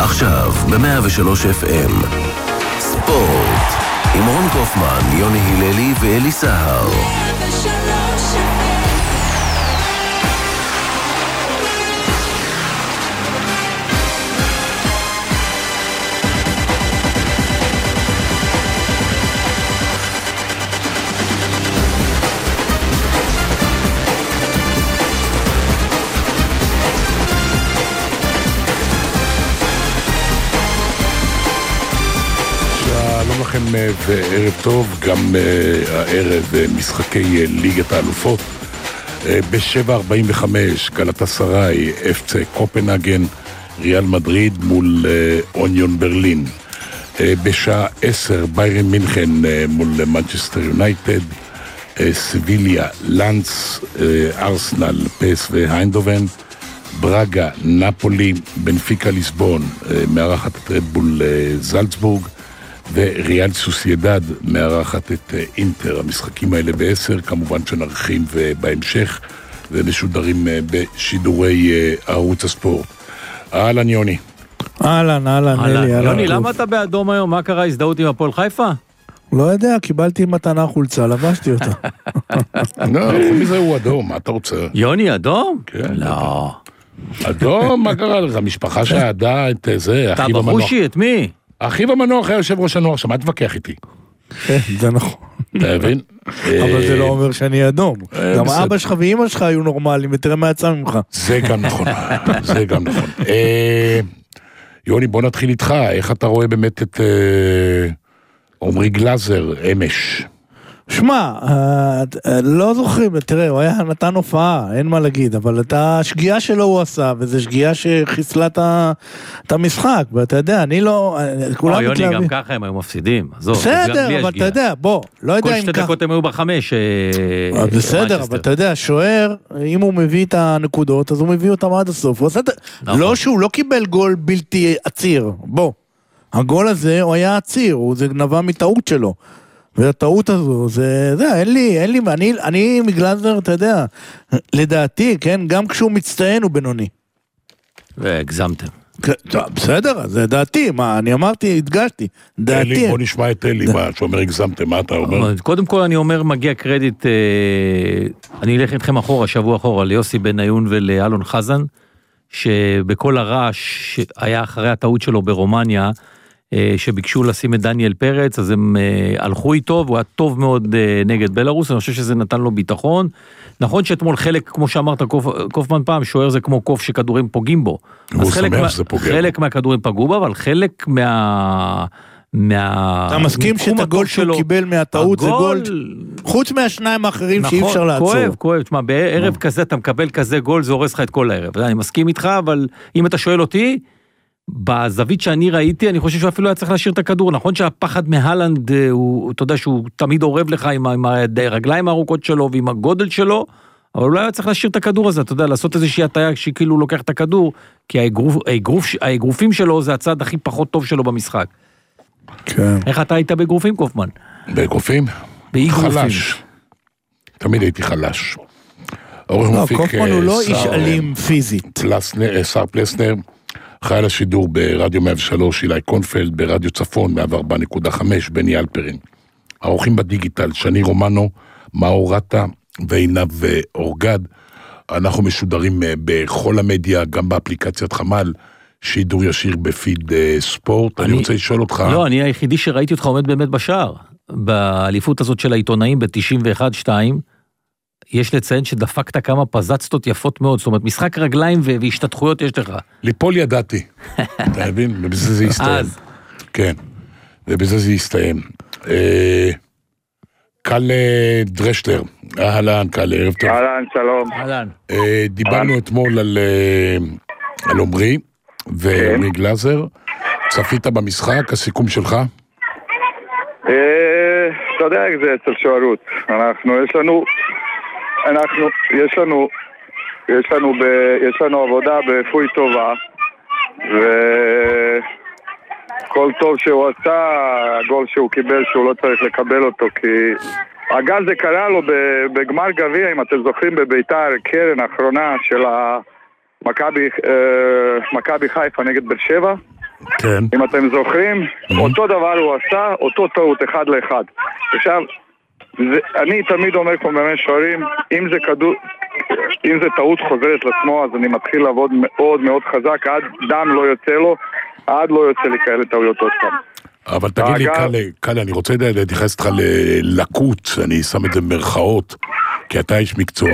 עכשיו ב-103 FM ספורט עם רון קופמן, יוני היללי ואלי סהר. 103 FM. לכם וערב טוב, גם הערב משחקי ליגת האלופות. ב-7:45 גלאטסראי, FC קופנהגן, ריאל מדריד מול אוניון ברלין. בשעה 10 ביירן מינכן מול מנצ'סטר יונייטד, סביליה, לנץ, ארסנל, PSV איינדהובן, ברגה, נפולי, בנפיקה ליסבון, מארחת את רדבול זלצבורג, וריאל סוסיידד מארחת את אינטר. המשחקים האלה ב-10, כמובן שנרחיב בהמשך, ומשודרים בשידורי ערוץ הספורט. אהלן יוני. אהלן, אלי. יוני, למה אתה באדום היום? מה קרה? הזדהות עם הפועל חיפה? לא יודע, קיבלתי מתנה חולצה, לבשתי אותה. לא, מזה הוא אדום, מה אתה רוצה? יוני, אדום? כן. לא. אדום, מה קרה לך? המשפחה שעדה את זה, אתה בחושי, את מי? אחיו המנוח היה יושב ראש הנוער, שמה תווכח איתי? זה נכון. אתה מבין? אבל זה לא אומר שאני אדום. גם אבא שלך ואמא שלך היו נורמליים, יותר מהצע ממך. זה גם נכון, זה גם נכון. יוני, בוא נתחיל איתך, איך אתה רואה באמת את עומרי גלאזר, אמש? שמע, לא זוכרים, תראה, הוא היה נתן הופעה, אין מה להגיד, אבל את השגיאה שלו הוא עשה, וזו שגיאה שחיסלה את המשחק, ואתה יודע, אני לא, כולם מתלהבים. יוני, גם ככה הם היו מפסידים. בסדר, אבל אתה יודע, בוא, לא יודע אם ככה. כל 2 דקות הם היו ב5. בסדר, אבל אתה יודע, שוער, אם הוא מביא את הנקודות, אז הוא מביא אותם עד הסוף. לא שהוא לא קיבל גול בלתי עציר, בוא. הגול הזה הוא היה עציר, זה נבע מטעות שלו. והטעות הזו, אין לי, אני מגלאזר, אתה יודע, לדעתי, כן, גם כשהוא מצטיין הוא בינוני. והגזמתם. בסדר, זה דעתי, מה, אני אמרתי, הדגשתי, דעתי. אלי, בוא נשמע את אלי, מה, שאומר הגזמתם, מה אתה אומר? קודם כל אני אומר, מגיע קרדיט, אני אלך איתכם אחורה, שבוע אחורה, ליוסי בניון ולאלון חזן, שבכל הרעש היה אחרי הטעות שלו ברומניה, שביקשו לשים את דניאל פרץ, אז הם הלכו איתו, והוא היה טוב מאוד נגד בלרוס, אני חושב שזה נתן לו ביטחון. נכון שאתמול חלק, כמו שאמרת, קופמן פעם, שוער זה כמו קוף שכדורים פוגעים בו. הוא שמח שזה פוגע. חלק מהכדורים פגעו בו, אבל חלק אתה מסכים שאת הגול שהוא קיבל מהטעות זה גול, חוץ מהשניים האחרים שאי אפשר לעצור. כואב, תשמע, בערב כזה אתה מקבל כזה גול, זה הורס לך את כל הערב. אני מסכים איתך, אבל אם אתה שואל אותי, בזווית שאני ראיתי, אני חושב שהוא אפילו היה צריך להשאיר את הכדור. נכון שהפחד מהלנד, אתה יודע שהוא תמיד עורב לך עם הרגליים הארוכות שלו ועם הגודל שלו, אבל אולי היה צריך להשאיר את הכדור הזה, אתה יודע, לעשות איזושהי הטיה שכאילו לוקח את הכדור, כי האגרופים שלו זה הצד הכי פחות טוב שלו במשחק. כן. איך אתה היית באגרופים, קופמן? באגרופים? חלש. תמיד הייתי חלש. קופמן הוא לא איש אלים פיזית. שר פלסנר, חייל השידור ברדיו 103, אילי קונפלד, ברדיו צפון 104.5, בני אלפרין. האורחים בדיגיטל, שני רומנו, מאור רטה ועינב אורגד. אנחנו משודרים בכל המדיה, גם באפליקציית חמל, שידור ישיר בפיד ספורט. אני רוצה לשאול אותך. לא, אני היחידי שראיתי אותך עומד באמת בשער. באליפות הזאת של העיתונאים ב-91-2, יש לציין שדפקת כמה פזצתות יפות מאוד, זאת אומרת, משחק רגליים והשתתחויות יש לך. ליפול ידעתי, אתה מבין? ובזה זה יסתיים. כן, ובזה זה יסתיים. קל דרשטר, אהלן, קל, ערב טוב. אהלן, שלום. אהלן. דיברנו אתמול על עומרי ועומרי גלאזר. צפית במשחק, הסיכום שלך? אתה יודע איך זה אצל שוערות. יש לנו עבודה בפוי טובה, וכל טוב שהוא עשה, הגול שהוא קיבל שהוא לא צריך לקבל אותו, כי אגב זה קרה לו בגמר גביע, אם אתם זוכרים, בביתר, קרן האחרונה של מכבי חיפה נגד באר שבע. כן. אם אתם זוכרים, אותו דבר הוא עשה, אותו טעות 1-1. עכשיו, אני תמיד אומר כמו באמת שוערים, אם זה טעות חוזרת לעצמו, אז אני מתחיל לעבוד מאוד מאוד חזק, עד דם לא יוצא לו, עד לא יוצא לי כאלה טעויות עוד פעם. אבל תגיד לי, קלה, אני רוצה להתייחס לך ללקות, אני שם את זה במרכאות, כי אתה איש מקצוע,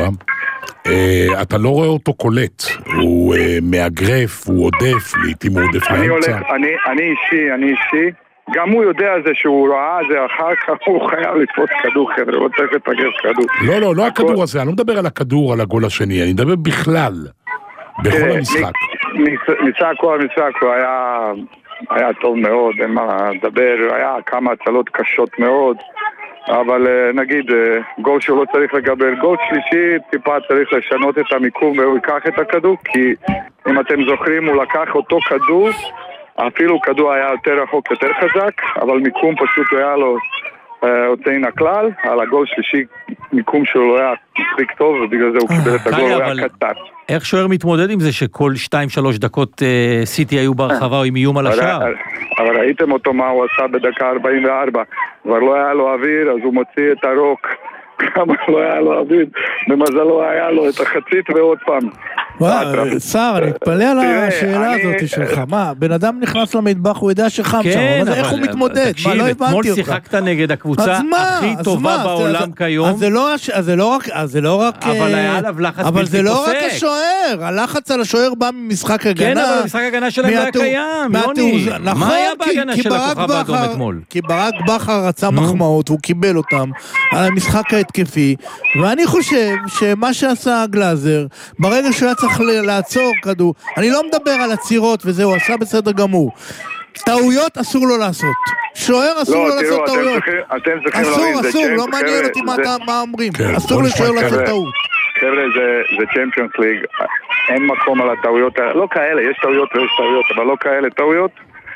אתה לא רואה אותו קולט, הוא מאגרף, הוא עודף, לעתים הוא עודף לאמצע. אני אישי, גם הוא יודע זה שהוא ראה זה אחר כך, הוא חייב לתפוס כדור, חבר'ה, הוא צריך לתגף כדור. לא הכדור הזה, אני לא מדבר על הכדור, על הגול השני, אני מדבר בכלל, בכל המשחק. משחק הוא היה טוב מאוד, אין מה לדבר, היה כמה הצלות קשות מאוד, אבל נגיד, גול שהוא לא צריך לגבר, גול שלישי, טיפה צריך לשנות את המיקום והוא ייקח את הכדור, כי אם אתם זוכרים, הוא לקח אותו כדור, אפילו כדור היה יותר רחוק, יותר חזק, אבל מיקום פשוט היה לו הוצא מן הכלל, על הגול שלישי מיקום שלו לא היה מספיק טוב, ובגלל זה הוא קיבל את הגול, הוא היה קטן. איך שוער מתמודד עם זה שכל 2-3 דקות סיטי היו ברחבה או עם איום על השער? אבל ראיתם אותו מה הוא עשה בדקה 44, כבר לא היה לו אוויר, אז הוא מוציא את הרוק, כמה לא היה לו אוויר, במזלו היה לו את החצית ועוד פעם. שר, אני אתפלא על השאלה הזאת שלך. מה, בן אדם נכנס למטבח, הוא יודע שחם שם, אבל איך הוא מתמודד? מה, לא הבנתי אותך. אתמול שיחקת נגד הקבוצה הכי טובה בעולם כיום. אז זה לא רק... אבל היה עליו לחץ בלתי פוסק. אבל זה לא רק השוער, הלחץ על השוער בא ממשחק הגנה. כן, אבל משחק הגנה שלהם היה קיים, יוני. מה היה בהגנה של הכוכב האדום אתמול? כי ברק בכר רצה מחמאות, והוא קיבל אותם על המשחק ההתקפי, ואני חושב שמה שעשה גלאזר, ברגע שהוא היה צריך לעצור כדור, אני לא מדבר על עצירות וזה, הוא עשה בסדר גמור. טעויות אסור לו לעשות. שוער אסור לו לעשות טעויות. אסור, לא מעניין אותי מה אומרים. אסור לשוער לעשות טעות. חבר'ה, זה צ'מפיונס ליג, אין מקום על הטעויות, לא כאלה, יש טעויות ויש טעויות, אבל לא כאלה טעויות.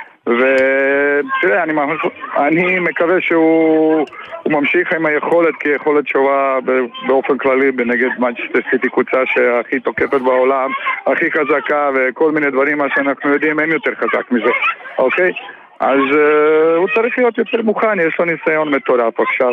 ותראה, אני מקווה שהוא ממשיך עם היכולת, כי יכולת שואה באופן כללי בנגד מנצ'סטר סיטי, קבוצה שהכי תוקפת בעולם, הכי חזקה, וכל מיני דברים מה שאנחנו יודעים, אין יותר חזק מזה, אוקיי? אז הוא צריך להיות יותר מוכן, יש לו ניסיון מטורף עכשיו,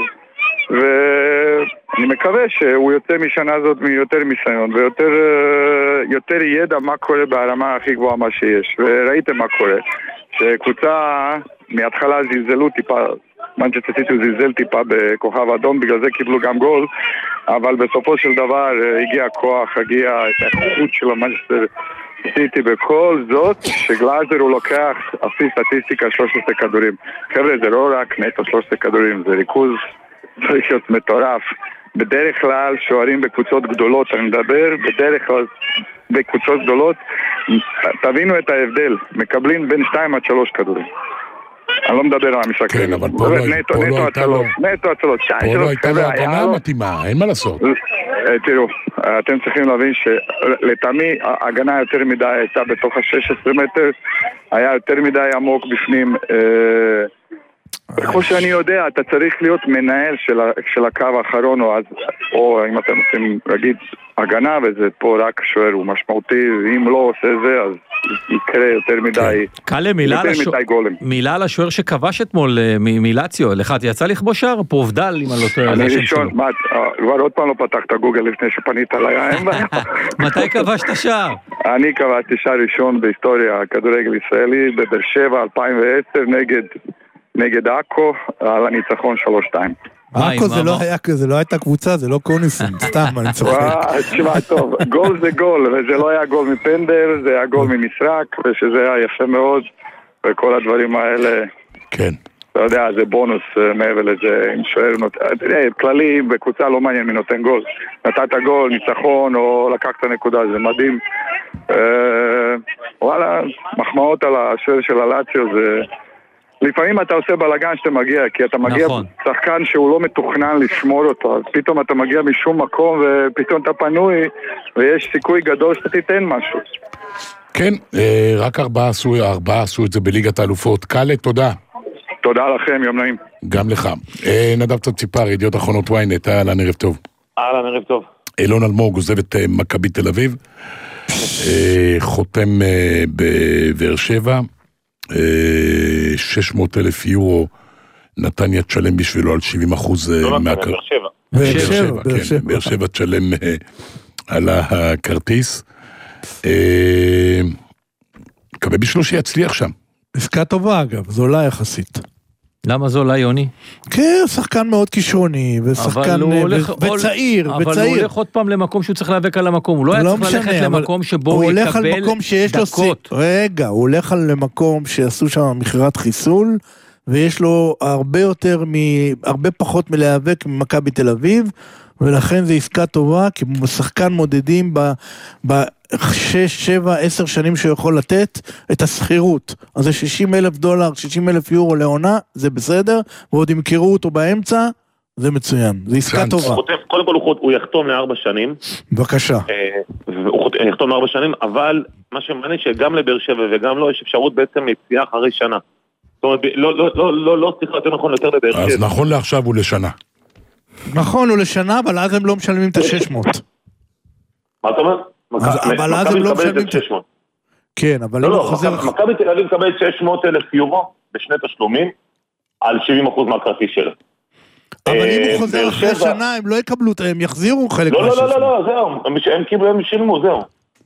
ואני מקווה שהוא יוצא משנה הזאת מיותר ניסיון ויותר ידע מה קורה ברמה הכי גבוהה מה שיש, וראיתם מה קורה, שקבוצה מההתחלה זלזלו טיפה, מנצ'סטר סיטי זלזל טיפה בכוכב אדום, בגלל זה קיבלו גם גול, אבל בסופו של דבר הגיע הכוח, הגיע את האיכות של מנצ'סטר סיטי, בכל זאת שגלאזר הוא לוקח אפי סטטיסטיקה 13 כדורים. חבר'ה, זה לא רק נטו 13 כדורים, זה ריכוז צריך להיות מטורף. בדרך כלל שוערים בקבוצות גדולות, אני מדבר בדרך כלל בקבוצות גדולות, תבינו את ההבדל, מקבלים בין 2 עד 3 כדורים. אני לא מדבר על המשחק. כן, אבל פה לא הייתה לו... פה לא הייתה לו הגנה מתאימה, אין מה לעשות. תראו, אתם צריכים להבין שלטעמי ההגנה יותר מדי הייתה בתוך ה-16 מטר, היה יותר מדי עמוק בפנים. כמו שאני יודע, אתה צריך להיות מנהל של הקו האחרון, או אם אתם רוצים להגיד הגנה, וזה פה רק שוער הוא משמעותי, ואם לא עושה זה, אז יקרה יותר מדי, קלה, מילה על השוער שכבש אתמול מילציו, לך יצא לכבוש שער? פרובדל, אם אני לא טועה. אני ראשון, כבר עוד פעם לא פתחת גוגל לפני שפנית עליי, מתי כבשת שער? אני כבשתי שער ראשון בהיסטוריה הכדורגל ישראלי, בבאר שבע 2010 נגד עכו, על הניצחון 3-2. עכו זה לא הייתה קבוצה, זה לא קוניסים, סתם, אני צוחק. תשמע טוב, גול זה גול, וזה לא היה גול מפנדל, זה היה גול ממשחק, ושזה היה יפה מאוד, וכל הדברים האלה, כן. אתה יודע, זה בונוס מעבר לזה, אם שוער נותן, כללי, בקבוצה לא מעניין מי נותן גול, נתת גול, ניצחון, או לקחת נקודה, זה מדהים. וואלה, מחמאות על השוער של הלאציו, זה... לפעמים אתה עושה בלגן שאתה מגיע, כי אתה מגיע שחקן שהוא לא מתוכנן לשמור אותו, אז פתאום אתה מגיע משום מקום ופתאום אתה פנוי ויש סיכוי גדול שאתה תיתן משהו. כן, רק 4 עשו את זה בליגת האלופות. קלה, תודה. תודה לכם, יום נעים. גם לך. נדב ציפר, ידיעות אחרונות ynet, אהלן, ערב טוב. אהלן, ערב טוב. אילון אלמוג עוזב את מכבי תל אביב, חותם בבאר שבע. 600,000 יורו, נתניה תשלם בשבילו על 70% מהכרטיס. באר שבע תשלם על הכרטיס. מקווה בשבילו שיצליח שם. עסקה טובה אגב, זולה יחסית. למה זולה, יוני? כן, שחקן מאוד כישרוני, ושחקן וצעיר. אבל הוא הולך עוד פעם למקום שהוא צריך להיאבק על המקום, הוא לא היה צריך ללכת למקום שבו הוא יקבל דקות. רגע, הוא הולך למקום שעשו שם מכירת חיסול, ויש לו הרבה פחות מלהיאבק ממכבי תל אביב, ולכן זה עסקה טובה, כי הוא שחקן מודדים ב6, 7, 10 שנים שהוא יכול לתת את הסחירות. אז זה $60,000, 60,000 יורו לעונה, זה בסדר, ועוד ימכרו אותו באמצע, זה מצוין, זה עסקה טובה. קודם כל הוא יחתום ל4 שנים. בבקשה. הוא יחתום ל4 שנים, אבל מה שמעניין שגם לבאר שבע וגם לו יש אפשרות בעצם ליציאה אחרי שנה. זאת אומרת, לא צריך יותר נכון יותר לבאר שבע. אז נכון לעכשיו הוא לשנה. נכון, הוא לשנה, אבל אז הם לא משלמים את ה-600. מה אתה אומר? אבל אז הם לא משלמים את 600. כן, אבל אם הוא חוזר... מכבי תל אביב מקבלת 600,000 יורו בשני תשלומים על 70% מהכרטיס שלו. אבל אם הוא חוזר אחרי שנה, הם לא יקבלו, הם יחזירו חלק מהשש. לא, זהו, הם שילמו, זהו.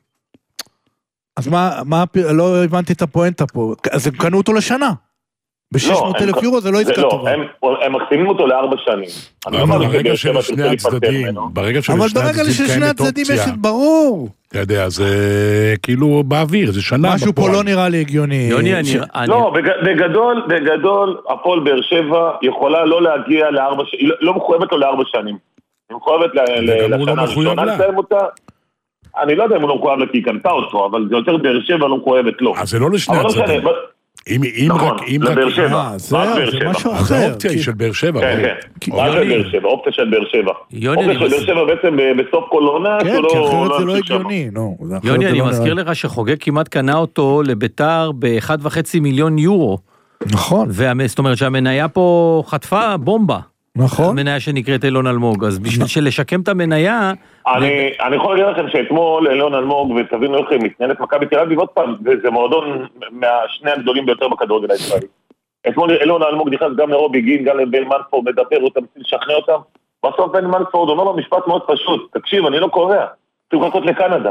אז מה, לא הבנתי את הפואנטה פה, אז הם קנו אותו לשנה. ב-600,000 יורו זה לא עסקה טובה. הם מקסימים אותו ל4 שנים. אבל ברגע של שני הצדדים, אבל ברגע של שני הצדדים יש ברור. אתה יודע, זה כאילו באוויר, זה שנה. משהו פה לא נראה לי הגיוני. לא, בגדול, הפועל באר שבע יכולה לא להגיע ל4 שנים, לא מחויבת לו ל4 שנים. היא מחויבת לשנה הראשונה לסיים אותה. אני לא יודע אם הוא לא מחויב לה כי היא קנתה אותו, אבל זה יותר באר שבע לא מחויבת לו. אז זה לא לשני הצדדים. נכון, לבאר שבע. זה משהו אחר. האופציה היא של באר שבע. כן, רק לבאר שבע, אופציה של באר שבע. אופציה של באר שבע בעצם בסוף כל עונה. כן, כי אחרת זה לא הגיוני. יוני, אני מזכיר לך שחוגג כמעט קנה אותו לביתר ב1.5 מיליון יורו. נכון. זאת אומרת שהמניה פה חטפה בומבה. נכון. המניה שנקראת אלון אלמוג, אז בשביל לשקם את המניה... אני יכול להגיד לכם שאתמול אלון אלמוג, ותבינו איך מתנהלת מכבי תל אביב עוד פעם, וזה מועדון מהשני הגדולים ביותר בכדורגל הישראלי. אתמול אלון אלמוג נכנס גם לרובי גין, גם לבן מנספורד, מדבר אותם, לשכנע אותם. בסוף בן מנספורד אומר לו משפט מאוד פשוט, תקשיב, אני לא קורא, צריך לחכות לקנדה.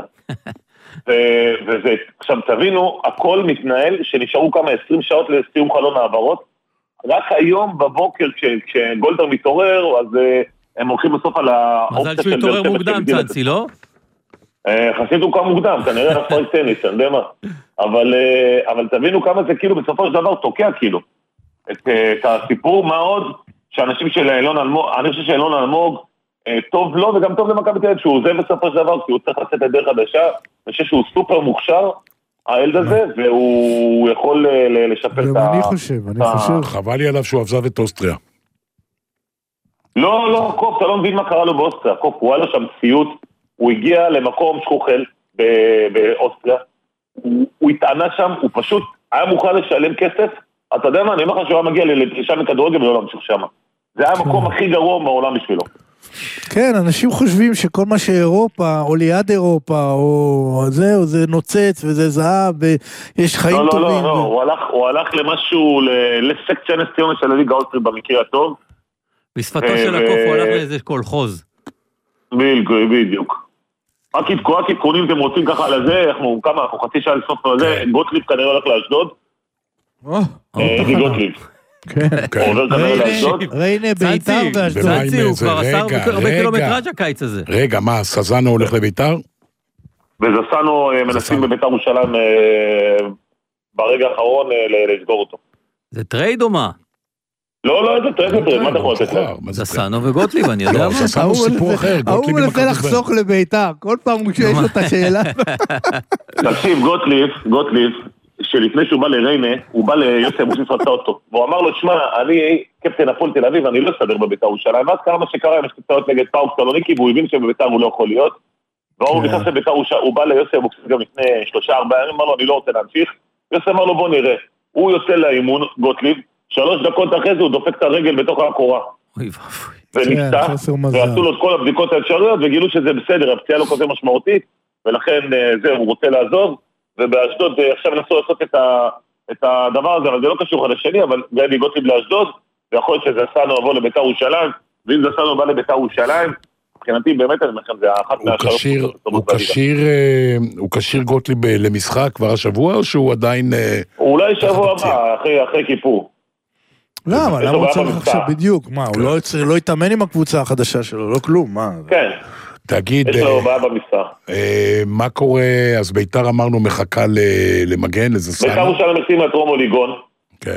וזה, עכשיו תבינו, הכל מתנהל שנשארו כמה 20 שעות לסיום חלון העברות, רק היום בבוקר כשגולדהר מתעורר, אז הם הולכים בסוף על האופציה מזל שהוא התעורר מוקדם, צאצי, לא? חסית הוא כמה מוקדם, כנראה נפרק טניס, אני יודע מה. אבל תבינו כמה זה כאילו בסופו של דבר תוקע כאילו. את הסיפור מה עוד, שאנשים של אילון אלמוג, אני חושב שאילון אלמוג, טוב לו וגם טוב למכבי תל אביב, שהוא עוזב בסופו של דבר, כי הוא צריך לצאת לדרך חדשה, אני חושב שהוא סופר מוכשר, הילד הזה, והוא יכול לשפר את ה... אני חושב. חבל לי עליו שהוא עזב את אוסטריה. לא, קוף, אתה לא מבין מה קרה לו באוסטריה. קוף, הוא היה לו שם ציוט, הוא הגיע למקום שכוחל באוסטריה, הוא התענה שם, הוא פשוט היה מוכן לשלם כסף, אתה יודע מה, אני אומר לך שהוא היה מגיע לפרישה מכדורגל ולא להמשיך שם. זה היה המקום הכי גרוע בעולם בשבילו. כן, אנשים חושבים שכל מה שאירופה, או ליד אירופה, או זהו, זה נוצץ וזה זהב, ויש חיים טובים. לא, הוא הלך למשהו, לסקציה נסטיונה של הליגה האוסטרית במקרה הטוב. בשפתו של הקוף הוא הלך לאיזה קולחוז. בדיוק. רק עדכונים אתם רוצים ככה על זה, אנחנו חצי שעה לסוף על זה, גוטליב כנראה הולך לאשדוד. גוטליב. ריינה ביתר ואשדוד. צאצי, הוא כבר עשה הרבה קילומטראז' הקיץ הזה. רגע, מה, סזנו הולך לביתר? וזסנו מנסים בביתר ירושלים ברגע האחרון לסגור אותו. זה טרייד או מה? לא, איזה טרייד, מה אתה יכול לתת להם? זסנו וגוטליב, אני יודע מה. זסנו סיפור אחר, הוא מנסה לחסוך לביתר, כל פעם שיש לו את השאלה. תקשיב, גוטליב, שלפני שהוא בא לריינה, הוא בא ליוסי אבוקסיס רצה אותו, והוא אמר לו, שמע, אני קפטן הפועל תל אביב, אני לא אסדר בביתר ירושלים, ואז קרה מה שקרה, הם השתתפות נגד פאוק סלוניקי, והוא הבין שבביתר הוא לא יכול להיות, והוא נכנס לביתר, הוא בא ליוסי אבוקסיס גם לפני 3-4 ימים, אמר לו, אני לא רוצה להמשיך, יוסי אמר לו, בוא נראה, הוא יוצא לאימון, גוטליב, 3 דקות אחרי זה הוא דופק את הרגל בתוך הקורה, ונפתח, ועשו לו את כל הבדיקות האפשריות, וגילו שזה בסדר, הפציעה לא כזה משמעותית, ולכן זהו, הוא רוצה לעזוב, ובאשדוד עכשיו נסו לעשות את הדבר הזה, אבל זה לא קשור אחד לשני, אבל גדי גוטליב לאשדוד, ויכול להיות שזה סנו עבור לביתר ירושלים, ואם זה סנו בא לביתר ירושלים, מבחינתי באמת אני מכן, זה אחת מהשלוש. הוא קשיר גוטליב למשחק כבר השבוע, או שהוא עדיין... אולי שבוע הבא, אחרי כיפור. לא, אבל למה הוא צריך עכשיו בדיוק? מה, הוא לא יתאמן עם הקבוצה החדשה שלו, לא כלום, מה? כן. תגיד, יש לו בעיה במשחק. מה קורה, אז ביתר אמרנו מחכה למגן, לזה סנו? ביתר ירושלים החתימה את רומו ליגון. כן.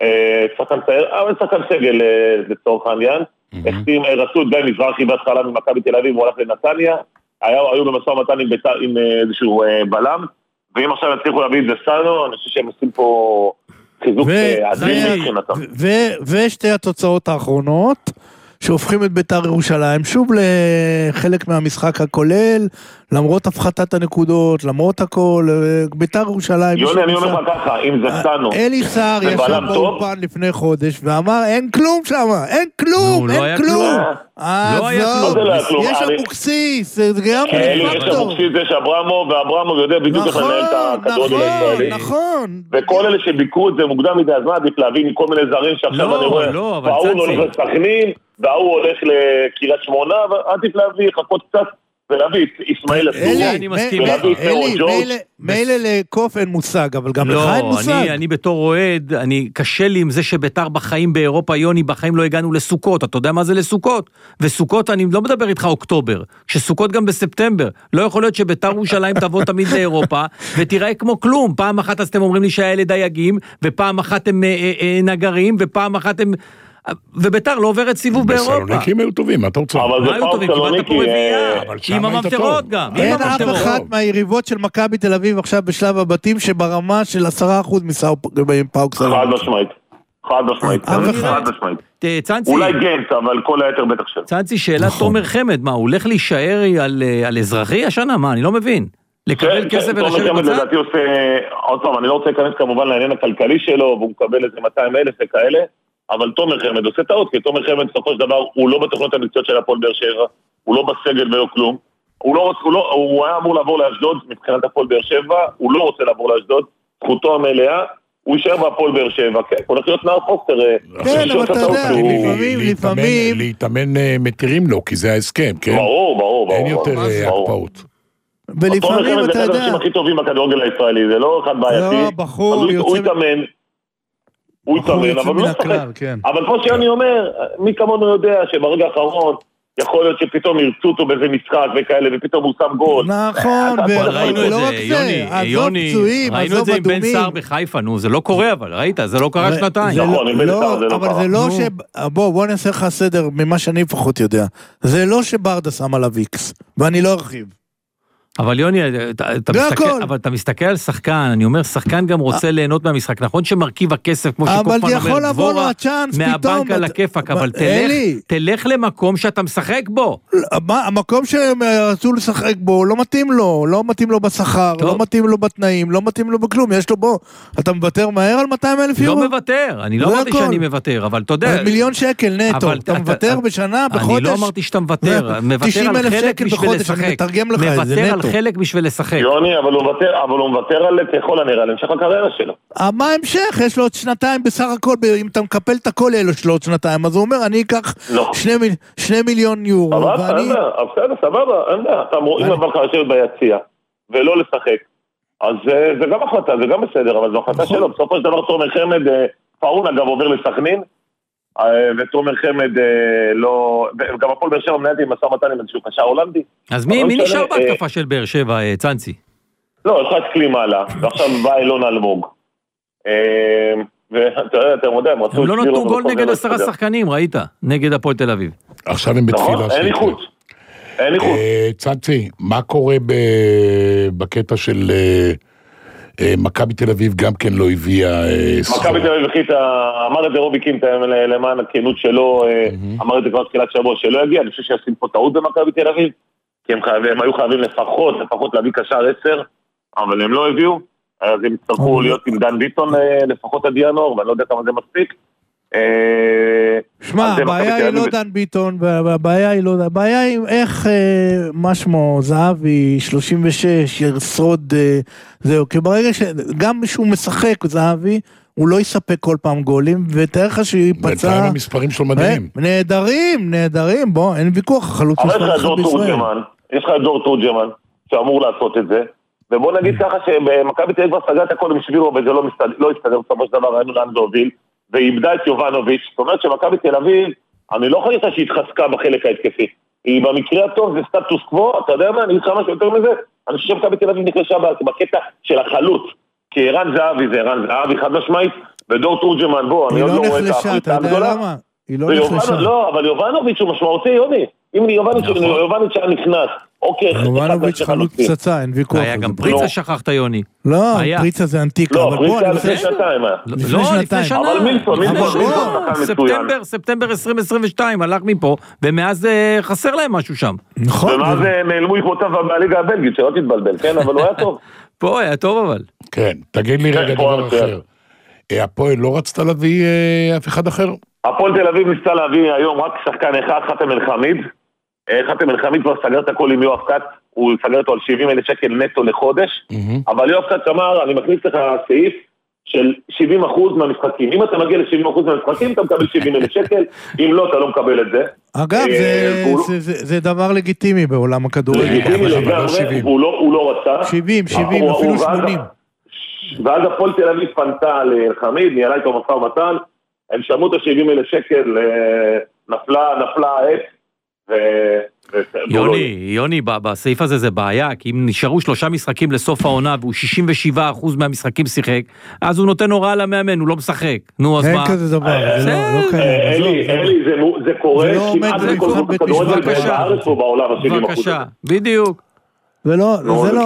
שחקן סגל לצורך העניין. רצו את גיא מזרחי בהתחלה ממכבי תל אביב, הוא הלך לנתניה. היו במשא ומתן עם איזשהו בלם, ואם עכשיו יצליחו להביא את זה סנו, אני חושב שהם עושים פה חיזוק עדין מבחינתם. ושתי התוצאות האחרונות, שהופכים את ביתר ירושלים שוב לחלק מהמשחק הכולל, למרות הפחתת הנקודות, למרות הכל, ביתר ירושלים... יוני, אני אומר לך ככה, אם זה סנו... אלי סער ישב באופן לפני חודש, ואמר, אין כלום שם, אין כלום, אין כלום. לא היה כלום. יש אבוקסיס, זה גם יש אבוקסיס, יש אברמו, ואברמו יודע בדיוק איך לנהל את הכדורגל הישראלי. נכון. וכל אלה שביקרו את זה מוקדם מדי, אז מה עדיף להביא מכל מיני זרים שעכשיו אני רואה, והוא הולך לסכנין, והוא הולך לקריית שמונה, ועדיף להביא, חכות קצת, ולהביא ישמעאל מילא לקוף אין מושג, אבל גם לך אין מושג. אני בתור אוהד, אני קשה לי עם זה שביתר בחיים באירופה, יוני, בחיים לא הגענו לסוכות, אתה יודע מה זה לסוכות? וסוכות, אני לא מדבר איתך אוקטובר, שסוכות גם בספטמבר, לא יכול להיות שביתר ירושלים תבוא תמיד לאירופה, ותראה כמו כלום, פעם אחת אז אתם אומרים לי שהאלה דייגים, ופעם אחת הם נגרים, ופעם אחת הם... וביתר לא עוברת סיבוב באירופה. בסלוניקים היו טובים, מה אתה רוצה? אבל זה פעם סלוניקי. עם הממטרות גם. אין אף אחת מהיריבות של מכבי תל אביב עכשיו בשלב הבתים שברמה של 10% מפאוק סלוניקי. חד משמעית. צאנצי. אולי גנץ, אבל כל היתר בטח של. צאנצי, שאלת תומר חמד, מה, הוא הולך להישאר על אזרחי השנה? מה, אני לא מבין. לקבל כסף ולשבת בצד? לדעתי עושה, עוד פעם, אני לא רוצה להיכנס כמובן לעניין הכלכלי שלו, והוא מקבל איזה 200,000 וכאלה, אבל תומר חמד עושה טעות, כי תומר חמד בסופו של דבר הוא לא בתוכניות המקצועיות של הפועל באר שבע, הוא לא בסגל ולא כלום, הוא היה אמור לעבור לאשדוד מבחינת הפועל באר שבע, הוא לא רוצה לעבור לאשדוד, זכותו המלאה, הוא יישאר בהפועל באר שבע, כן, הולך להיות נער פוקטר. כן, אבל אתה יודע, לפעמים... להתאמן מתירים לו, כי זה ההסכם, כן? ברור. אין יותר הקפאות. ולפעמים אתה יודע... זה אחד האנשים הכי טובים בכדורגל הישראלי, זה לא אחד בעייתי. לא, בחור יוצא... הוא יתאמן, אבל לא שחק. אבל כמו שאני אומר, מי כמונו יודע שברגע האחרון יכול להיות שפתאום ירצו אותו באיזה משחק וכאלה, ופתאום הוא שם גול. נכון, ראינו את זה, יוני, ראינו את זה עם בן סער בחיפה, נו, זה לא קורה אבל, ראית? זה לא קרה שנתיים. נכון, עם בן סער זה לא קרה. אבל זה לא ש... בוא נעשה לך סדר ממה שאני לפחות יודע. זה לא שברדה שם עליו איקס, ואני לא ארחיב. אבל יוני, אתה מסתכל על שחקן, אני אומר, שחקן גם רוצה ליהנות מהמשחק, נכון שמרכיב הכסף, כמו שקופמן אומר, דבורה, מהבנק על הכיפק, אבל תלך למקום שאתה משחק בו. המקום שהם רצו לשחק בו, לא מתאים לו, לא מתאים לו בשכר, לא מתאים לו בתנאים, לא מתאים לו בכלום, יש לו בו, אתה מוותר מהר על 200,000 יורו? לא מוותר, אני לא אמרתי שאני מוותר, אבל אתה יודע... 1,000,000 שקל נטו, אתה מוותר בשנה, בחודש? אני לא אמרתי שאתה מוותר, מוותר על חלק בשביל לשחק. מוותר על חלק בשביל לשחק. יוני, אבל הוא מוותר על ככל הנראה, על המשך הקריירה שלו. מה המשך? יש לו עוד שנתיים בסך הכל, אם אתה מקפל את הכל, יש לו עוד שנתיים, אז הוא אומר, אני אקח 2 מיליון יורו. בסדר, סבבה, אם עבר לך לשבת ביציע, ולא לשחק, אז זה גם החלטה, זה גם בסדר, אבל זו החלטה שלו. בסופו של דבר תומר חמד, פאון אגב עובר לסכנין, ותומר חמד לא... גם הפועל באר שבע מנהלת עם משא ומתן עם איזשהו קשר הולנדי. אז מי נשאר בהתקפה של באר שבע, צאנצי? לא, אחד קלימאלה, ועכשיו בא אילון אלמוג. ואתה יודע, הם רצו... הם לא נתנו גול נגד 10 שחקנים, ראית? נגד הפועל תל אביב. עכשיו הם בתפילה. אין לי חוץ. צאנצי, מה קורה בקטע של... מכבי תל אביב גם כן לא הביאה... מכבי תל אביב החליטה, אמר את זה רובי קינטה למען הכנות שלו, אמר את זה כבר תחילת שבוע שלא יגיע, אני חושב שעושים פה טעות במכבי תל אביב, כי הם היו חייבים לפחות להביא קשר 10, אבל הם לא הביאו, אז הם יצטרכו להיות עם דן ביטון לפחות עד ינואר, ואני לא יודע כמה זה מספיק, שמע, הבעיה היא לא דן ביטון, והבעיה היא לא דן, הבעיה היא איך מה שמו, זהבי 36 ישרוד, זהו, כי ברגע שגם שהוא משחק זהבי, הוא לא יספק כל פעם גולים, ותאר לך שהיא פצעה... בינתיים המספרים שלו מדהים. נהדרים, בוא, אין ויכוח, החלוץ אבל יש לך את דור תורג'מן, שאמור לעשות את זה, ובוא נגיד ככה שמכבי תל אביב כבר סגרה את הכל עם שבירו, וזה לא הסתדר, בסופו של דבר ראינו לאן זה הוביל, ואיבדה את יובנוביץ', זאת אומרת שמכבי תל אביב, אני לא חושב שהתחזקה בחלק ההתקפי, היא במקרה הטוב זה סטטוס קוו, אתה יודע מה, אני אתך משהו יותר מזה, אני חושב שמכבי תל אביב נקרשה בקטע של החלוץ, כי ערן זהבי זה ערן זהבי חד משמעית, ודור תורג'מן בוא, אני עוד לא רואה את ההחליטה הגדולה. היא לא נחלשה. לא, אבל יובנוביץ' הוא משמעותי, יוני. אם יובנוביץ' היה נכנס, אוקיי. יובנוביץ' חלוץ פצצה, אין ויכוח. היה גם פריצה שכחת, יוני. לא, פריצה זה אנטיקה. לא, פריצה לפני שנתיים. לא, לפני שנה. אבל מילסון ספטמבר 2022 הלך מפה, ומאז חסר להם משהו שם. נכון. ומאז נעלמו איכותיו בליגה הבלגית, שלא תתבלבל, כן? אבל הוא היה טוב. פה היה טוב אבל. כן, תגיד לי רגע דבר אחר. הפועל לא רצתה להביא אף אחד אחר? הפועל תל אביב ניסתה להביא היום רק שחקן אחד, חתם אל חמיד. חתם אל חמיד כבר סגר את הכל עם יואב קאט, הוא סגר אותו על 70,000 שקל נטו לחודש, אבל יואב קאט אמר, אני מכניס לך סעיף של 70% מהמשחקים. אם אתה מגיע ל-70% מהמשחקים, אתה מקבל 70,000 שקל, אם לא, אתה לא מקבל את זה. אגב, זה דבר לגיטימי בעולם הכדורגל. לגיטימי לגמרי, הוא לא רצה. 70, אפילו 80. ואז הפועל תל אביב פנתה לחמיד, ניהלה איתו משא ומתן, הם שמעו את ה-70,000 שקל, נפלה העץ, יוני, בסעיף הזה זה בעיה, כי אם נשארו 3 משחקים לסוף העונה, והוא 67% מהמשחקים שיחק, אז הוא נותן הוראה למאמן, הוא לא משחק. נו, אז מה? אין כזה דבר, זה לא קיים. אלי, זה קורה כמעט בכל זאת כדורגל בארץ או בעולם, ה-70%. בבקשה, בדיוק. זה לא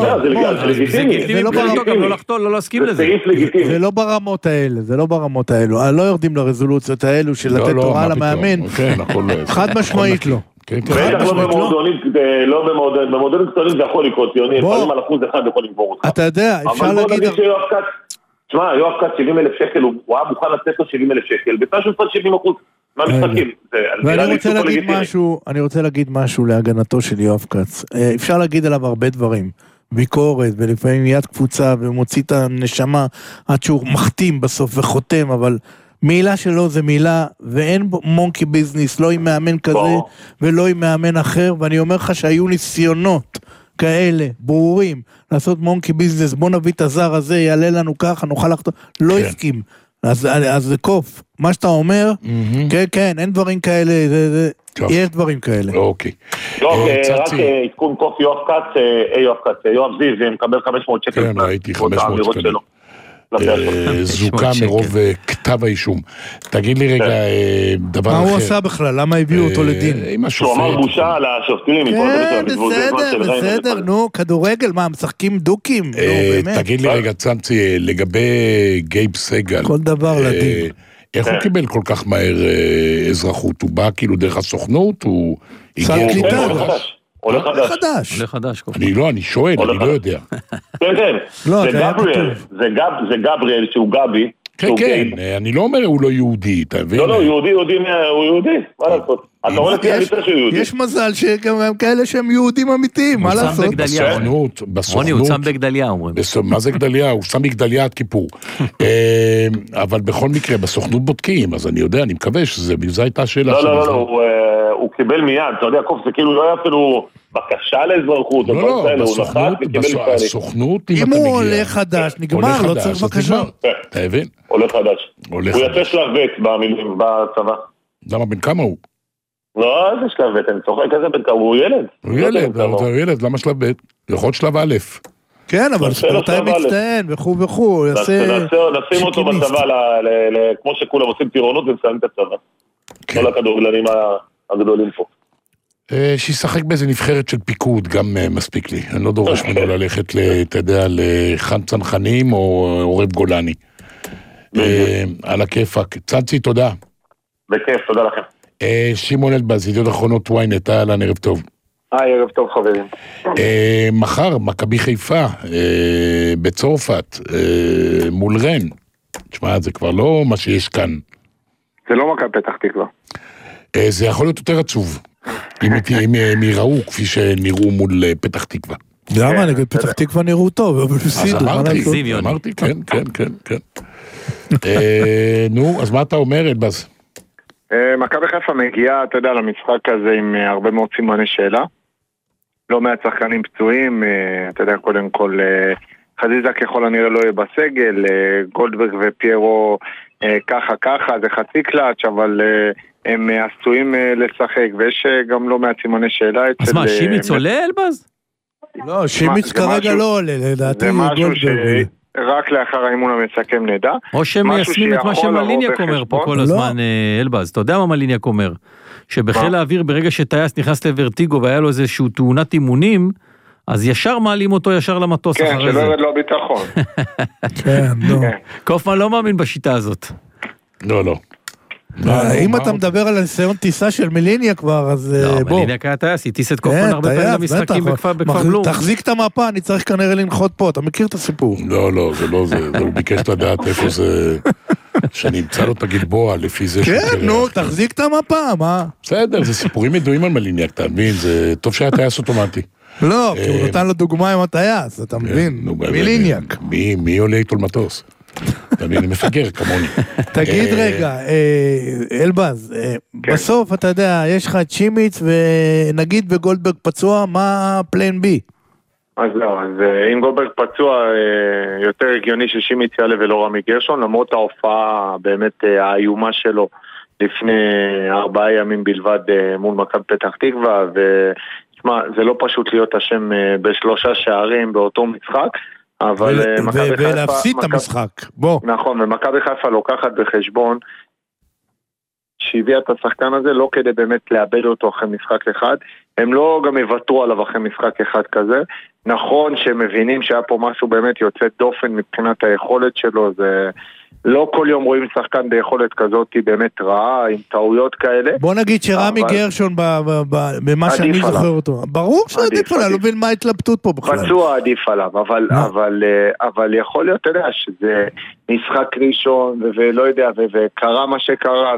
להסכים לזה. זה לא ברמות האלה, לא יורדים לרזולוציות האלו של לתת הוראה למאמן, חד משמעית לא. בטח לא במועדונים קטנים זה יכול לקרות, יוני, לפעמים על 1% יכול לגבור אותך. אתה יודע, אפשר להגיד... תשמע, יואב קאט 70,000 שקל, הוא היה מוכן לתת לו 70,000 שקל, בפעם שהוא פת 70% מהמשחקים. ואני רוצה להגיד משהו להגנתו של יואב קאט. אפשר להגיד עליו הרבה דברים, ביקורת, ולפעמים יד קפוצה, ומוציא את הנשמה עד שהוא מחתים בסוף וחותם, אבל מילה שלו זה מילה, ואין מונקי ביזנס, לא עם מאמן כזה, ולא עם מאמן אחר, ואני אומר לך שהיו ניסיונות כאלה, ברורים, לעשות מונקי ביזנס, בוא נביא את הזר הזה, יעלה לנו ככה, נוכל לחתום, לא הסכים. אז זה קוף, מה שאתה אומר, כן, אין דברים כאלה, יש דברים כאלה. אוקיי. רק עדכון קוף יואב קאט, יואב זיו, מקבל 500 שקל. כן, ראיתי 500 שקל. זוקה מרוב כתב האישום. תגיד לי רגע דבר אחר. מה הוא עשה בכלל? למה הביאו אותו לדין? הוא אמר בושה על השופטים. כן, בסדר, נו, כדורגל, מה, משחקים דוקים? תגיד לי רגע, צמצי, לגבי גייב סגל. כל דבר לדין. איך הוא קיבל כל כך מהר אזרחות? הוא בא כאילו דרך הסוכנות? הוא סל קליטה? עולה חדש. אני שואל, אני לא יודע. כן, זה גבריאל שהוא גבי. כן, אני לא אומר הוא לא יהודי, אתה מבין? לא, הוא יהודי, מה לעשות? אתה רואה לפי הליטה שהוא יהודי. יש מזל שגם כאלה שהם יהודים אמיתיים, מה לעשות? בסוכנות. הוא שם בגדליה, אומרים. מה זה גדליה? הוא שם בגדליה עד כיפור. אבל בכל מקרה, בסוכנות בודקים, אז אני יודע, אני מקווה שזה הייתה השאלה. לא, הוא קיבל מיד, אתה יודע, קוף, זה כאילו לא היה אפילו בקשה לאזרחות, לא, בסוכנות, אם הוא עולה חדש, נגמר, לא צריך בקשה. אתה הבין? עולה חדש. הוא יצא שלב ב' בצבא. למה, בן כמה הוא? לא, זה שלב ב', אני צוחק כזה בן כמה, הוא ילד. הוא ילד, למה שלב ב'? יכול להיות שלב א'. כן, אבל ספורטאי מצטיין, וכו', נשים אותו בצבא, כמו שכולם עושים טירונות ומסיימים את הצבא. כל הכדורגלנים הגדולים פה. שישחק באיזה נבחרת של פיקוד, גם מספיק לי. אני לא דורש ממנו ללכת, אתה יודע, לחן צנחנים או עורב גולני. על הכיפק. צצי, תודה. בכיף, תודה לכם. שמעון אלבז, ידיעות אחרונות ynet, אהלן, ערב טוב. ערב טוב חברים. מחר, מכבי חיפה, בצרפת, מול רן. תשמע, זה כבר לא מה שיש כאן. זה לא מכבי פתח תקווה. זה יכול להיות יותר עצוב, אם יראו כפי שנראו מול פתח תקווה. למה? נגד פתח תקווה נראו טוב, אבל הפסידו. אמרתי, כן. נו, אז מה אתה אומר, אלבז? מכבי חיפה מגיעה, אתה יודע, למשחק הזה עם הרבה מאוד סימני שאלה. לא מעט שחקנים פצועים, אתה יודע, קודם כל חזיזה ככל הנראה לא יהיה בסגל, גולדברג ופיירו ככה, זה חצי קלאץ', אבל הם עשויים לשחק, ויש גם לא מעט סימני שאלה. אז מה, שימיץ עולה, אלבז? לא, שימיץ כרגע לא עולה, לדעתי גולדברג. רק לאחר האימון המסכם נדע. או שמיישמים את מה שמליניאק אומר פה כל הזמן, אלבז. אתה יודע מה מליניאק אומר? שבחיל האוויר ברגע שטייס נכנס לוורטיגו והיה לו איזשהו תאונת אימונים, אז ישר מעלים אותו ישר למטוס אחרי זה. כן, שלא ירד לו ביטחון. כן, לא. קופמן לא מאמין בשיטה הזאת. לא. אם אתה מדבר על הניסיון טיסה של מליניאק כבר, אז בוא. מליניאק היה טייס, היא טיס את קופמן הרבה פעמים למשחקים בכפר בלום. תחזיק את המפה, אני צריך כנראה לנחות פה, אתה מכיר את הסיפור? לא, זה לא זה, הוא ביקש לדעת איפה זה, שנמצא לו את הגלבוע לפי זה. כן, נו, תחזיק את המפה, מה? בסדר, זה סיפורים ידועים על מליניאק, אתה מבין, זה טוב שהיה טייס אוטומטי. לא, כי הוא נתן לו דוגמה עם הטייס, אתה מבין? מליניאק. מי עולה איתו למטוס? אני מפגר כמוני. תגיד רגע, אלבז, בסוף אתה יודע, יש לך את שימיץ ונגיד וגולדברג פצוע, מה פלן בי? אז לא, אז אם גולדברג פצוע, יותר הגיוני ששימיץ יעלה ולא רמי גרשון, למרות ההופעה באמת האיומה שלו לפני 4 ימים בלבד מול מכבי פתח תקווה, ושמע, זה לא פשוט להיות השם ב3 שערים באותו משחק, ולהפסיד את המשחק, בוא. נכון, ומכבי חיפה לוקחת בחשבון שהביאה את השחקן הזה לא כדי באמת לאבד אותו אחרי משחק אחד, הם לא גם יוותרו עליו אחרי משחק אחד כזה, נכון שמבינים שהיה פה משהו באמת יוצא דופן מבחינת היכולת שלו, זה לא כל יום רואים שחקן ביכולת כזאת באמת רעה, עם טעויות כאלה. בוא נגיד שרמי גרשון במה שאני זוכר אותו. ברור שעדיף עליו, לא מבין מה ההתלבטות פה בכלל. פצוע עדיף עליו, אבל יכול להיות, אתה יודע, שזה משחק ראשון, ולא יודע, וקרה מה שקרה,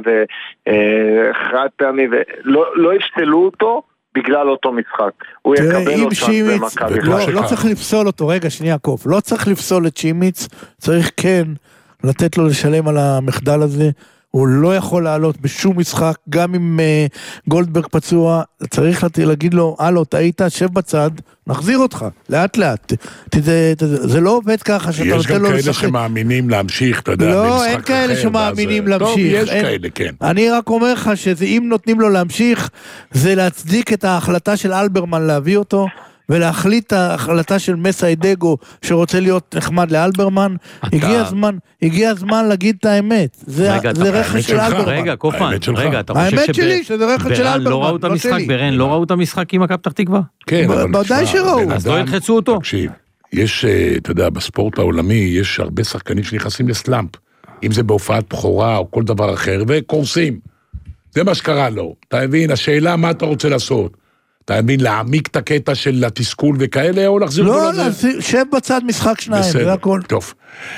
וחד פעמי, ולא יפסלו אותו בגלל אותו משחק. הוא יקבל אותם במכבי חיפה. לא צריך לפסול אותו, רגע, שנייה קוף, לא צריך לפסול את שימיץ, צריך כן לתת לו לשלם על המחדל הזה, הוא לא יכול לעלות בשום משחק, גם אם גולדברג פצוע, צריך להגיד לו, הלו, טעית, שב בצד, נחזיר אותך, לאט לאט. זה לא עובד ככה שאתה נותן לו לשחק. יש גם כאלה שמאמינים להמשיך, אתה יודע, לא, אין כאלה שמאמינים להמשיך. טוב, יש כאלה, כן. אני רק אומר לך שאם נותנים לו להמשיך, זה להצדיק את ההחלטה של אלברמן להביא אותו, ולהחליט את ההחלטה של מסיידגו שרוצה להיות נחמד לאלברמן. הגיע הזמן להגיד את האמת. זה רכש של אלברמן. רגע, קופמן, אתה חושב האמת שלי שזה רכש של אלברמן, לא ראו את המשחק, ברן לא ראו את המשחק עם מכבי פתח תקווה? כן, ודאי שראו. אז לא ילחצו אותו. תקשיב, יש, אתה יודע, בספורט העולמי יש הרבה שחקנים שנכנסים לסלאמפ, אם זה בהופעת בחורה או כל דבר אחר, וקורסים. זה מה שקרה לו. אתה מבין, השאלה מה אתה רוצה לעשות? אתה מבין, להעמיק את הקטע של התסכול וכאלה, או להחזיר לא, שב בצד משחק שניים, זה הכל. טוב.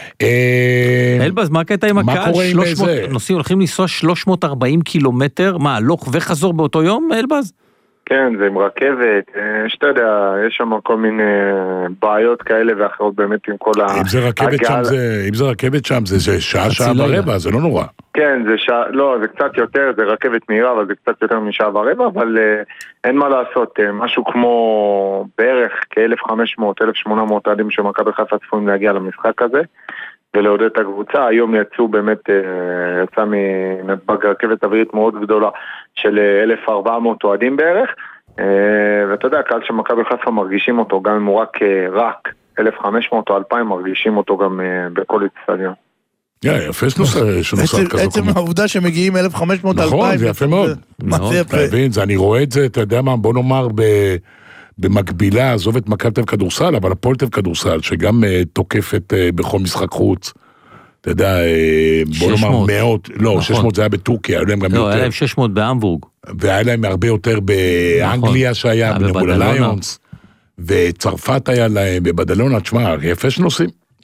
אלבז, מה הקטע עם הקהל? נוסעים, הולכים לנסוע 340 קילומטר, מה, הלוך וחזור באותו יום, אלבז? כן, זה עם רכבת, שאתה יודע, יש שם כל מיני בעיות כאלה ואחרות באמת עם כל הגל. אם זה רכבת שם, זה שעה ורבע, זה לא נורא. כן, לא, זה קצת יותר, זה רכבת מהירה, אבל זה קצת יותר משעה ורבע, אבל אין מה לעשות, משהו כמו בערך כ-1,500-1,800 אוהדים שמכבי חיפה צפויים להגיע למשחק הזה, ולעודד את הקבוצה. היום יצאו באמת, יצא מנתב"ג רכבת אווירית מאוד גדולה של 1,400 אוהדים בערך, ואתה יודע, הקהל של מכבי חיפה מרגישים אותו, גם אם הוא רק 1,500 או 2,000 מרגישים אותו גם בכל אצטדיון. יפה שנוסעת כזו. עצם העובדה שמגיעים 1,500 2,000. נכון, זה יפה מאוד. אתה מבין, אני רואה את זה, אתה יודע מה, בוא נאמר במקבילה, עזוב את מכבי תל אביב כדורסל, אבל הפועל תל אביב כדורסל, שגם תוקפת בכל משחק חוץ, אתה יודע, בוא נאמר מאות, לא, 600 זה היה בטורקיה, היה להם גם יותר. לא, היה להם 600 בהמבורג. והיה להם הרבה יותר באנגליה שהיה, מול הליונס, וצרפת היה להם, בבדלונה, תשמע, יפה שנוסעים.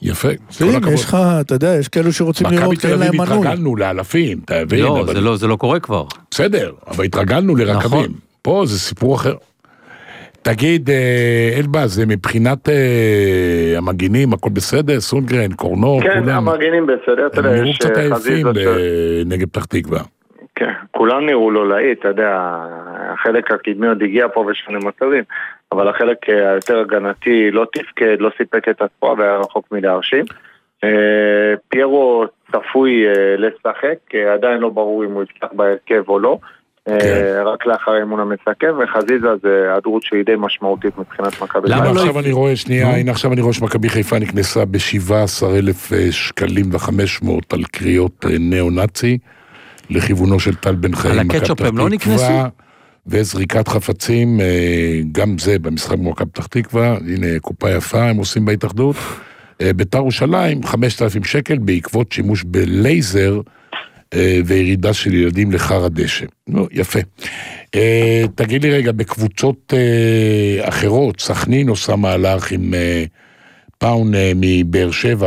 יפה. יש לך, אתה יודע, יש כאלו שרוצים לראות מכבי תל אביב התרגלנו לאלפים, אתה מבין? לא, זה לא קורה כבר. בסדר, אבל התרגלנו לרכבים. פה זה סיפור אחר. תגיד, אלבאז, מבחינת המגינים, הכל בסדר? סונגרן, קורנו, כן, המגינים בסדר. הם נראו קצת עייפים נגד פתח תקווה. כן, כולם נראו לא להיט, אתה יודע, החלק הקדמי עוד הגיע פה בשני מצבים, אבל החלק היותר הגנתי לא תפקד, לא סיפק את הספורה והיה רחוק מלהרשים. פיירו צפוי לשחק, עדיין לא ברור אם הוא יפתח בהרכב או לא, רק לאחר אימון המסכם, וחזיזה זה הדרות שהיא די משמעותית מבחינת מכבי חיפה. עכשיו אני רואה, הנה עכשיו אני רואה שמכבי חיפה נכנסה ב17,000 שקלים ו500 על קריאות נאו-נאצי, לכיוונו של טל בן חיים. על הקטשופ הם לא נכנסו? וזריקת חפצים, גם זה במשחק במכבי פתח תקווה, הנה קופה יפה, הם עושים בהתאחדות. בית"ר ירושלים, 5,000 שקל בעקבות שימוש בלייזר, וירידה של ילדים לחר הדשא. נו, יפה. תגיד לי רגע, בקבוצות אחרות, סכנין עושה מהלך עם פאון מבאר שבע,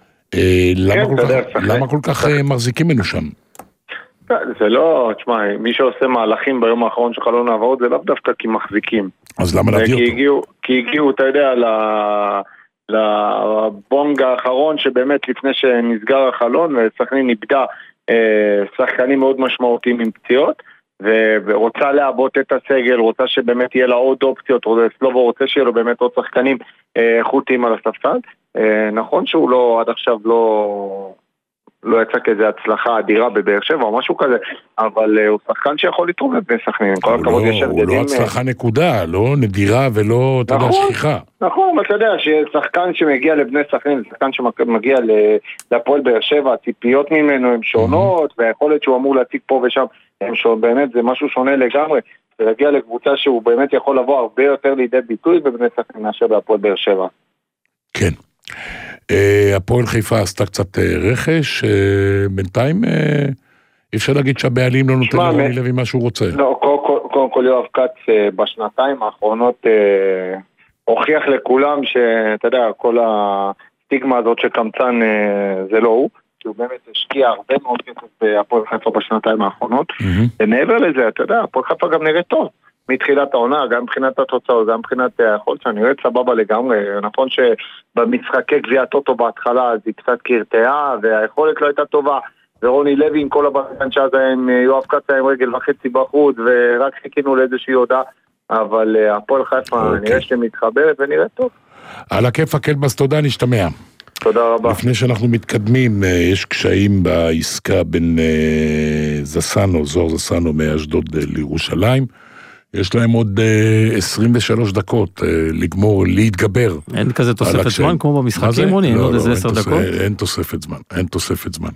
למה כל כך מחזיקים ממנו שם? זה לא, תשמע, מי שעושה מהלכים ביום האחרון של חלון העברות זה לאו דווקא כי מחזיקים. אז למה להביא אותו? כי הגיעו, אתה יודע, לבונג האחרון שבאמת לפני שנסגר החלון וסכנין נבדה שחקנים מאוד משמעותיים עם פציעות ורוצה לעבות את הסגל, רוצה שבאמת יהיה לה עוד אופציות, סלובו רוצה שיהיה לו באמת עוד שחקנים איכותיים על הספסל. נכון שהוא לא, עד עכשיו לא יצא כזה הצלחה אדירה בבאר שבע או משהו כזה, אבל הוא שחקן שיכול לתרום לבני סכנין. הוא לא הצלחה נקודה, לא נדירה ולא, אתה יודע, שכיחה. נכון, אבל אתה יודע ששחקן שמגיע לבני סכנין, שחקן שמגיע לפועל באר שבע, הציפיות ממנו הן שונות, והיכולת שהוא אמור להציג פה ושם, באמת זה משהו שונה לגמרי, ולהגיע לקבוצה שהוא באמת יכול לבוא הרבה יותר לידי ביטוי בבני סכנין מאשר בהפועל באר שבע. כן. הפועל חיפה עשתה קצת רכש, בינתיים אפשר להגיד שהבעלים לא נותן לרוני לוי מה שהוא רוצה. לא, קודם כל יואב קץ בשנתיים האחרונות הוכיח לכולם שאתה יודע, כל הסטיגמה הזאת שקמצן זה לא הוא, שהוא באמת השקיע הרבה מאוד כסף בהפועל חיפה בשנתיים האחרונות, ומעבר לזה, אתה יודע, הפועל חיפה גם נראה טוב. מתחילת העונה, גם מבחינת התוצאות, גם מבחינת היכולת, שאני רואה סבבה לגמרי. נכון שבמשחקי גביע הטוטו בהתחלה אז היא קצת קרטעה, והיכולת לא הייתה טובה, ורוני לוי עם כל הבחן שאז עם יואב קצה עם רגל וחצי בחוץ, ורק חיכינו לאיזושהי הודעה, אבל הפועל חיפה נראה שמתחברת ונראה טוב. על הכיף הקלבס, תודה, נשתמע. תודה רבה. לפני שאנחנו מתקדמים, יש קשיים בעסקה בין זור זסנו מאשדוד לירושלים, יש להם עוד 23 דקות לגמור, להתגבר. אין כזה תוספת זמן כמו במשחקים, רוני? אין עוד איזה 10 דקות? אין תוספת זמן.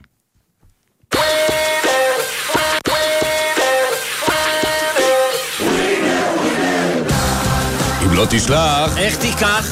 אם לא תשלח, איך תיקח?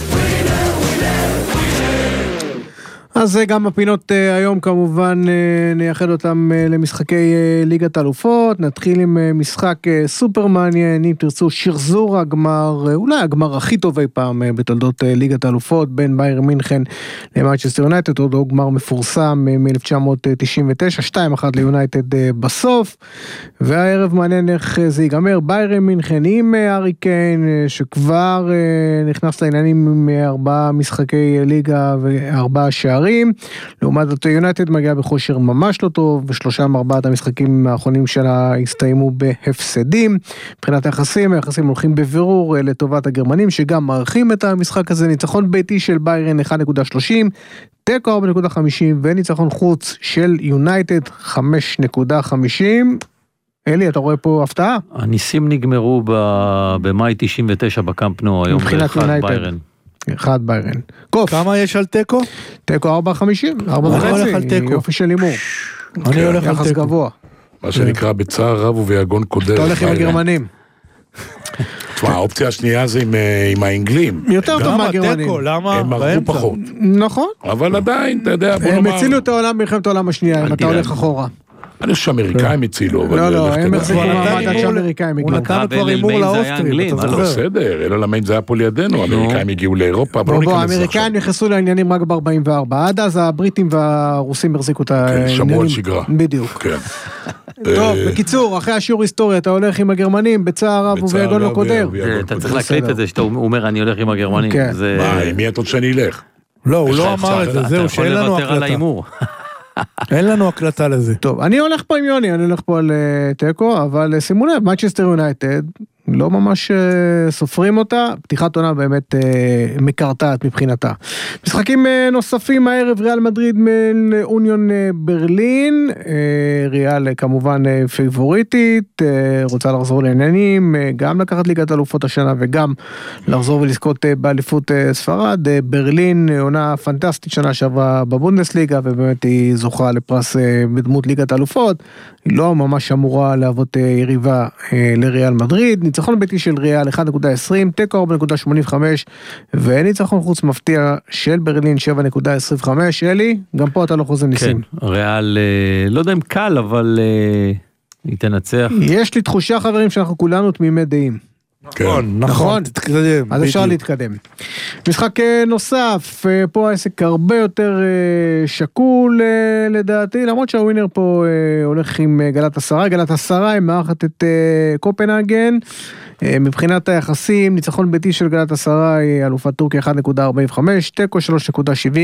אז גם הפינות היום כמובן נייחד אותם למשחקי ליגת אלופות, נתחיל עם משחק סופר מעניין, אם תרצו שחזור הגמר, אולי הגמר הכי טוב אי פעם בתולדות ליגת אלופות, בין ביירן מינכן למנצ'סטר יונייטד, עוד גמר מפורסם מ-1999, 2-1 ליונייטד בסוף, והערב מעניין איך זה ייגמר, ביירן מינכן עם הארי קיין, שכבר נכנס לעניינים עם 4 משחקי ליגה ו4 שערים, לעומת זאת יונייטד מגיע בכושר ממש לא טוב, ו3 מ4 המשחקים האחרונים שלה הסתיימו בהפסדים. מבחינת היחסים הולכים בבירור לטובת הגרמנים, שגם מערכים את המשחק הזה, ניצחון ביתי של ביירן 1.30, תיקו 4.50, וניצחון חוץ של יונייטד 5.50. אלי, אתה רואה פה הפתעה? הניסים נגמרו במאי 99 בקאמפ נו, היום באחד ביירן. 1 ביירן. קוף. כמה יש על תיקו? תיקו 4.50, 4.5, יופי של הימור. אני הולך על תיקו. גבוה. מה שנקרא בצער רב וביגון קודר. אתה הולך עם הגרמנים. תשמע, האופציה השנייה זה עם האנגלים. יותר טוב מהגרמנים. הם מרחו פחות. נכון. אבל עדיין, אתה יודע, בוא הם נאמר. הצילו את העולם במלחמת העולם השנייה, אם אתה הולך אחורה. אני חושב שאמריקאים הצילו. לא, הם החזיקו מעמד עד שאמריקאים הגיעו. הוא נתן כבר אימור לאוסטרים, אתה זוכר. בסדר, אלא למיין זה היה פה לידינו, האמריקאים הגיעו לאירופה, אבל לא ניכנס עכשיו. האמריקאים נכנסו לעניינים רק ב-44, עד אז הבריטים והרוסים החזיקו את העניינים. שמרו על שגרה. בדיוק. טוב, בקיצור, אחרי השיעור היסטוריה, אתה הולך עם הגרמנים, בצער רב וביגון לא קודר. אתה צריך להקליט את זה, שאתה אומר, אני הולך עם הגרמנים. מה, מי את עוד שאני אלך? לא, הוא לא אמר את זה, זהו, שאין לנו הקלטה. אין לנו הקלטה לזה. טוב, אני הולך פה עם יוני, אני הולך פה על טקו, אבל שימו לב, מנצ'סטר יונייטד, לא ממש סופרים אותה, פתיחת עונה באמת מקרטעת מבחינתה. משחקים נוספים הערב, ריאל מדריד מאוניון ברלין, ריאל כמובן פייבוריטית, רוצה לחזור לעניינים, גם לקחת ליגת אלופות השנה וגם לחזור ולזכות באליפות ספרד, ברלין עונה פנטסטית שנה שעברה בבונדסליגה, ובאמת היא זוכה לפרס בדמות ליגת אלופות, היא לא ממש אמורה להוות יריבה לריאל מדריד, ניצחון ביתי של ריאל 1.20, תיקו 4.85, וניצחון חוץ מפתיע של ברלין 7.25, אלי, גם פה אתה לא חוזה ניסים. כן, ריאל, לא יודע אם קל, אבל היא תנצח. יש לי תחושה חברים שאנחנו כולנו תמימי דעים. נכון, תתקדם. אז אפשר להתקדם. משחק נוסף, פה העסק הרבה יותר שקול לדעתי, למרות שהווינר פה הולך עם גלת עשרה, גלת עשרה היא מארחת את קופנהגן, מבחינת היחסים, ניצחון ביתי של גלת עשרה היא אלופת טורקיה 1.45, תיקו 3.70,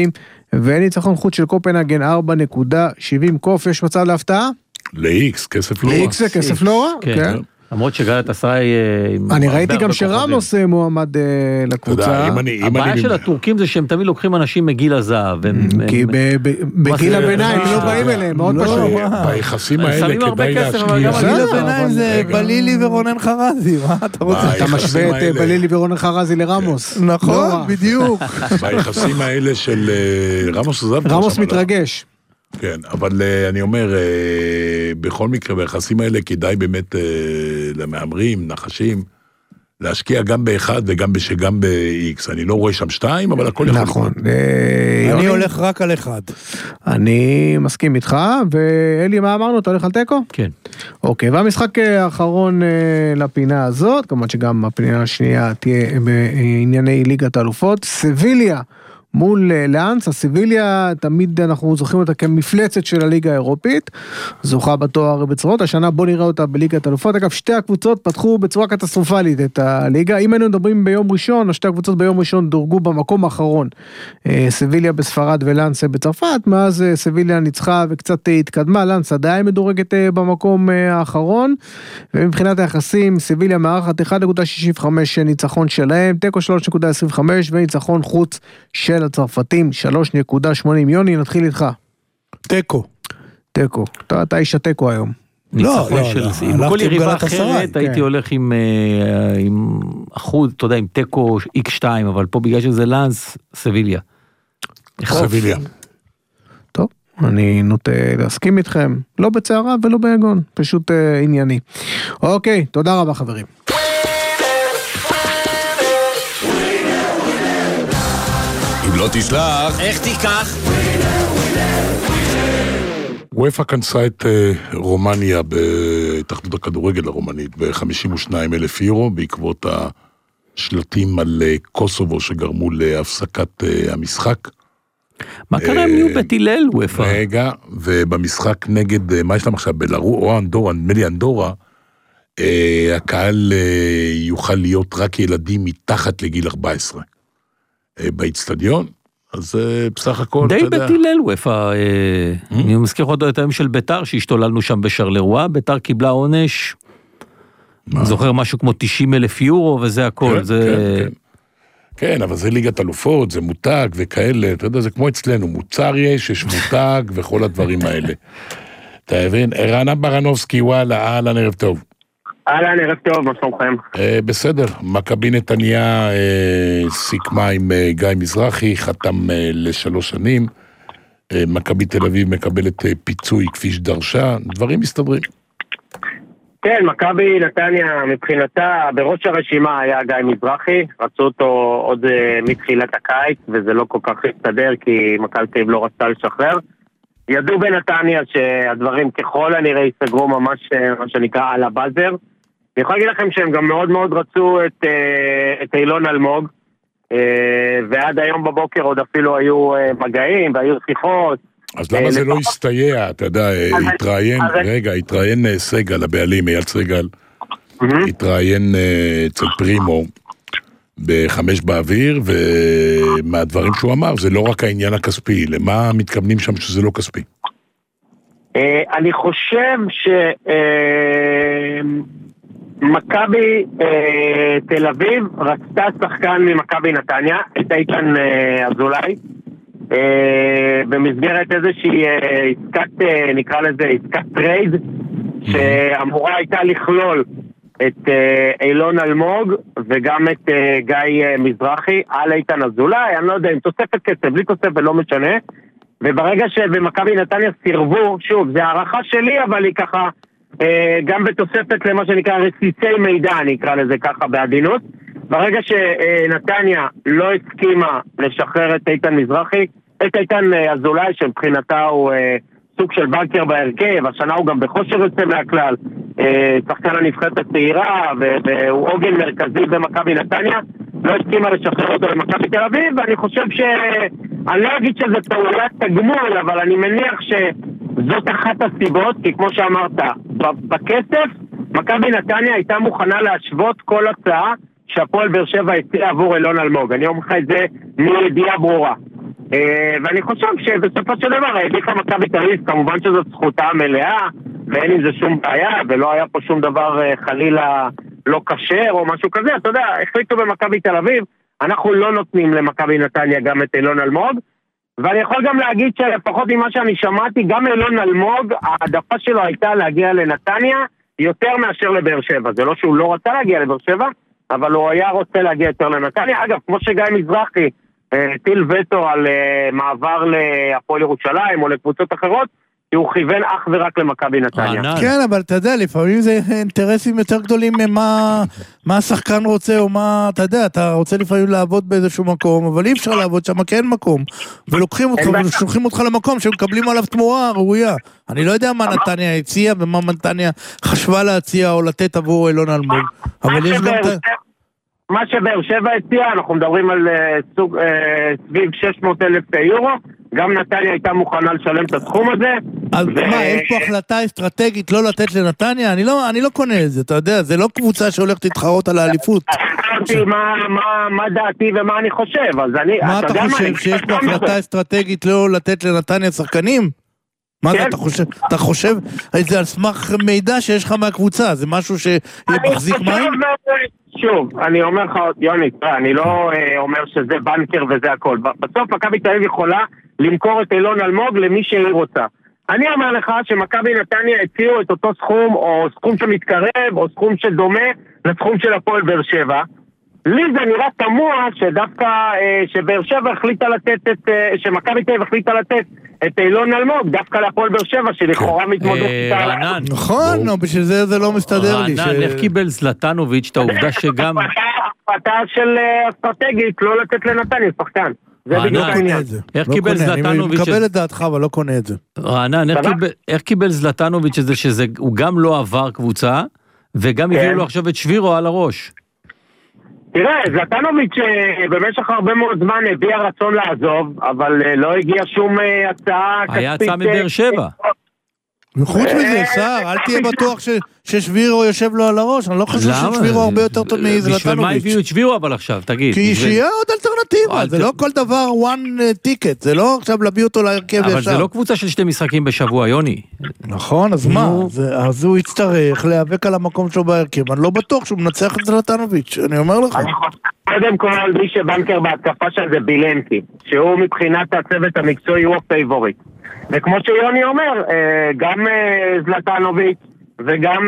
וניצחון חוץ של קופנהגן 4.70 קוף, יש מצב להפתעה? ל-X, כסף לא רע. ל-X זה כסף לא רע, כן. למרות שגלת עשרה היא... אני ראיתי גם שרמוס מועמד לקבוצה. הבעיה של הטורקים זה שהם תמיד לוקחים אנשים מגיל הזהב. כי בגיל הביניים לא באים אליהם, מאוד פשוט. ביחסים האלה כדאי להשקיע. גיל הביניים זה בלילי ורונן חרזי, מה אתה רוצה? אתה משווה את בלילי ורונן חרזי לרמוס. נכון, בדיוק. ביחסים האלה של רמוס עזב. רמוס מתרגש. כן, אבל אני אומר, בכל מקרה, ביחסים האלה כדאי באמת למאמרים, נחשים, להשקיע גם באחד וגם ב-X. אני לא רואה שם שתיים, אבל הכל יכול. נכון. אני הולך רק על אחד. אני מסכים איתך, ואלי, מה אמרנו? אתה הולך על טקו? כן. אוקיי, והמשחק האחרון לפינה הזאת, כמובן שגם הפינה השנייה תהיה בענייני ליגת האלופות, סביליה. מול לאנס, הסביליה תמיד אנחנו זוכרים אותה כמפלצת של הליגה האירופית, זוכה בתואר בצורות, השנה בוא נראה אותה בליגת האלופות, אגב שתי הקבוצות פתחו בצורה קטסטרופלית את הליגה, אם היינו מדברים ביום ראשון, שתי הקבוצות ביום ראשון דורגו במקום האחרון, סביליה בספרד ולאנס בצרפת, מאז סביליה ניצחה וקצת התקדמה, לאנס עדיין מדורגת במקום האחרון, ומבחינת היחסים, סביליה מארחת 1.65 ניצחון שלהם, תיקו 3.25 וניצחון חוץ של הצרפתים, 3.80. יוני, נתחיל איתך. טקו. טקו. אתה איש הטקו היום. לא, עם כל יריבה אחרת הייתי הולך עם אחוז, אתה יודע, עם טקו X2, אבל פה בגלל שזה לאנס, סביליה. סביליה. טוב, אני נוטה להסכים איתכם, לא בצערה ולא ביגון, פשוט ענייני. אוקיי, תודה רבה חברים. אם לא תשלח, איך תיקח? וופא כנסה את רומניה בהתאחדות הכדורגל הרומנית ב-52,000 יורו בעקבות השלטים על קוסובו שגרמו להפסקת המשחק. מה קרה הם נהיו בית הלל וופא? רגע, ובמשחק נגד, מה יש להם עכשיו, בלרו או אנדורה, נדמה אנדורה, הקהל יוכל להיות רק ילדים מתחת לגיל 14. באצטדיון, אז בסך הכל, די בית הלל וופא, אני מזכיר עוד את היום של ביתר, שהשתוללנו שם בשרלרואה, ביתר קיבלה עונש, אני זוכר משהו כמו 90,000 יורו, וזה הכל. כן, אבל זה ליגת אלופות, זה מותג וכאלה, אתה יודע, זה כמו אצלנו, מוצר יש מותג וכל הדברים האלה. אתה מבין? רענן ברנובסקי, וואלה, אהלן, ערב טוב. אהלן, ערב טוב, מה שלומכם? בסדר, מכבי נתניה סיכמה עם גיא מזרחי, חתם ל3 שנים, מכבי תל אביב מקבלת פיצוי כפי שדרשה, דברים מסתדרים. כן, מכבי נתניה מבחינתה, בראש הרשימה היה גיא מזרחי, רצו אותו עוד מתחילת הקיץ, וזה לא כל כך הסתדר, כי מכבי תל אביב לא רצתה לשחרר. ידעו בנתניה שהדברים ככל הנראה יסגרו ממש, מה שנקרא, על הבאזר. אני יכול להגיד לכם שהם גם מאוד מאוד רצו את אילון אלמוג, ועד היום בבוקר עוד אפילו היו מגעים והיו שיחות. אז למה זה לא הסתייע? אתה יודע, התראיין סגל, הבעלים, אייל סגל, התראיין אצל פרימו ב5 באוויר, ומהדברים שהוא אמר, זה לא רק העניין הכספי, למה מתכוונים שם שזה לא כספי? אני חושב מכבי תל אביב רצתה שחקן ממכבי נתניה, את איתן אזולאי, במסגרת איזושהי עסקת, נקרא לזה עסקת טרייד, שאמורה הייתה לכלול את אילון אלמוג וגם את גיא מזרחי על איתן אזולאי, אני לא יודע אם תוספת כסף, בלי תוספת לא משנה, וברגע שבמכבי נתניה סירבו, שוב, זה הערכה שלי, אבל היא ככה גם בתוספת למה שנקרא רסיסי מידע, אני אקרא לזה ככה בעדינות. ברגע שנתניה לא הסכימה לשחרר את איתן מזרחי, את איתן אזולאי שמבחינתה הוא סוג של בנקר בהרכב, השנה הוא גם בכושר יוצא מהכלל, שחקן הנבחרת הצעירה והוא עוגן מרכזי במכבי נתניה, לא הסכימה לשחרר אותו למכבי תל אביב, ואני חושב אני לא אגיד שזה פעולת תגמול, אבל אני מניח שזאת אחת הסיבות, כי כמו שאמרת, בכסף, מכבי נתניה הייתה מוכנה להשוות כל הצעה שהפועל באר שבע הציע עבור אילון אלמוג. אני אומר לך את זה מידיעה ברורה. ואני חושב שבסופו של דבר העדיפה מכבי תל אביב, כמובן שזאת זכותה מלאה, ואין עם זה שום בעיה, ולא היה פה שום דבר חלילה לא כשר או משהו כזה. אתה יודע, החליטו במכבי תל אביב, אנחנו לא נותנים למכבי נתניה גם את אילון אלמוג, ואני יכול גם להגיד שלפחות ממה שאני שמעתי, גם אילון אלמוג, העדפה שלו הייתה להגיע לנתניה יותר מאשר לבאר שבע. זה לא שהוא לא רצה להגיע לבאר שבע, אבל הוא היה רוצה להגיע יותר לנתניה. אגב, כמו שגיא מזרחי טיל וטו על מעבר להפועל ירושלים או לקבוצות אחרות, כי הוא כיוון אך ורק למכבי נתניה. כן, אבל אתה יודע, לפעמים זה אינטרסים יותר גדולים ממה השחקן רוצה, או מה, אתה יודע, אתה רוצה לפעמים לעבוד באיזשהו מקום, אבל אי אפשר לעבוד שם, כי אין מקום, ולוקחים אותך ושולחים אותך למקום שמקבלים עליו תמורה ראויה. אני לא יודע מה נתניה הציעה, ומה נתניה חשבה להציע או לתת עבור אילון אלמוג, אבל יש גם מה שבאר שבע הציע, אנחנו מדברים על סביב 600,000 יורו, גם נתניה הייתה מוכנה לשלם את הסכום הזה. אז מה, יש פה החלטה אסטרטגית לא לתת לנתניה? אני לא קונה את זה, אתה יודע, זה לא קבוצה שהולכת להתחרות על האליפות. מה דעתי ומה אני חושב, אז מה אתה חושב, שיש פה החלטה אסטרטגית לא לתת לנתניה שחקנים? מה זה אתה חושב? אתה חושב את זה על סמך מידע שיש לך מהקבוצה, זה משהו שמחזיק מים? שוב, אני אומר לך, יוני, אני לא אומר שזה בנקר וזה הכל. בסוף מכבי תל אביב יכולה למכור את אילון אלמוג למי שהיא רוצה. אני אומר לך שמכבי נתניה הציעו את אותו סכום, או סכום שמתקרב, או סכום שדומה לסכום של הפועל באר שבע. לי זה נראה תמוה שדווקא, שבאר שבע החליטה לתת שמכבי תל אביב החליטה לתת את אילון אלמוג, דווקא להפועל באר שבע, שלכאורה מתמודד איתה. נכון, בשביל זה לא מסתדר לי. איך קיבל זלטנוביץ' את העובדה שגם החלטה של אסטרטגית לא לתת לנתניה שחקן. זה בדיוק העניין. איך קיבל זלטנוביץ', אני מקבל את דעתך, אבל לא קונה את זה. רענן, איך קיבל זלטנוביץ' את זה שהוא גם לא עבר קבוצה, וגם הביאו לו עכשיו את שבירו על הראש? תראה, זלטנוביץ' במשך הרבה מאוד זמן הביע רצון לעזוב, אבל לא הגיע שום הצעה כספית. היה הצעה מבאר שבע. וחוץ מזה, סער, אל תהיה בטוח ששבירו יושב לו על הראש, אני לא חושב ששבירו הרבה יותר טוב מזלטנוביץ'. בשביל מה הביאו את שבירו אבל עכשיו, תגיד? כי שיהיה עוד אלטרנטיבה, זה לא כל דבר one ticket, זה לא עכשיו להביא אותו להרכב ישר. אבל זה לא קבוצה של 2 משחקים בשבוע, יוני. נכון, אז מה? אז הוא יצטרך להיאבק על המקום שלו בהרכב, אני לא בטוח שהוא מנצח את זלטנוביץ', אני אומר לך. קודם כל, מי שבנקר בהתקפה של זה בילנקי, שהוא מבחינת הצוות המקצועי הוא הפייבוריט. וכמו שיוני אומר, גם זלטנוביץ' וגם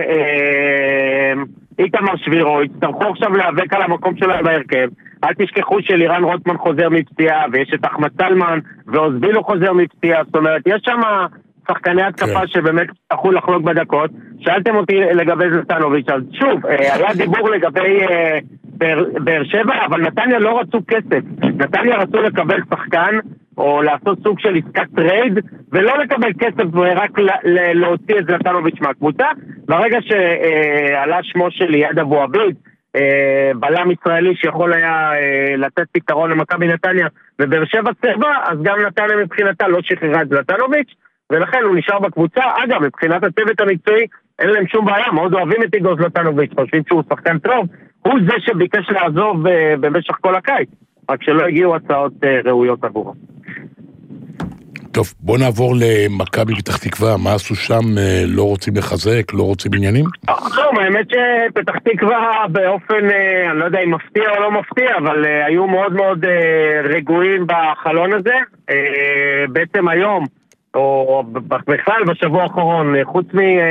איתמר שבירו יצטרכו עכשיו להיאבק על המקום שלהם בהרכב. אל תשכחו שלירן רוטמן חוזר מפציעה, ויש את אחמד סלמן ואוזבילו חוזר מפציעה, זאת אומרת, יש שם שחקני התקפה שבאמת יצטרכו לחלוק בדקות. שאלתם אותי לגבי זלטנוביץ', אז שוב, היה דיבור לגבי באר שבע, אבל נתניה לא רצו כסף. נתניה רצו לקבל שחקן או לעשות סוג של עסקת טרייד, ולא לקבל כסף ורק להוציא את זלטנוביץ' מהקבוצה. ברגע שעלה שמו של ליעד אבו עביד, בלם ישראלי שיכול היה לתת פתרון למכבי נתניה ובאר שבע צבע, אז גם נתניה מבחינתה לא שחררה את זלטנוביץ', ולכן הוא נשאר בקבוצה. אגב, מבחינת הצוות המקצועי אין להם שום בעיה, מאוד אוהבים את איגור זלטנוביץ', חושבים שהוא שחקן טוב, הוא זה שביקש לעזוב במשך כל הקיץ, רק שלא הגיעו הצעות ראויות עבורו. טוב, בוא נעבור למכבי פתח תקווה, מה עשו שם? לא רוצים לחזק, לא רוצים עניינים? לא, האמת שפתח תקווה באופן, אני לא יודע אם מפתיע או לא מפתיע, אבל היו מאוד מאוד רגועים בחלון הזה. בעצם היום, או בכלל בשבוע האחרון, חוץ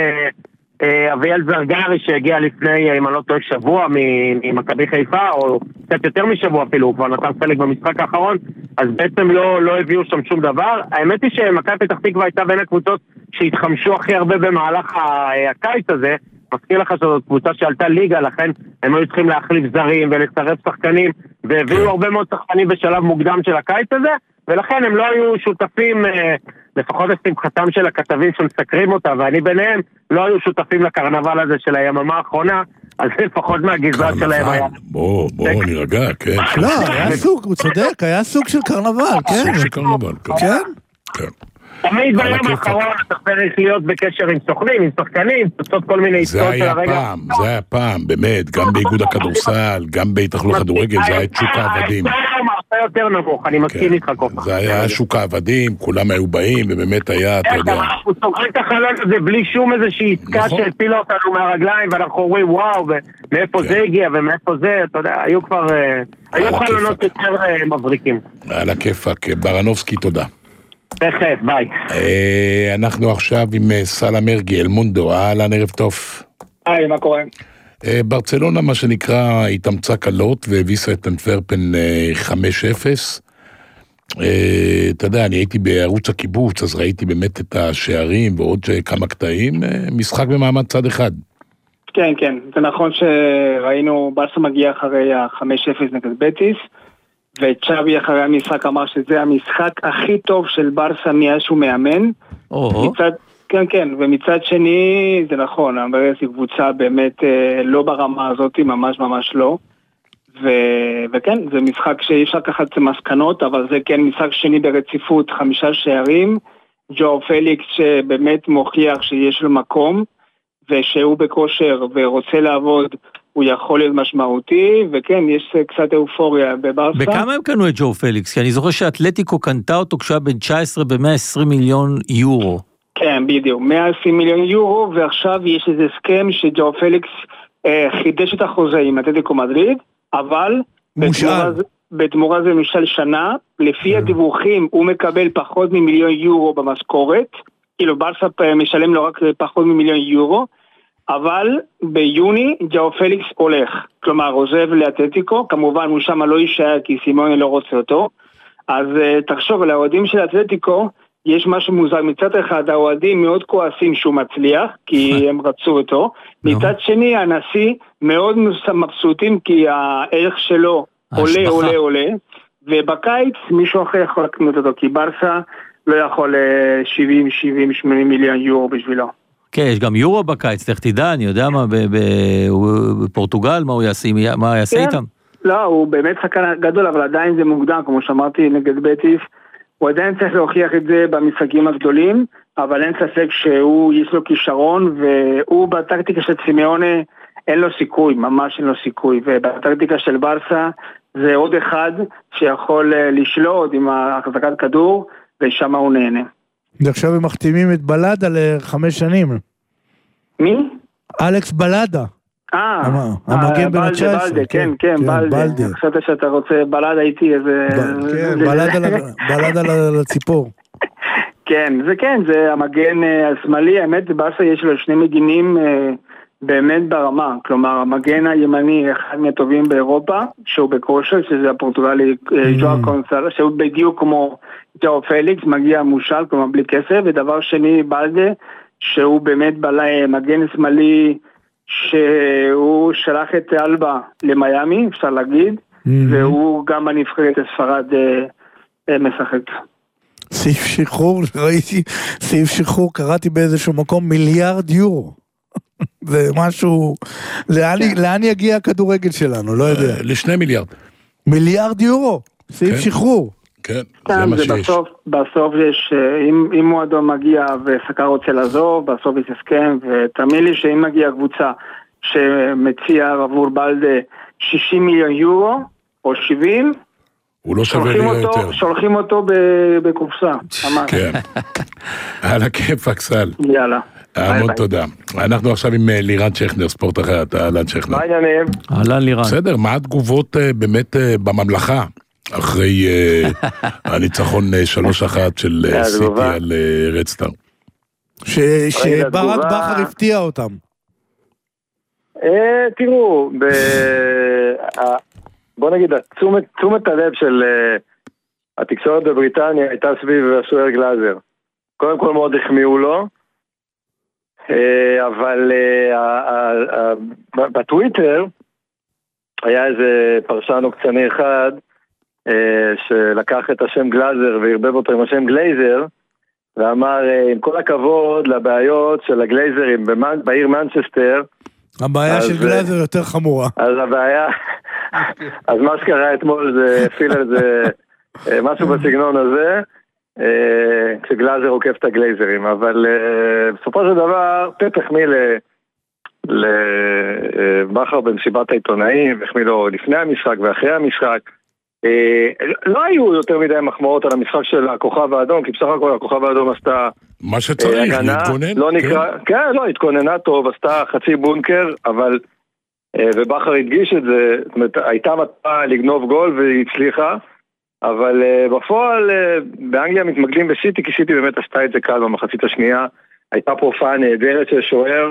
אביאל זרגרי שהגיע לפני, אם אני לא טועה, שבוע ממכבי חיפה, או קצת יותר משבוע אפילו, הוא כבר נתן חלק במשחק האחרון, אז בעצם לא הביאו שם שום דבר. האמת היא שמכבי פתח תקווה הייתה בין הקבוצות שהתחמשו הכי הרבה במהלך הקיץ הזה. מזכיר לך שזאת קבוצה שעלתה ליגה, לכן הם היו צריכים להחליף זרים ולצרף שחקנים, והביאו הרבה מאוד שחקנים בשלב מוקדם של הקיץ הזה, ולכן הם לא היו שותפים, לפחות לשמחתם של הכתבים שמסקרים אותה, ואני ביניהם, לא היו שותפים לקרנבל הזה של היממה האחרונה, אז לפחות מהגזרה שלהם היה. בוא נרגע, כן. לא, היה סוג, הוא צודק, היה סוג של קרנבל, כן. סוג של קרנבל, כן. כן. תמיד ביום האחרון אתה צריך להיות בקשר עם סוכנים, עם שחקנים, תוצאות כל מיני עסקאות של הרגע. זה היה פעם, באמת, גם באיגוד הכדורסל, גם בהתאחדות הכדורגל, זה היה שוק העבדים. זה יותר נמוך, אני מסכים איתך כל כך. זה היה שוק העבדים, כולם היו באים, ובאמת היה, אתה יודע. אנחנו סוגרים את החלון הזה בלי שום איזושהי עסקה שהפילה אותנו מהרגליים, ואנחנו אומרים, וואו, מאיפה זה הגיע, ומאיפה זה, אתה יודע, היו כבר, היו חלונות יותר מבריקים. על הכיפק, ברנובסקי, תודה. בהחלט, ביי. אנחנו עכשיו עם סלה מרגי, אלמונדו, אהלן, ערב טוב. היי, מה קורה? ברצלונה, מה שנקרא, התאמצה קלות והביסה את אנטוורפן 5-0. אתה יודע, אני הייתי בערוץ הקיבוץ, אז ראיתי באמת את השערים ועוד כמה קטעים, משחק במעמד צד אחד. כן, כן, זה נכון שראינו, ברסה מגיע אחרי ה-5-0 נגד בטיס, וצ'אבי אחרי המשחק אמר שזה המשחק הכי טוב של ברסה מאז שהוא מאמן. כן, כן, ומצד שני, זה נכון, אמברס היא קבוצה באמת לא ברמה הזאת, ממש ממש לא. וכן, זה משחק שאי אפשר לקחת מסקנות, אבל זה כן משחק שני ברציפות, 5 שערים. ג'ואו פליקס שבאמת מוכיח שיש לו מקום, ושהוא בכושר ורוצה לעבוד, הוא יכול להיות משמעותי, וכן, יש קצת אופוריה בברסה. בכמה הם קנו את ג'ואו פליקס? כי אני זוכר שאתלטיקו קנתה אותו כשהיה בן 19 ב-120 מיליון יורו. כן, בדיוק, 120 מיליון יורו, ועכשיו יש איזה הסכם שג'ואו פליקס חידש את החוזה עם אתלטיקו מדריד, אבל בתמורה זה משל שנה, לפי הדיווחים הוא מקבל פחות ממיליון יורו במשכורת, כאילו ברסה משלם לו רק פחות ממיליון יורו, אבל ביוני ג'ואו פליקס הולך, כלומר עוזב לאתלטיקו, כמובן הוא שם לא יישאר כי סימוני לא רוצה אותו, אז תחשוב, לאוהדים של אתלטיקו יש משהו מוזר, מצד אחד האוהדים מאוד כועסים שהוא מצליח, כי הם רצו אותו, מצד שני הנשיא מאוד מבסוטים כי הערך שלו עולה, ובקיץ מישהו אחר יכול לקנות אותו, כי ברסה לא יכול 70-80 מיליון יורו בשבילו. כן, יש גם יורו בקיץ, לך תדע, אני יודע מה, בפורטוגל, מה הוא יעשה איתם? לא, הוא באמת שחקן גדול, אבל עדיין זה מוקדם, כמו שאמרתי, נגד בטיס, הוא עדיין צריך להוכיח את זה במשחקים הגדולים, אבל אין ספק שהוא, יש לו כישרון, והוא בטקטיקה של סימאונה אין לו סיכוי, ממש אין לו סיכוי, ובטקטיקה של ברסה זה עוד אחד שיכול לשלוט עם החזקת כדור, ושם הוא נהנה. ועכשיו הם מחתימים את בלדה ל5 שנים. מי? אלכס בלדה. המגן בן ה-19. כן, בלדה. חשבת שאתה רוצה בלדה איתי, איזה... כן, בלדה לציפור. כן, זה המגן השמאלי, האמת בברסה יש לו 2 מגינים באמת ברמה, כלומר המגן הימני אחד מהטובים באירופה, שהוא בכושר, שזה הפורטוגלי ג'ואו קונסל, שהוא בדיוק כמו ג'ואו פליקס, מגיע מושל, כלומר בלי כסף, ודבר שני בלדה, שהוא באמת מגן שמאלי, שהוא שלח את אלבה למיימי, אפשר להגיד, והוא גם בנבחרת ספרד משחק. סעיף שחרור, ראיתי, סעיף שחרור, קראתי באיזשהו מקום 1 מיליארד יורו. זה משהו, לאן יגיע הכדורגל שלנו, לא יודע. ל2 מיליארד. 1 מיליארד יורו, סעיף שחרור. כן, זה מה שיש. בסוף יש, אם מועדון מגיע וסקר רוצה לעזוב, בסוף יש הסכם, ותאמין לי שאם מגיע קבוצה שמציע עבור בלדה 60 מיליון יורו, או 70, הוא לא שווה לי יותר. שולחים אותו בקופסה. כן. על הכיף, אקסל. יאללה. המון תודה. אנחנו עכשיו עם לירן שכנר, ספורט אחרת, אהלן שכנר. מה העניינים? אהלן לירן. בסדר, מה התגובות באמת בממלכה, אחרי הניצחון 3-1 של סיטי על רדסטאר? שברק בכר הפתיע אותם. תראו, בוא נגיד, תשומת הלב של התקשורת בבריטניה הייתה סביב השוער גלאזר. קודם כל מאוד החמיאו לו, אבל בטוויטר היה איזה פרשן עוקצני אחד שלקח את השם גלאזר והרבב אותו עם השם גלייזר, ואמר, עם כל הכבוד לבעיות של הגלייזרים בעיר מנצ'סטר, הבעיה של גלאזר יותר חמורה. אז הבעיה, אז מה שקרה אתמול זה הפיל על זה משהו בסגנון הזה, כשגלאזר עוקף את הגלייזרים, אבל בסופו של דבר פפ החמיא לבכר במסיבת העיתונאים, החמיא לו לפני המשחק ואחרי המשחק. לא היו יותר מדי מחמאות על המשחק של הכוכב האדום, כי בסך הכל הכוכב האדום עשתה מה שצריך, להתגונן. לא נקרא, כן, לא, התגוננה טוב, עשתה חצי בונקר, אבל ובכר הדגיש את זה, זאת אומרת, הייתה מטרה לגנוב גול והיא הצליחה, אבל בפועל באנגליה מתמקדים בסיטי, כי סיטי באמת עשתה את זה קל במחצית השנייה, הייתה פה הופעה נהדרת של שוער,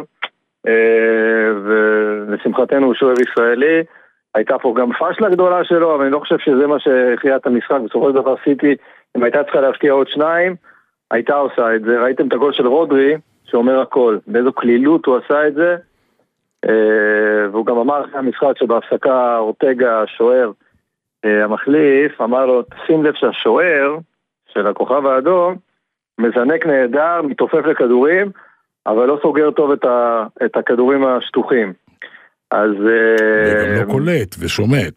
ולשמחתנו הוא שוער ישראלי, הייתה פה גם פשלה גדולה שלו, אבל אני לא חושב שזה מה שהכריע את המשחק, בסופו של דבר סיטי, אם הייתה צריכה להפקיע עוד 2, הייתה עושה את זה, ראיתם את הגול של רודרי, שאומר הכל, באיזו כלילות הוא עשה את זה, והוא גם אמר אחרי המשחק שבהפסקה אורטגה, השוער, המחליף, אמר לו, שים לב שהשוער של הכוכב האדום מזנק נהדר, מתעופף לכדורים, אבל לא סוגר טוב את הכדורים השטוחים. אז וגם לא קולט ושומט.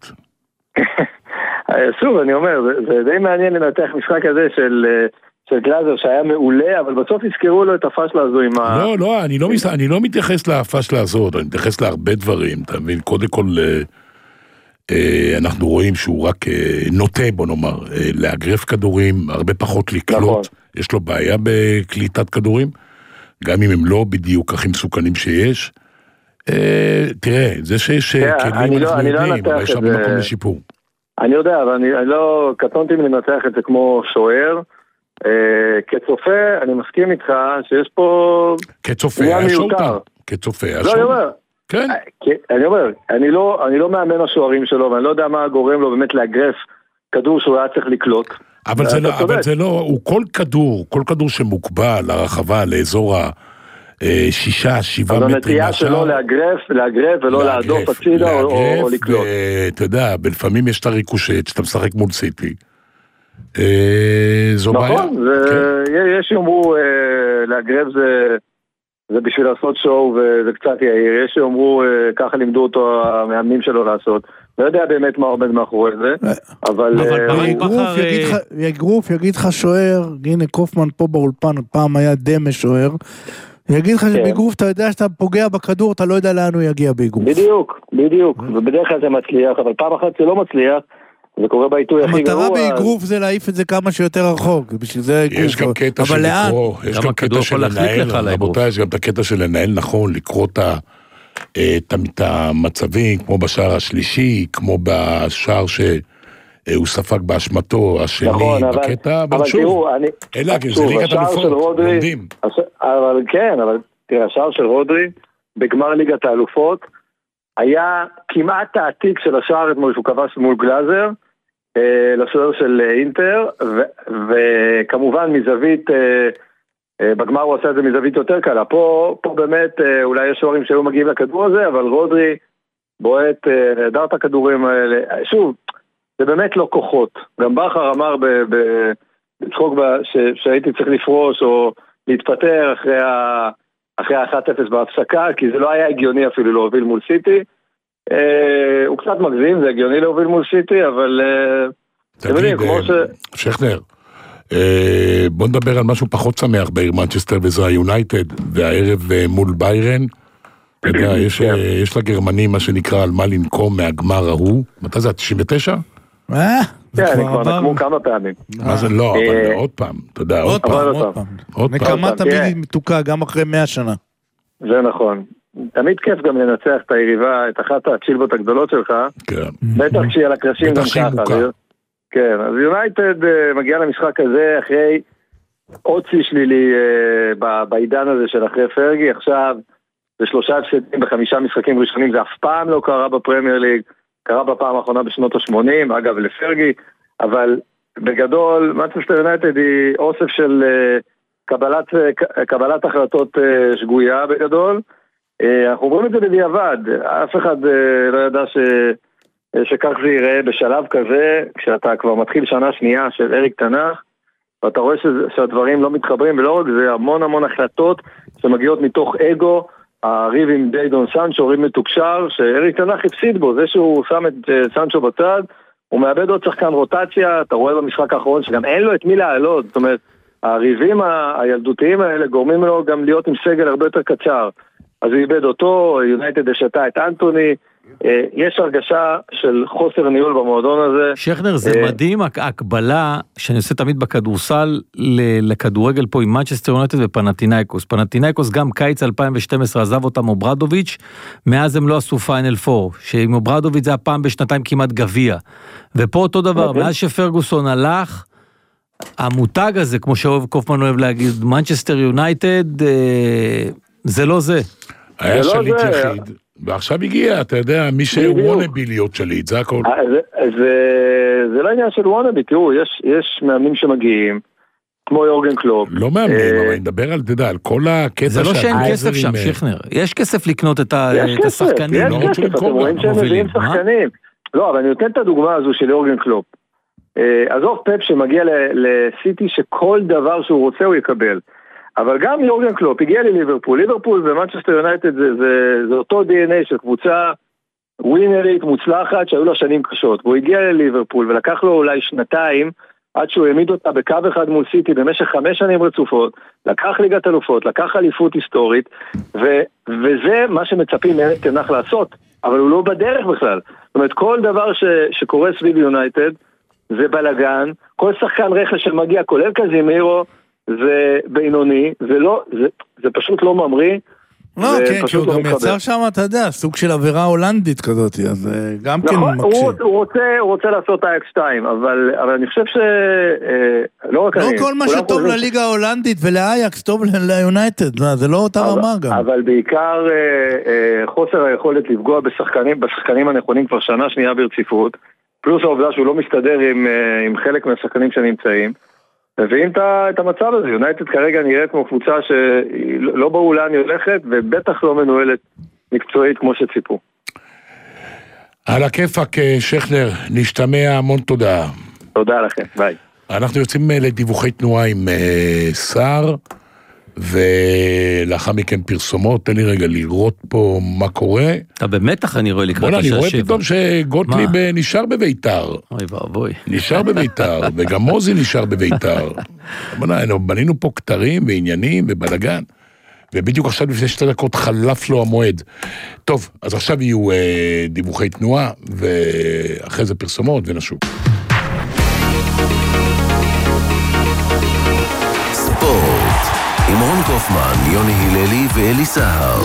שוב, אני אומר, זה די מעניין לנתח משחק הזה של גלאזר שהיה מעולה, אבל בסוף הזכרו לו את הפשלה הזו עם ה... לא, אני לא מתייחס לפשלה הזאת, אני מתייחס להרבה דברים, אתה מבין? קודם כל, אנחנו רואים שהוא רק נוטה, בוא נאמר, לאגרף כדורים, הרבה פחות לקלוט, יש לו בעיה בקליטת כדורים, גם אם הם לא בדיוק הכי מסוכנים שיש. תראה, זה שיש כלים אנחנו יודעים, אבל יש הרבה מקום לשיפור. אני יודע, אבל אני לא קטונתי מלנתח את זה כמו שוער, כצופה, אני מסכים איתך שיש פה... כצופה, היה שולטה. כצופה, היה שולטה. לא, אני אומר, כן. אני אומר, אני לא מאמן השוערים שלו, ואני לא יודע מה גורם לו באמת לאגרף כדור שהוא היה צריך לקלוט. אבל זה לא, הוא כל כדור שמוקבל לרחבה, לאזור 6-7 מטרים. אז הנטייה שלו לאגרף ולא להדוף הצידה או לקלוט. אתה יודע, לפעמים יש את הריקושט שאתה משחק מול סיטי. זו בעיה. נכון, יש יאמרו לאגרף זה בשביל לעשות שואו וזה קצת יעיר, יש שאומרו ככה לימדו אותו המאמנים שלו לעשות, לא יודע באמת מה עומד מאחורי זה, אבל יגרוף יגיד לך שוער, הנה קופמן פה באולפן, פעם היה דמה שוער, יגיד לך שבגרוף אתה יודע שאתה פוגע בכדור, אתה לא יודע לאן הוא יגיע בגרוף. בדיוק, ובדרך כלל זה מצליח, אבל פעם אחת זה לא מצליח, זה קורה בעיתוי הכי גרוע. המטרה באגרוף זה להעיף את זה כמה שיותר רחוק, בשביל זה אגרוף. יש גם קטע של לקרוא, יש גם קטע של לנהל, רבותיי, יש גם את הקטע של לנהל נכון, לקרוא את המצבים, כמו בשער השלישי, כמו בשער שהוא ספק באשמתו, השני, בקטע, אבל שוב, אלה, זה ליגת אלופות, לומדים. אבל כן, אבל תראה, השער של רודרי, בגמר ליגת האלופות, היה כמעט העתיק של השער אתמול שהוא כבש מול גלאזר, לשוער של אינטר, וכמובן מזווית, בגמר הוא עשה את זה מזווית יותר קלה, פה באמת אולי יש שוערים שהיו מגיעים לכדור הזה, אבל רודרי בועט נהדר את הכדורים האלה, שוב, זה באמת לא כוחות, גם בכר אמר לצחוק שהייתי צריך לפרוש או להתפטר אחרי 1-0 בהפסקה, כי זה לא היה הגיוני אפילו להוביל מול סיטי. הוא קצת מגזים, זה הגיוני להוביל מול סיטי, אבל... תגיד, שכנר, בוא נדבר על משהו פחות שמח בעיר מנצ'סטר, וזה היונייטד, והערב מול ביירן. אתה יודע, יש לגרמנים מה שנקרא על מה לנקום מהגמר ההוא. מתי זה? 99? כן, אני כבר נקמו כמה פעמים. מה זה לא, אבל עוד פעם, אתה יודע, עוד פעם. נקמה תמיד מתוקה, גם אחרי 100 שנה. זה נכון. תמיד כיף גם לנצח את היריבה, את אחת הצ'ילבות הגדולות שלך. כן. בטח כשהיא על הקרשים גם ככה. כן, אז יונייטד מגיע למשחק הזה אחרי עוד צי שלילי בעידן הזה של אחרי פרגי. עכשיו זה 3 הפסדים ב5 משחקים ראשונים, זה אף פעם לא קרה בפרמייר ליג, קרה בפעם האחרונה בשנות ה-80, אגב לפרגי, אבל בגדול מנצ'סטר יונייטד היא אוסף של קבלת החלטות שגויה בגדול. אנחנו אומרים את זה בדיעבד, אף אחד לא ידע שכך זה ייראה בשלב כזה, כשאתה כבר מתחיל שנה שנייה של אריק תנח, ואתה רואה שהדברים לא מתחברים, ולא רק זה, המון החלטות שמגיעות מתוך אגו, הריב עם דיידון סנצ'ו, ריב מתוקשר, שאריק תנח הפסיד בו, זה שהוא שם את סנצ'ו בצד, הוא מאבד עוד שחקן רוטציה, אתה רואה במשחק האחרון שגם אין לו את מי לעלות, זאת אומרת, הריבים הילדותיים האלה גורמים לו גם להיות עם סגל הרבה יותר קצר, אז הוא איבד אותו, יונייטד השתה את אנטוני, יש הרגשה של חוסר ניהול במועדון הזה. שכנר, זה מדהים, ההקבלה שאני עושה תמיד בכדורסל לכדורגל פה עם מנצ'סטר יונייטד ופנתינייקוס. פנתינייקוס גם קיץ 2012 עזב אותם אוברדוביץ', מאז הם לא עשו פיינל 4, שעם אוברדוביץ' זה הפעם בשנתיים כמעט גביע. ופה אותו דבר, מאז שפרגוסון הלך, המותג הזה, כמו שאוהב קופמן אוהב להגיד, מנצ'סטר יונייטד, זה לא זה. היה שליט יחיד. ועכשיו הגיע, אתה יודע, מי שוונאבי להיות שליט, זה הכל. זה לא עניין של וונאבי, תראו, יש מאמנים שמגיעים, כמו יורגן קלופ. לא מאמנים, אבל אני מדבר על, אתה יודע, על כל הקטע זה לא שאין כסף שם, שכנר. יש כסף לקנות את השחקנים. יש כסף, אתם רואים שהם מביאים שחקנים. לא, אבל אני נותן את הדוגמה הזו של יורגן קלופ. עזוב פפ שמגיע לסיטי שכל דבר שהוא רוצה הוא יקבל. אבל גם יורגן קלופ הגיע לליברפול, ליברפול ומנצ'סטר יונייטד זה אותו DNA של קבוצה ווינרית מוצלחת שהיו לה שנים קשות, והוא הגיע לליברפול ולקח לו אולי 2 עד שהוא העמיד אותה בקו אחד מול סיטי במשך 5 שנים רצופות, לקח ליגת אלופות, לקח אליפות היסטורית, וזה מה שמצפים מאריק תנח לעשות, אבל הוא לא בדרך בכלל. זאת אומרת, כל דבר שקורה סביב יונייטד זה בלגן, כל שחקן רכש שמגיע, כולל קזימירו, זה בינוני, זה פשוט לא ממריא. לא, כן, כי הוא גם יצר שם, אתה יודע, סוג של עבירה הולנדית כזאת, אז גם כן מקשיב. הוא רוצה לעשות ה-X2, אבל אני חושב לא רק לא כל מה שטוב לליגה ההולנדית ולאייקס טוב ליונייטד, זה לא אותה רמה גם. אבל בעיקר חוסר היכולת לפגוע בשחקנים הנכונים כבר שנה שנייה ברציפות, פלוס העובדה שהוא לא מסתדר עם חלק מהשחקנים שנמצאים, מביאים את המצב הזה. יונייטד כרגע נראית כמו קבוצה שלא ברור לאן היא הולכת, ובטח לא מנוהלת מקצועית כמו שציפו. על הכיפק, שכנר, נשתמע, המון תודה. תודה לכם, ביי. אנחנו יוצאים לדיווחי תנועה עם שר, ולאחר מכן פרסומות. תן לי רגע לראות פה מה קורה. אתה במתח אני רואה לקראת השעה 7. אני רואה פתאום שגוטליב נשאר בביתר. אוי ואבוי. נשאר בביתר, וגם מוזי נשאר בביתר. בנינו פה כתרים ועניינים ובלגן, ובדיוק עכשיו לפני 2 דקות חלף לו המועד. טוב, אז עכשיו יהיו דיווחי תנועה, ואחרי זה פרסומות ונשוב. ספורט עם רון קופמן, יוני הללי ואלי סהר.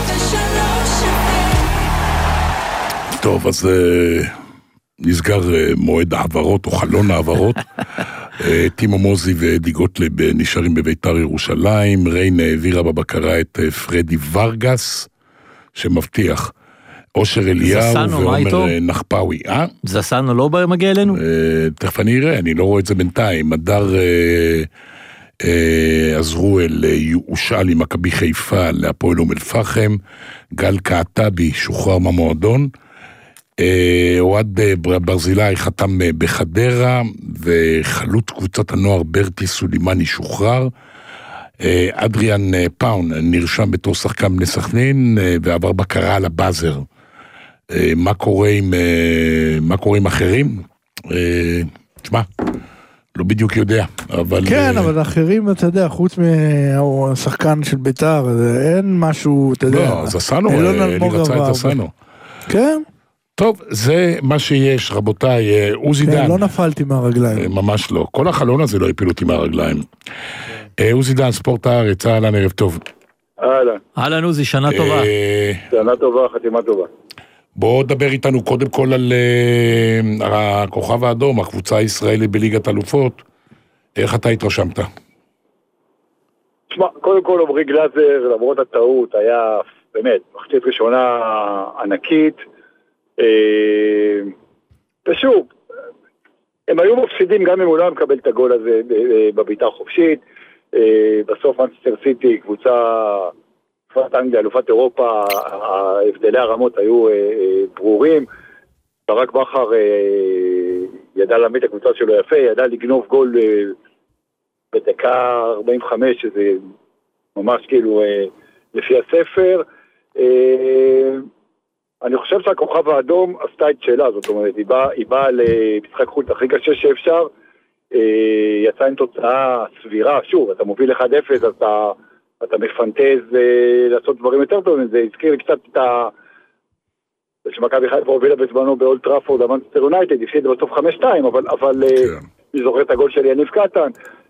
טוב, אז נסגר מועד העברות או חלון העברות. טימו מוזי ואדי גוטליב נשארים בביתר ירושלים. ריין העבירה בבקרה את פרדי ורגס, שמבטיח אושר אליהו ועומר נחפאוי. זסנו לא מגיע אלינו? תכף אני אראה, אני לא רואה את זה בינתיים. הדר עזרואל יושאל עם מכבי חיפה להפועל אום אל פחם, גל קעטבי שוחרר מהמועדון, אוהד ברזילי חתם בחדרה, וחלוץ קבוצת הנוער ברטי סולימני שוחרר, אדריאן פאון נרשם בתור שחקן בני סכנין, ועבר בקרה על הבאזר. מה קורה עם אחרים? תשמע, לא בדיוק יודע, אבל... כן, אבל אחרים, אתה יודע, חוץ מהשחקן של ביתר, אין משהו, אתה יודע... לא, אז עשינו, אני רצה את עשינו. כן? טוב, זה מה שיש, רבותיי, עוזי דן. לא נפלתי מהרגליים. ממש לא, כל החלון הזה לא הפיל אותי מהרגליים. עוזי דן, ספורט הארץ, אהלן, ערב טוב. אהלן עוזי, שנה טובה. שנה טובה, חתימה טובה. בוא דבר איתנו קודם כל על הכוכב האדום, הקבוצה הישראלית בליגת אלופות. איך אתה התרשמת? תשמע, קודם כל עומרי גלאזר, למרות הטעות, היה באמת מחצית ראשונה ענקית. ושוב, הם היו מפסידים גם אם הוא לא מקבל את הגול הזה בביתה חופשית. בסוף מנצ'סטר סיטי, קבוצה אלופת אנגליה, אלופת אירופה, ההבדלי הרמות היו ברורים. ברק בכר ידע להעמיד את הקבוצה שלו יפה, ידע לגנוב גול בדקה 45, שזה ממש כאילו לפי הספר. אני חושב שהכוכב האדום עשתה את שאלה, זאת אומרת, היא באה למשחק חוץ הכי קשה שאפשר, יצאה עם תוצאה סבירה, שוב, אתה מוביל 1-0, אז אתה מפנטז לעשות דברים יותר טובים, זה הזכיר לי קצת את שמכבי חיפה הובילה בזמנו באולד טראפורד, מנצ'סטר יונייטד, הפסיד בסוף 5-2, אבל אני זוכר את הגול של יניב קטן.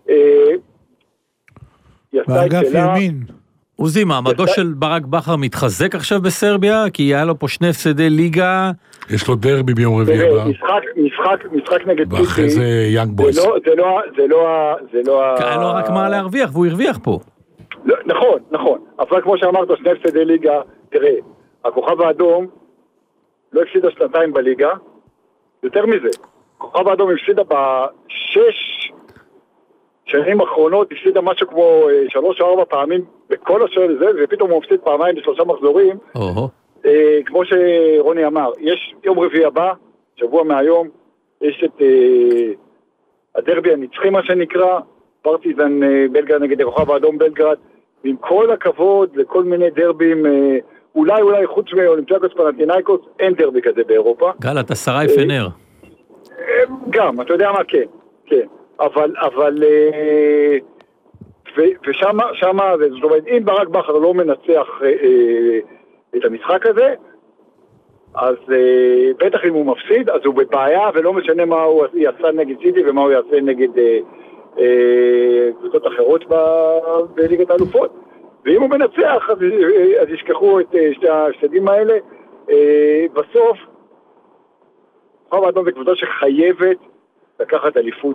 באגף ימין. עוזי, מעמדו של ברק בכר מתחזק עכשיו בסרביה? כי היה לו פה שני הפסדי ליגה. יש לו דרבי ביום רביעי הבא. משחק נגד סיטי. ואחרי זה יאנג בויס. זה לא... היה לו רק מה להרוויח, והוא הרוויח פה. נכון. אבל כמו שאמרת, שני הפסדי ליגה, תראה, הכוכב האדום לא הפסידה 2 בליגה, יותר מזה. הכוכב האדום הפסידה ב6 שנים האחרונות, הפסידה משהו כמו 3 או 4 פעמים בכל השאר לזה, ופתאום הוא מפסיד פעמיים ב3 מחזורים. כמו שרוני אמר, יש יום רביעי הבא, שבוע מהיום, יש את הדרבי הנצחי מה שנקרא, פרטיזן בלגרד נגד הכוכב האדום בלגרד, ועם כל הכבוד לכל מיני דרבים, אולי חוץ מאולימפיאקוס פנתינייקוס, אין דרבי כזה באירופה. גלת, עשרה פנר. גם, אתה יודע מה, כן. אבל ושמה, זאת אומרת, אם ברק בכר לא מנצח את המשחק הזה, אז בטח אם הוא מפסיד, אז הוא בבעיה, ולא משנה מה הוא יעשה נגד סיטי ומה הוא יעשה נגד קבוצות אחרות בליגת האלופות. ואם הוא מנצח, אז ישכחו את שתי ההפסדים האלה. בסוף, כוכב האדום זה קבוצה שחייבת לקחת אליפות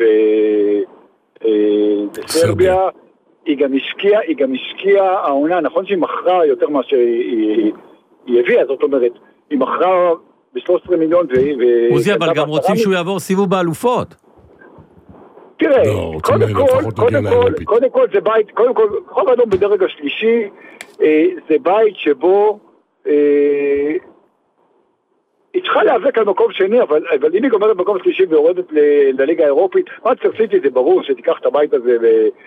בסרביה. היא גם השקיעה העונה, נכון שהיא מכרה יותר מה שהיא הביאה, זאת אומרת, היא מכרה ב-13 מיליון עוזי, אבל גם רוצים שהוא יעבור סיבוב באלופות. תראה, קודם כל זה בית, כוכב האדום בדרג השלישי, זה בית שבו היא צריכה להיאבק על מקום שני, אבל אם היא גומרת במקום שלישי ויורדת לליגה האירופית, מנצ'סטר סיטי זה ברור שתיקח את הבית הזה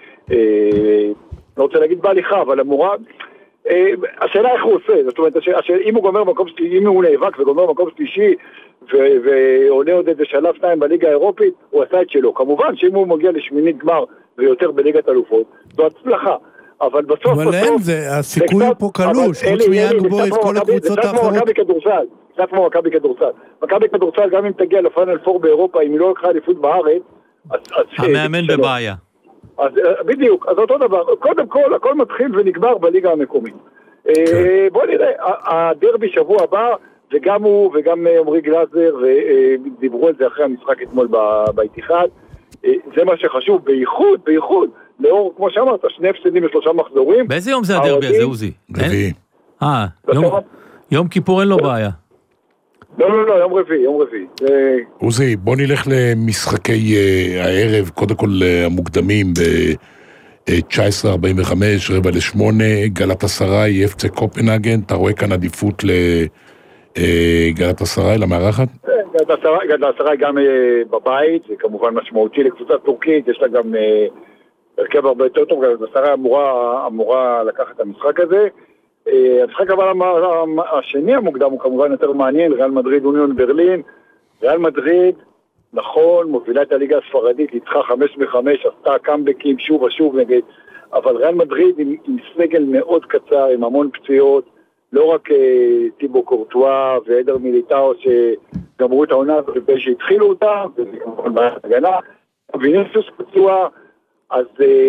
לא רוצה להגיד בהליכה, אבל אמורה, השאלה איך הוא עושה, זאת אומרת, אם הוא גומר במקום שלישי, אם הוא נאבק וגומר במקום שלישי ועולה עוד איזה שלב 2 בליגה האירופית, הוא עשה את שלו. כמובן שאם הוא מגיע לשמינית גמר ויותר בליגת אלופות, זו הצלחה. אבל בסוף... אבל אין, הסיכוי פה קלוש, חוץ מיאנג בויס, כל הקבוצות האחרות. קצת כמו מכבי כדורסל. מכבי כדורסל, גם אם תגיע לפיינל 4 באירופה, אם היא לא לקחה אליפות בארץ, המאמן בבעיה. אז בדיוק, אז אותו דבר. קודם כל, הכל מתחיל ונגמר בליגה המקומית. בוא נראה, הדרבי שבוע הבא, וגם הוא וגם עומרי גלאזר, ודיברו על זה אחרי המשחק אתמול באיתיחד, זה מה שחשוב, בייחוד, לאור, כמו שאמרת, 2 הפסדים ו3 מחזורים. באיזה יום זה הדרבי הזה, עוזי? רביעי. יום כיפור אין לו בעיה. לא, יום רביעי. עוזי, בוא נלך למשחקי הערב, קודם כל המוקדמים ב-19:45, 7:45, גלאטסראי, FC קופנהגן, אתה רואה כאן עדיפות גלאטסראי למארחת? גלאטסראי גם בבית, זה כמובן משמעותי לקבוצה טורקית, יש לה גם הרכב הרבה יותר טוב, גלאטסראי אמורה לקחת את המשחק הזה. המשחק אבל השני המוקדם הוא כמובן יותר מעניין, ריאל מדריד אוניון ברלין. ריאל מדריד, נכון, מובילה את הליגה הספרדית, ניצחה 5-5, עשתה קאמבקים שוב ושוב נגד, אבל ריאל מדריד עם סגל מאוד קצר, עם המון פציעות, לא רק טיבו קורטואה ועדר מיליטאו שגמרו את העונה ובאמת שהתחילו אותה, וזה כמובן בהגנה, ויניסיוס פצוע, אז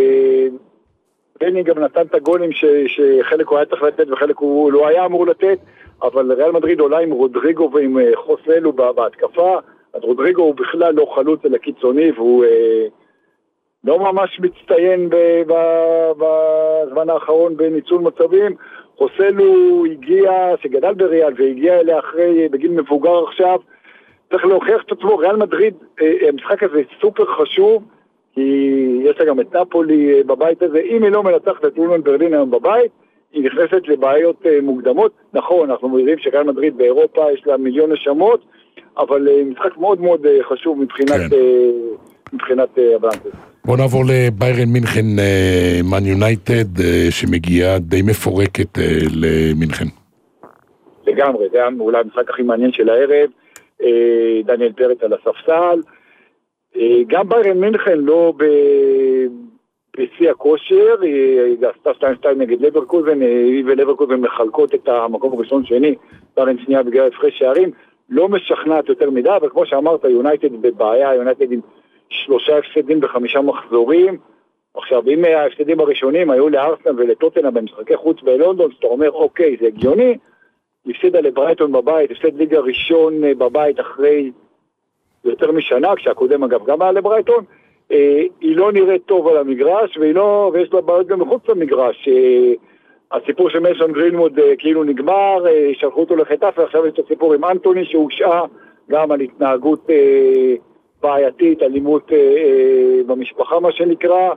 בני גם נתן את הגולים שחלק הוא היה צריך לתת וחלק הוא לא היה אמור לתת, אבל ריאל מדריד עולה עם רודריגו ועם חוסלו בהתקפה, אז רודריגו הוא בכלל לא חלוץ אלא קיצוני, והוא לא ממש מצטיין בזמן האחרון בניצול מצבים. חוסלו הגיע, שגדל בריאל והגיע אליה אחרי, בגיל מבוגר עכשיו, צריך להוכיח את עצמו. ריאל מדריד, המשחק הזה סופר חשוב, כי יש לה גם את נפולי בבית הזה, אם היא לא מנצחת את אוניון ברלין היום בבית, היא נכנסת לבעיות מוקדמות. נכון, אנחנו מבינים שריאל מדריד באירופה יש לה מיליון נשמות, אבל משחק מאוד מאוד חשוב מבחינת הבלנקות. בוא נעבור לביירן מינכן, מן יונייטד, שמגיעה די מפורקת למינכן. לגמרי, זה היה אולי המשחק הכי מעניין של הערב, דניאל פרץ על הספסל, גם ביירן מינכן לא בשיא הכושר, היא עשתה 2-2 נגד לברקוזן, היא ולברקוזן מחלקות את המקום הראשון שני, ביירן שנייה בגלל הפרש שערים, לא משכנעת יותר מדי, אבל כמו שאמרת, יונייטד בבעיה, יונייטד עם 3 הפסדים ב5 מחזורים, עכשיו אם ההפסדים הראשונים היו לארסנל ולטוטנהאם במשחקי חוץ בלונדון, שאתה אומר אוקיי, זה הגיוני, הפסידה לברייטון בבית, הפסד ליגה ראשון בבית אחרי יותר משנה, כשהקודם אגב גם היה לברייטון, היא לא נראית טוב על המגרש, ויש לה בעיות גם מחוץ למגרש, הסיפור של מייסון גרינווד כאילו נגמר, שלחו אותו לחטף, ועכשיו יש את הסיפור עם אנטוני שהושעה גם על התנהגות בעייתית, אלימות במשפחה מה שנקרא,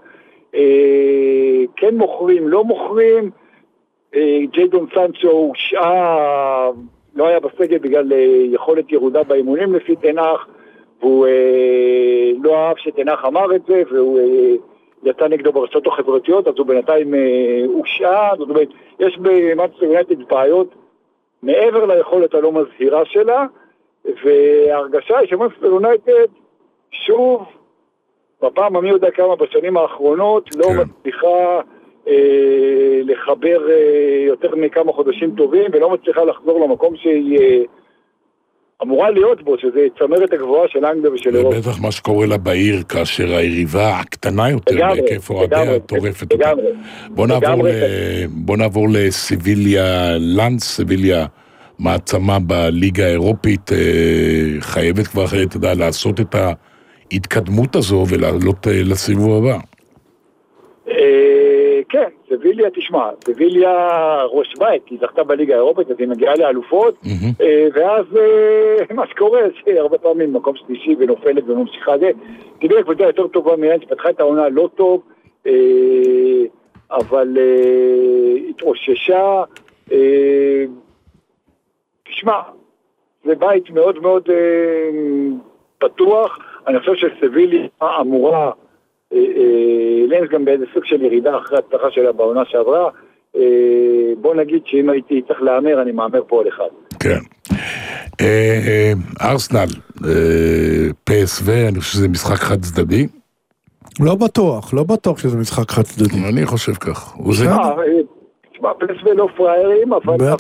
כן מוכרים, לא מוכרים, ג'יידון סנצ'ו הושעה, לא היה בסגל בגלל יכולת ירודה באימונים לפי תנח, והוא לא אהב שתנח אמר את זה, והוא יצא נגדו ברשתות החברתיות, אז הוא בינתיים הושעה, זאת אומרת, יש במנצ'סטר יונייטד בעיות מעבר ליכולת הלא מזהירה שלה, וההרגשה היא שמנצ'סטר יונייטד שוב, בפעם המי יודע כמה בשנים האחרונות, לא מצליחה לחבר יותר מכמה חודשים טובים, ולא מצליחה לחזור למקום שהיא אמורה להיות בו, שזה צמרת הגבוהה של אנגליה ושל אירופה. זה בטח מה שקורה לה בעיר, כאשר היריבה הקטנה יותר, בהיקף אוהדיה, טורפת אותה. בוא נעבור לסביליה לנס, סביליה מעצמה בליגה האירופית, חייבת כבר אחרת לעשות את ההתקדמות הזו ולעלות לסיבוב הבא. כן, סביליה, תשמע, סביליה ראש בית, היא זכתה בליגה האירופית, אז היא מגיעה לאלופות, ואז מה שקורה, שהרבה פעמים מקום שלישי ונופלת וממשיכה זה, תדעי קבוצה יותר טובה מיין, שפתחה את העונה לא טוב, אבל התאוששה, תשמע, זה בית מאוד מאוד פתוח, אני חושב שסביליה אמורה, לנס גם באיזה סוג של ירידה אחרי הצלחה שלה בעונה שעברה, בוא נגיד שאם הייתי צריך להאמר, אני מאמר פה על אחד. כן. ארסנל, PSV, אני חושב שזה משחק חד צדדי. לא בטוח שזה משחק חד צדדי. אני חושב כך. תשמע, PSV לא פראיירים,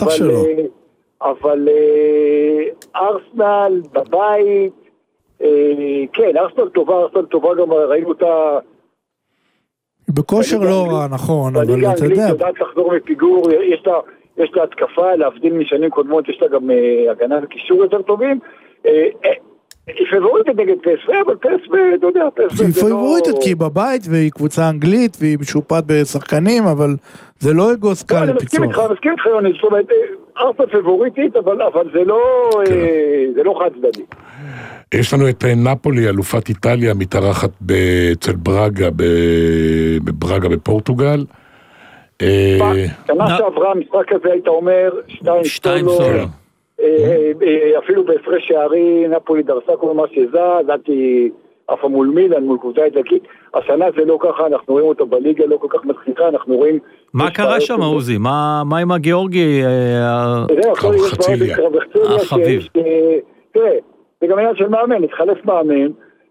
אבל ארסנל בבית, כן, ארסנל טובה גם ראינו אותה בכושר לא רע, נכון, אבל אתה יודע. בליגה האנגלית יודעת לחזור מפיגור, יש לה התקפה, להבדיל משנים קודמות, יש לה גם הגנה וקישור יותר טובים. היא פייבוריטית נגד PSV, אבל PSV, אתה יודע, PSV זה לא... היא פייבוריטית כי היא בבית, והיא קבוצה אנגלית, והיא משופעת בשחקנים, אבל זה לא אגוס קל לפיצוח. אני מסכים איתך, יוני, זאת אומרת, ארסנל פייבוריטית, אבל זה לא חד צדדי. יש לנו את נפולי, אלופת איטליה, מתארחת אצל ברגה, בברגה בפורטוגל. שנה שעברה, המשחק הזה היית אומר, 2-0. אפילו בהפרש שערי נפולי דרסה כל מה שזז, עדתי אף מול מילאן, מול קבוצה איטלקית. השנה זה לא ככה, אנחנו רואים אותו בליגה לא כל כך מצחיקה, אנחנו רואים... מה קרה שם, עוזי? מה עם הגיאורגי? חציליה. החביב. תראה, זה גם עניין של מאמן, התחלף מאמן,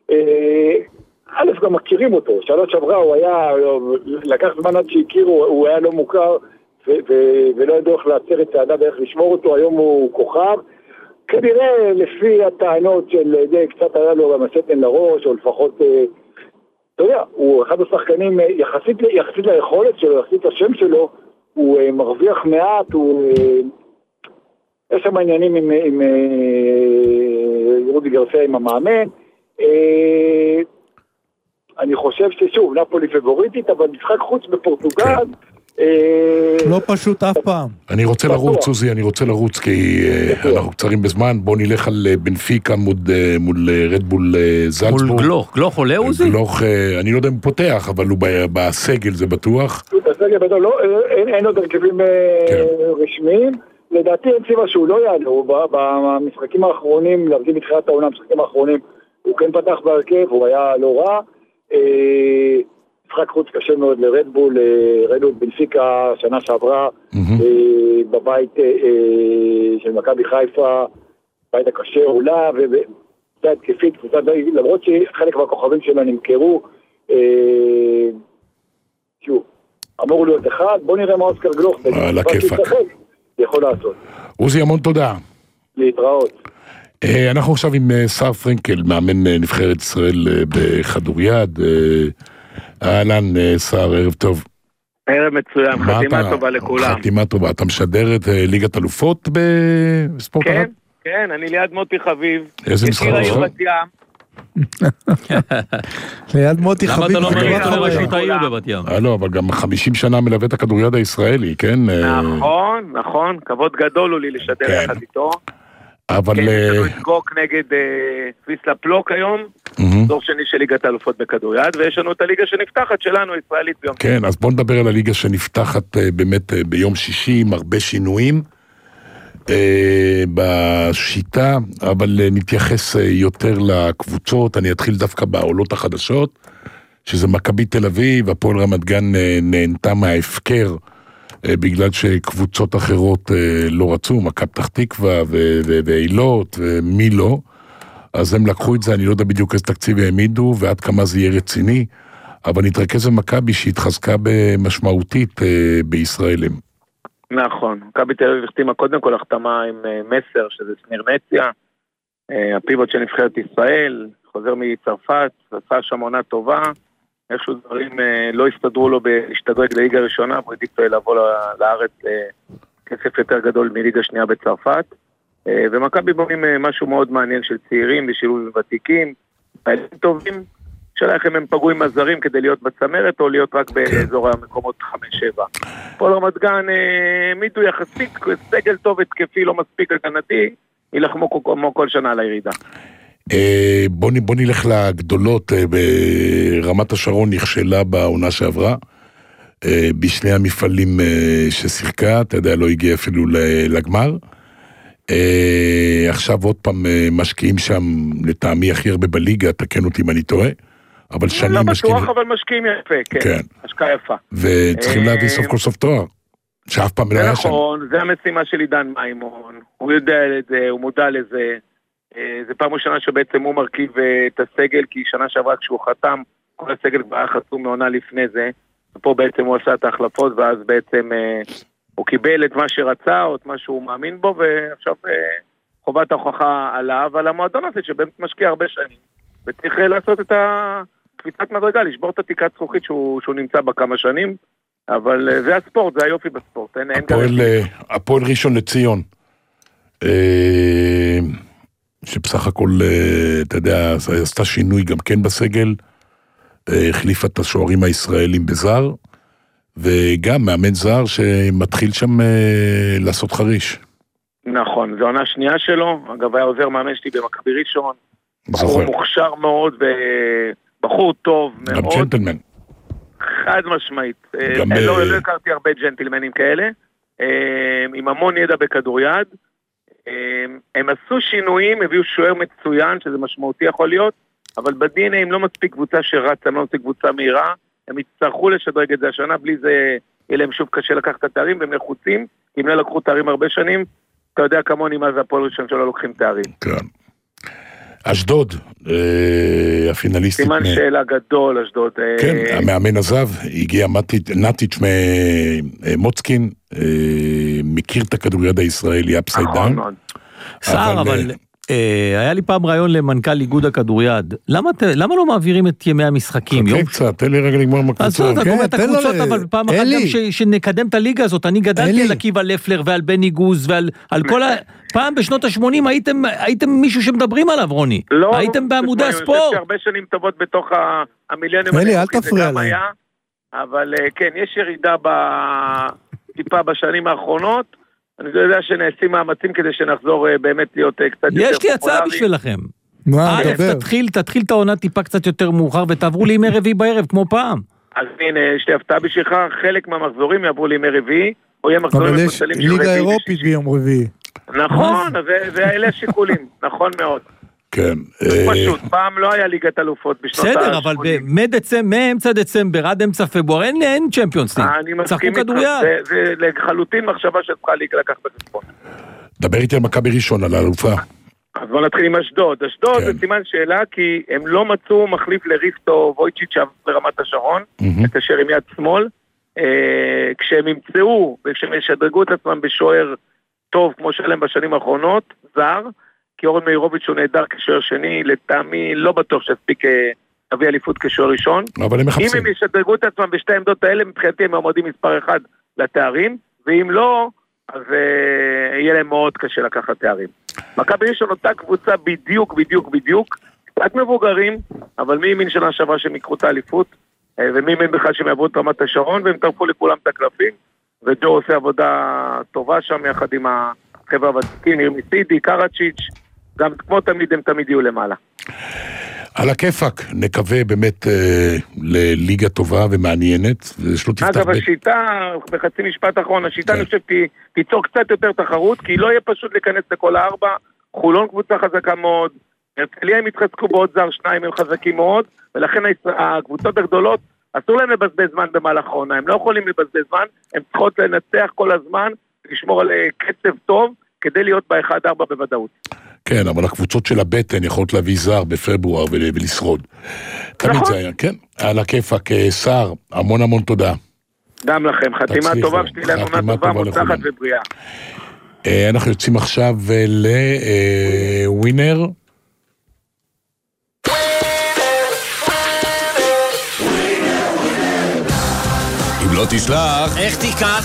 א' גם מכירים אותו, שנה שעברה הוא היה, לקח זמן עד שהכירו, הוא היה לא מוכר, ולא ידעו איך לעצר את צעדה ואיך לשמור אותו, היום הוא כוכב, כנראה לפי הטענות של די קצת היה לו גם השתן לראש, או לפחות, אתה יודע, הוא אחד השחקנים, יחסית ליכולת שלו, יחסית לשם שלו, הוא מרוויח מעט, יש שם עניינים עם רודי גרסיה, עם המאמן, אני חושב ששוב, נפולי פבוריטית, אבל משחק חוץ בפורטוגל, לא פשוט אף פעם. אני רוצה לרוץ, עוזי, אני רוצה לרוץ, כי אנחנו קצרים בזמן. בוא נלך על בנפיקה מול רדבול זלצבורג. מול גלוך. גלוך עולה, עוזי? גלוך, אני לא יודע אם הוא פותח, אבל הוא בסגל, זה בטוח. בסגל בטוח, אין עוד הרכבים רשמיים. לדעתי אין סיבה שהוא לא יעלה, במשחקים האחרונים, להבדיל מתחילת העונה, המשחקים האחרונים, הוא כן פתח בהרכב, הוא היה לא רע. משחק חוץ קשה מאוד לרדבול, ראינו את בנפיקה שנה שעברה בבית של מכבי חיפה, בית הקשה עולה, וזה התקפית, למרות שחלק מהכוכבים שלה נמכרו, שוב, אמור להיות אחד, בוא נראה מה אוסקר גלוך, על הכיפק. יכול לעשות. עוזי, המון תודה. להתראות. אנחנו עכשיו עם שר פרנקל, מאמן נבחרת ישראל בכדוריד. אהלן, שר, ערב טוב. ערב מצוין, חתימה טובה לכולם. חתימה טובה. אתה משדר את ליגת אלופות בספורט ערד? כן, אני ליד מוטי חביב. איזה משחק? ליד מוטי חביב. למה אתה לא מריץ לראשות העיר בבת ים? לא, אבל גם 50 שנה מלווה את הכדוריד הישראלי, כן? נכון, כבוד גדול הוא לי לשדר יחד איתו. אבל... כן, יש לנו את גוק נגד ויסלה פלוק היום, דור שני של ליגת האלופות בכדוריד, ויש לנו את הליגה שנפתחת שלנו, ישראלית ביום. כן, אז בוא נדבר על הליגה שנפתחת באמת ביום שישי, עם הרבה שינויים בשיטה, אבל נתייחס יותר לקבוצות. אני אתחיל דווקא בעולות החדשות, שזה מכבי תל אביב, הפועל רמת גן נהנתה מההפקר, בגלל שקבוצות אחרות לא רצו, מכבי פתח תקווה ואילות ומי לא, אז הם לקחו את זה, אני לא יודע בדיוק איזה תקציב העמידו ועד כמה זה יהיה רציני, אבל נתרכז במכבי שהתחזקה במשמעותית בישראלים. נכון, מכבי תל אביב החתימה קודם כל החתמה עם מסר, שזה סניר נציה, הפיבוט של נבחרת ישראל, חוזר מצרפת, עשה שם עונה טובה, איכשהו דברים לא הסתדרו לו להשתדרג לליגה ראשונה, הוא העדיף לבוא לארץ כסף יותר גדול מליגה שנייה בצרפת, ומכבי בונים משהו מאוד מעניין של צעירים ושילוב עם ותיקים, חיילים טובים, שאלה איך הם פגעו עם הזרים כדי להיות בצמרת או להיות רק באזור המקומות 5-7. פועל רמת גן מידו יחסית, סגל טוב התקפי לא מספיק הגנתי, ילחמו כמו כל שנה על הירידה. בוא נלך לגדולות. ברמת השרון נכשלה בעונה שעברה, בשני המפעלים ששיחקה, אתה יודע, לא הגיע אפילו לגמר. עכשיו עוד פעם משקיעים שם, לטעמי הכי הרבה בליגה, תקן אותי אם אני טועה, אבל שנים לא משקיעים... בטוח, אבל משקיעים יפה, כן. השקעה יפה. וצריכים להביא סוף כל סוף תואר, שאף פעם לא היה שם. נכון, זה המשימה של עידן מימון, הוא יודע את זה, הוא מודע לזה, זה פעם ראשונה שבעצם הוא מרכיב את הסגל, כי שנה שעברה כשהוא חתם, כל הסגל כבר היה חתום מעונה לפני זה, ופה בעצם הוא עשה את ההחלפות, ואז בעצם הוא קיבל את מה שרצה, או את מה שהוא מאמין בו, ועכשיו חובת ההוכחה עליו, על המועדון הזה, שבאמת משקיע הרבה שנים, וצריך לעשות את הקפיצת מדרגה, לשבור את התקרת זכוכית שהוא נמצא בה כמה שנים, אבל זה הספורט, זה היופי בספורט. הפועל ראשון לציון, שבסך הכל, אתה יודע, עשתה שינוי גם כן בסגל, החליפה את השוערים הישראלים בזר, וגם מאמן זר שמתחיל שם לעשות חריש. נכון, זו עונה שנייה שלו, אגב היה עוזר מאמן שלי במכבי ראשון, בחור מוכשר מאוד ובחור טוב מאוד. גם ג'נטלמן. חד משמעית, לא הכרתי הרבה ג'נטלמנים כאלה, עם המון ידע בכדוריד, הם עשו שינויים, הביאו שוער מצוין, שזה משמעותי יכול להיות, אבל ב-DNA הם לא מספיק קבוצה שרצה, הם לא מספיק קבוצה מהירה, הם יצטרכו לשדרג את זה השנה, בלי זה יהיה להם שוב קשה לקחת את התארים, והם נחוצים, אם לא לקחו תארים הרבה שנים, אתה יודע כמוני מה זה הפועל ראשון שלא לוקחים תארים. כן. אשדוד, הפינליסטית. סימן שאלה גדול, אשדוד. כן, המאמן עזב, הגיע נטיץ' ממוצקין, מכיר את הכדוריד הישראלי, אפסייד דאון. סער, אבל היה לי פעם רעיון למנכ"ל איגוד הכדוריד, למה לא מעבירים את ימי המשחקים? חכה קצת, תן לי רגע לגמור עם הקבוצות. אתה קורא את הקבוצות, אבל פעם אחת גם שנקדם את הליגה הזאת, אני גדלתי על עקיבא לפלר ועל בני גוז ועל כל פעם בשנות ה-80 הייתם מישהו שמדברים עליו, רוני. לא, הייתם בעמודי הספורט. יש הרבה שנים טובות בתוך המיליונים. אלי, אל תפריע להם. אבל כן, יש ירידה טיפה בשנים האחרונות. אני יודע שנעשים מאמצים כדי שנחזור באמת להיות קצת יותר פופולרי. יש לי הצעה בשבילכם. דבר. תתחיל את העונה טיפה קצת יותר מאוחר, ותעברו לימי רביעי בערב, כמו פעם. אז הנה, יש לי הפתעה בשבילך, חלק מהמחזורים יעברו לימי רביעי, או יהיה מחזורים אבל יש ליגה אירופית ביום רביעי. נכון, ואלה השיקולים, נכון מאוד. כן. פשוט, פעם לא היה ליגת אלופות בשנות ה-80. בסדר, אבל מאמצע דצמבר עד אמצע פברואר אין צ'מפיונס ליג. אני מסכים איתך, זה לחלוטין מחשבה שצריכה לקחת בחשבון. דבר איתי על מכבי ראשון, על האלופה. אז בוא נתחיל עם אשדוד. אשדוד זה סימן שאלה, כי הם לא מצאו מחליף לריסטו וויצ'יץ' ברמת השרון, מקשר עם יד שמאל. כשהם ימצאו וכשהם ישדרגו את עצמם בשוער טוב, כמו שלהם בשנים האחרונות, זר, כי אורן מאירוביץ' הוא נהדר כשוער שני, לטעמי לא בטוח שהספיק להביא אליפות כשוער ראשון. אבל הם מחפשים. אם הם ישדרגו את עצמם בשתי העמדות האלה, מבחינתי הם מעמודים מספר 1 לתארים, ואם לא, אז יהיה להם מאוד קשה לקחת תארים. מכבי ראשון אותה קבוצה בדיוק, קצת מבוגרים, אבל מי ימין שנה שעברה שהם יקחו את האליפות, ומי ימין בכלל שהם יעברו את רמת השרון, והם טרפו לכולם את הקלפים, וג'ו עושה עבודה טובה שם יחד עם החבר'ה הוותיקים, ירמי סידי, קרצ'יץ', גם כמו תמיד הם תמיד יהיו למעלה. על הכיפק, נקווה באמת לליגה טובה ומעניינת. אגב, השיטה, בחצי משפט אחרון, השיטה אני חושב תיצור קצת יותר תחרות, כי לא יהיה פשוט להיכנס לכל 4, חולון קבוצה חזקה מאוד, הרצליה הם התחזקו בעוד זר 2, הם חזקים מאוד, ולכן הקבוצות הגדולות, אסור להם לבזבז זמן במהלך העונה, הם לא יכולים לבזבז זמן, הם צריכות לנצח כל הזמן, לשמור על קצב טוב, כדי להיות ב-1-4 בוודאות. כן, אבל הקבוצות של הבטן יכולות להביא זר בפברואר ולשרוד. תמיד זה היה, כן. על הכיפק, שר, המון תודה. גם לכם, חתימה טובה, שתהיה לנו עונה טובה, מוצלחת ובריאה. אנחנו יוצאים עכשיו לווינר. אם לא תשלח, איך תיקח?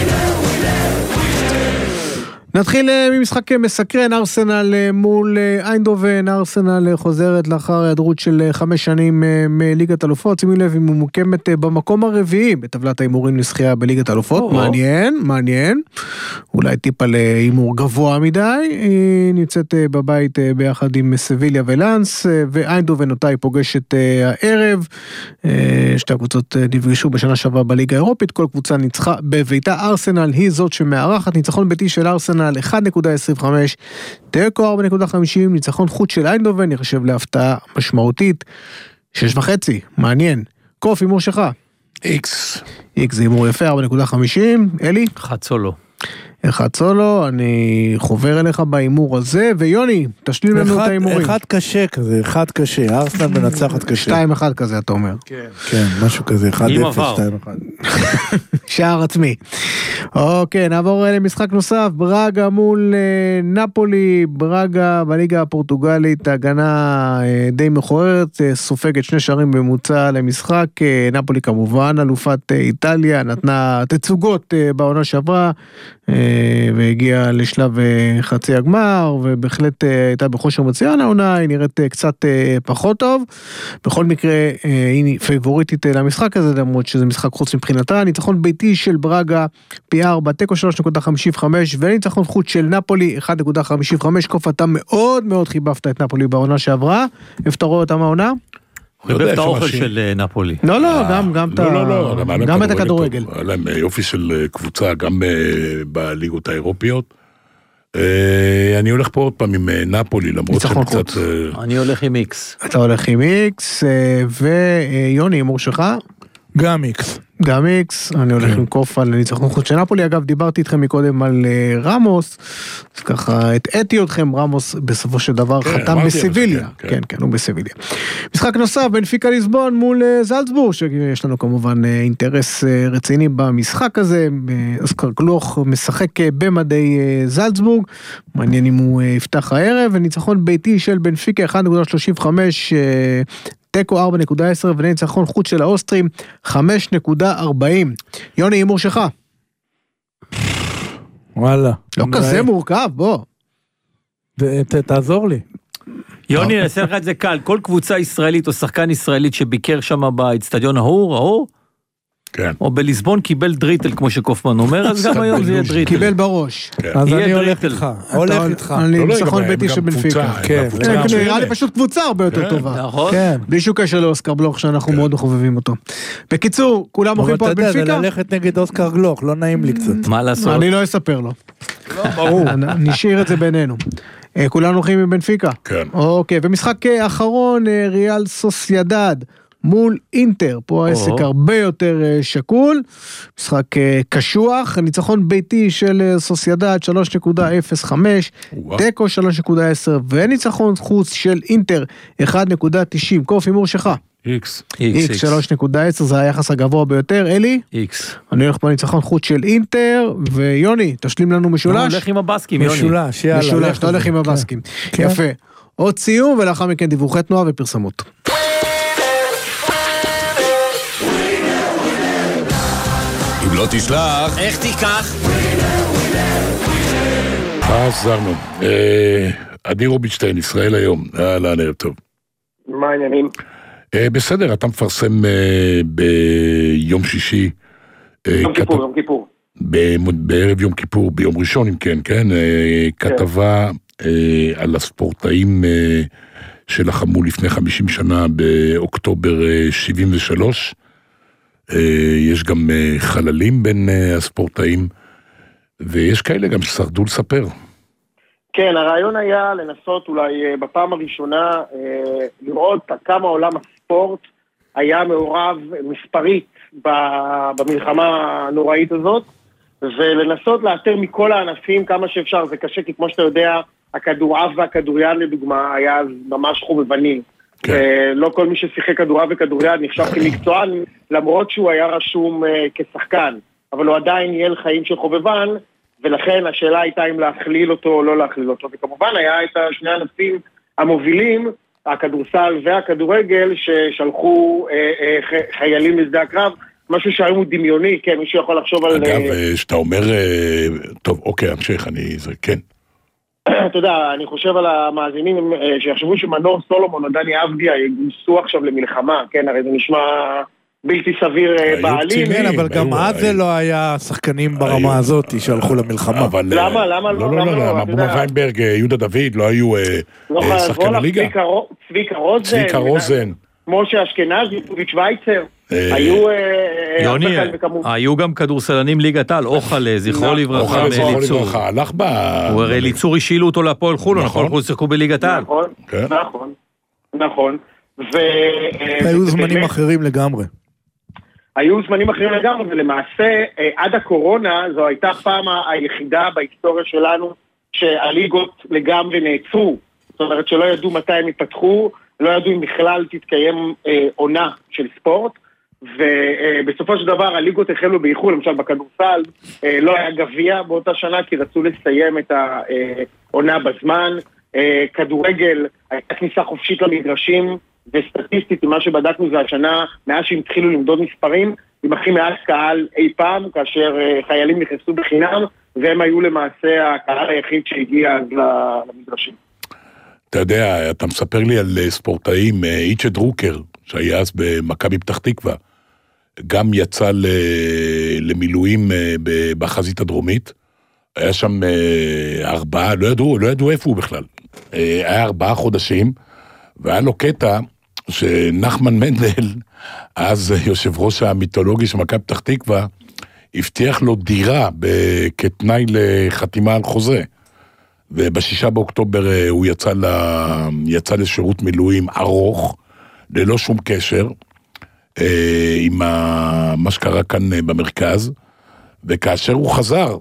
נתחיל ממשחק מסקרן, ארסנל מול איינדובן. ארסנל חוזרת לאחר היעדרות של 5 שנים מליגת אלופות. שימי לב, היא ממוקמת במקום הרביעי בטבלת האימורים לזכייה בליגת אלופות. מעניין. אולי טיפה לאימור גבוה מדי. היא נמצאת בבית ביחד עם סביליה ולנס, ואיינדובן אותה היא פוגשת הערב. שתי הקבוצות נפגשו בשנה שעברה בליגה האירופית, כל קבוצה ניצחה בביתה. ארסנל היא זאת שמארחת, ניצחון ביתי של ארסנל 1.25, תיקו 4.50, ניצחון חוץ של איינדובן, יחשב להפתעה משמעותית, 6.5, מעניין. קוף, אימור שלך. איקס זה אימור יפה, 4.50, אלי? 1 סולו. 1 סולו, אני חובר אליך באימור הזה, ויוני, תשלים לנו את האימורים. 1 קשה כזה, 1 קשה, ארסנל מנצחת קשה. 2-1 כזה, אתה אומר. כן, משהו כזה, 1-0, 2-1. שער עצמי. אוקיי, נעבור למשחק נוסף, ברגה מול נפולי, ברגה בליגה הפורטוגלית, הגנה די מכוערת, סופגת 2 שערים בממוצע למשחק, נפולי כמובן, אלופת איטליה, נתנה תצוגות בעונה שעברה, והגיעה לשלב חצי הגמר, ובהחלט הייתה בכושר מצוין העונה, היא נראית קצת פחות טוב, בכל מקרה היא פייבוריטית למשחק הזה, למרות שזה משחק חוץ מבחינתה, ניצחון ביתי של ברגה פי 4, תיקו 3.55, וניצחון חוץ של נפולי 1.55, קוף אתה מאוד מאוד חיבבת את נפולי בעונה שעברה, הפתרו אותם העונה? הוא חיבב את האוכל של נפולי. לא, גם את הכדורגל. היה להם יופי של קבוצה, גם בליגות האירופיות, אני הולך פה עוד פעם עם נפולי, למרות שקצת... אני הולך עם איקס. אתה הולך עם איקס, ויוני, הימור שלך? גם איקס. גם איקס, אני הולך עם קוף על ניצחון חוץ של נפולי. אגב, דיברתי איתכם מקודם על רמוס, אז ככה הטעיתי אתכם, רמוס בסופו של דבר חתם בסיביליה. כן, הוא בסיביליה. משחק נוסף, בנפיקה ליסבון מול זלצבורג, שיש לנו כמובן אינטרס רציני במשחק הזה. אוסקר גלוך משחק במדי זלצבורג, מעניין אם הוא יפתח הערב, וניצחון ביתי של בנפיקה 1.35, טקו 4.10 וניצחון חוץ של האוסטרים 5.40. יוני, הימור שלך. וואלה. לא כזה מורכב, בוא. תעזור לי. יוני, אני אעשה לך את זה קל. כל קבוצה ישראלית או שחקן ישראלית שביקר שם באצטדיון ההוא, כן. או בליסבון קיבל דריטל, כמו שקופמן אומר, אז גם היום זה יהיה דריטל. קיבל בראש. אז אני הולך איתך. הולך איתך. אני ניצחון ביתי של בנפיקה. כן. נראה לי פשוט קבוצה הרבה יותר טובה. נכון. בלי שום קשר לאוסקר גלוך, שאנחנו מאוד מחובבים אותו. בקיצור, כולם הולכים פה על בנפיקה. אבל אתה יודע, זה ללכת נגד אוסקר גלוך, לא נעים לי קצת. מה לעשות? אני לא אספר לו. ברור. נשאיר את זה בינינו. כולנו הולכים עם בנפיקה. כן. אוקיי, ומשחק אחרון, ריאל סוסיידד מול אינטר, פה העסק הרבה יותר שקול, משחק קשוח, ניצחון ביתי של סוסיידד 3.05, טקו 3.10, וניצחון חוץ של אינטר 1.90, קוף הימור שלך. איקס. איקס 3.10, זה היחס הגבוה ביותר. אלי? איקס. אני הולך בניצחון חוץ של אינטר, ויוני, תשלים לנו משולש. אני הולך עם הבסקים, יוני. משולש, יאללה. משולש, אתה הולך עם הבסקים. יפה. עוד סיום, ולאחר מכן דיווחי תנועה ופרסמות. אם לא תשלח, איך תיקח? חזרנו. עדי רובינשטיין, ישראל היום. ערב טוב. מה העניינים? בסדר, אתה מפרסם ביום שישי. יום כיפור. בערב יום כיפור, ביום ראשון אם כן, כתבה על הספורטאים שלחמו לפני 50 שנה באוקטובר 73. יש גם חללים בין הספורטאים, ויש כאלה גם ששרדו לספר. כן, הרעיון היה לנסות אולי בפעם הראשונה לראות כמה עולם הספורט היה מעורב מספרית במלחמה הנוראית הזאת, ולנסות לאתר מכל הענפים כמה שאפשר. זה קשה, כי כמו שאתה יודע, הכדורעף והכדוריד לדוגמה היה ממש חובבני. לא כל מי ששיחק כדורעף וכדוריד נחשב כמקצוען, למרות שהוא היה רשום כשחקן, אבל הוא עדיין ניהל חיים של חובבן, ולכן השאלה הייתה אם להכליל אותו או לא להכליל אותו. וכמובן היה את שני הענפים המובילים, הכדורסל והכדורגל, ששלחו חיילים לשדה הקרב, משהו שהיום הוא דמיוני. כן, מישהו יכול לחשוב על... אגב, שאתה אומר, טוב, אוקיי, המשך, כן. אתה יודע, אני חושב על המאזינים שיחשבו שמנור סולומון או דני אבדיה יגוסו עכשיו למלחמה, כן, הרי זה נשמע בלתי סביר בעלים. כן, אבל גם אז זה לא היה שחקנים ברמה הזאת שהלכו למלחמה. למה? לא, אבו ויינברג, יהודה דוד, לא היו שחקן הליגה? צביקה רוזן. משה אשכנזי, דוביץ' וייצר. יוני, היו גם כדורסלנים ליגת העל, אוחלה, זכרו לברכה, מאליצור. הלך בה... הוא הרי אליצור השאילו אותו לפועל חולון, נכון? חולון שיחקו בליגת העל. נכון. היו זמנים אחרים לגמרי. ולמעשה עד הקורונה זו הייתה פעם היחידה בהיסטוריה שלנו שהליגות לגמרי נעצרו. זאת אומרת שלא ידעו מתי הם יפתחו, לא ידעו אם בכלל תתקיים עונה של ספורט, ובסופו של דבר הליגות החלו באיחור. למשל בכדורסל לא היה גביע באותה שנה כי רצו לסיים את העונה בזמן. כדורגל הייתה כניסה חופשית למגרשים, וסטטיסטית מה שבדקנו זה השנה מאז שהם התחילו למדוד מספרים עם הכי מעט קהל אי פעם, כאשר חיילים נכנסו בחינם, והם היו למעשה הקהל היחיד שהגיע אז למגרשים. אתה יודע, אתה מספר לי על ספורטאים, איצ'ה דרוקר, שהיה אז במכבי פתח תקווה, גם יצא למילואים בחזית הדרומית, היה שם 4, לא ידעו איפה הוא בכלל, היה 4 חודשים, והיה לו קטע שנחמן מנדל, אז יושב ראש המיתולוגי של מכבי פתח תקווה, הבטיח לו דירה כתנאי לחתימה על חוזה. וב6 באוקטובר הוא יצא לשירות מילואים ארוך, ללא שום קשר, עם מה שקרה כאן במרכז, וכאשר הוא חזר,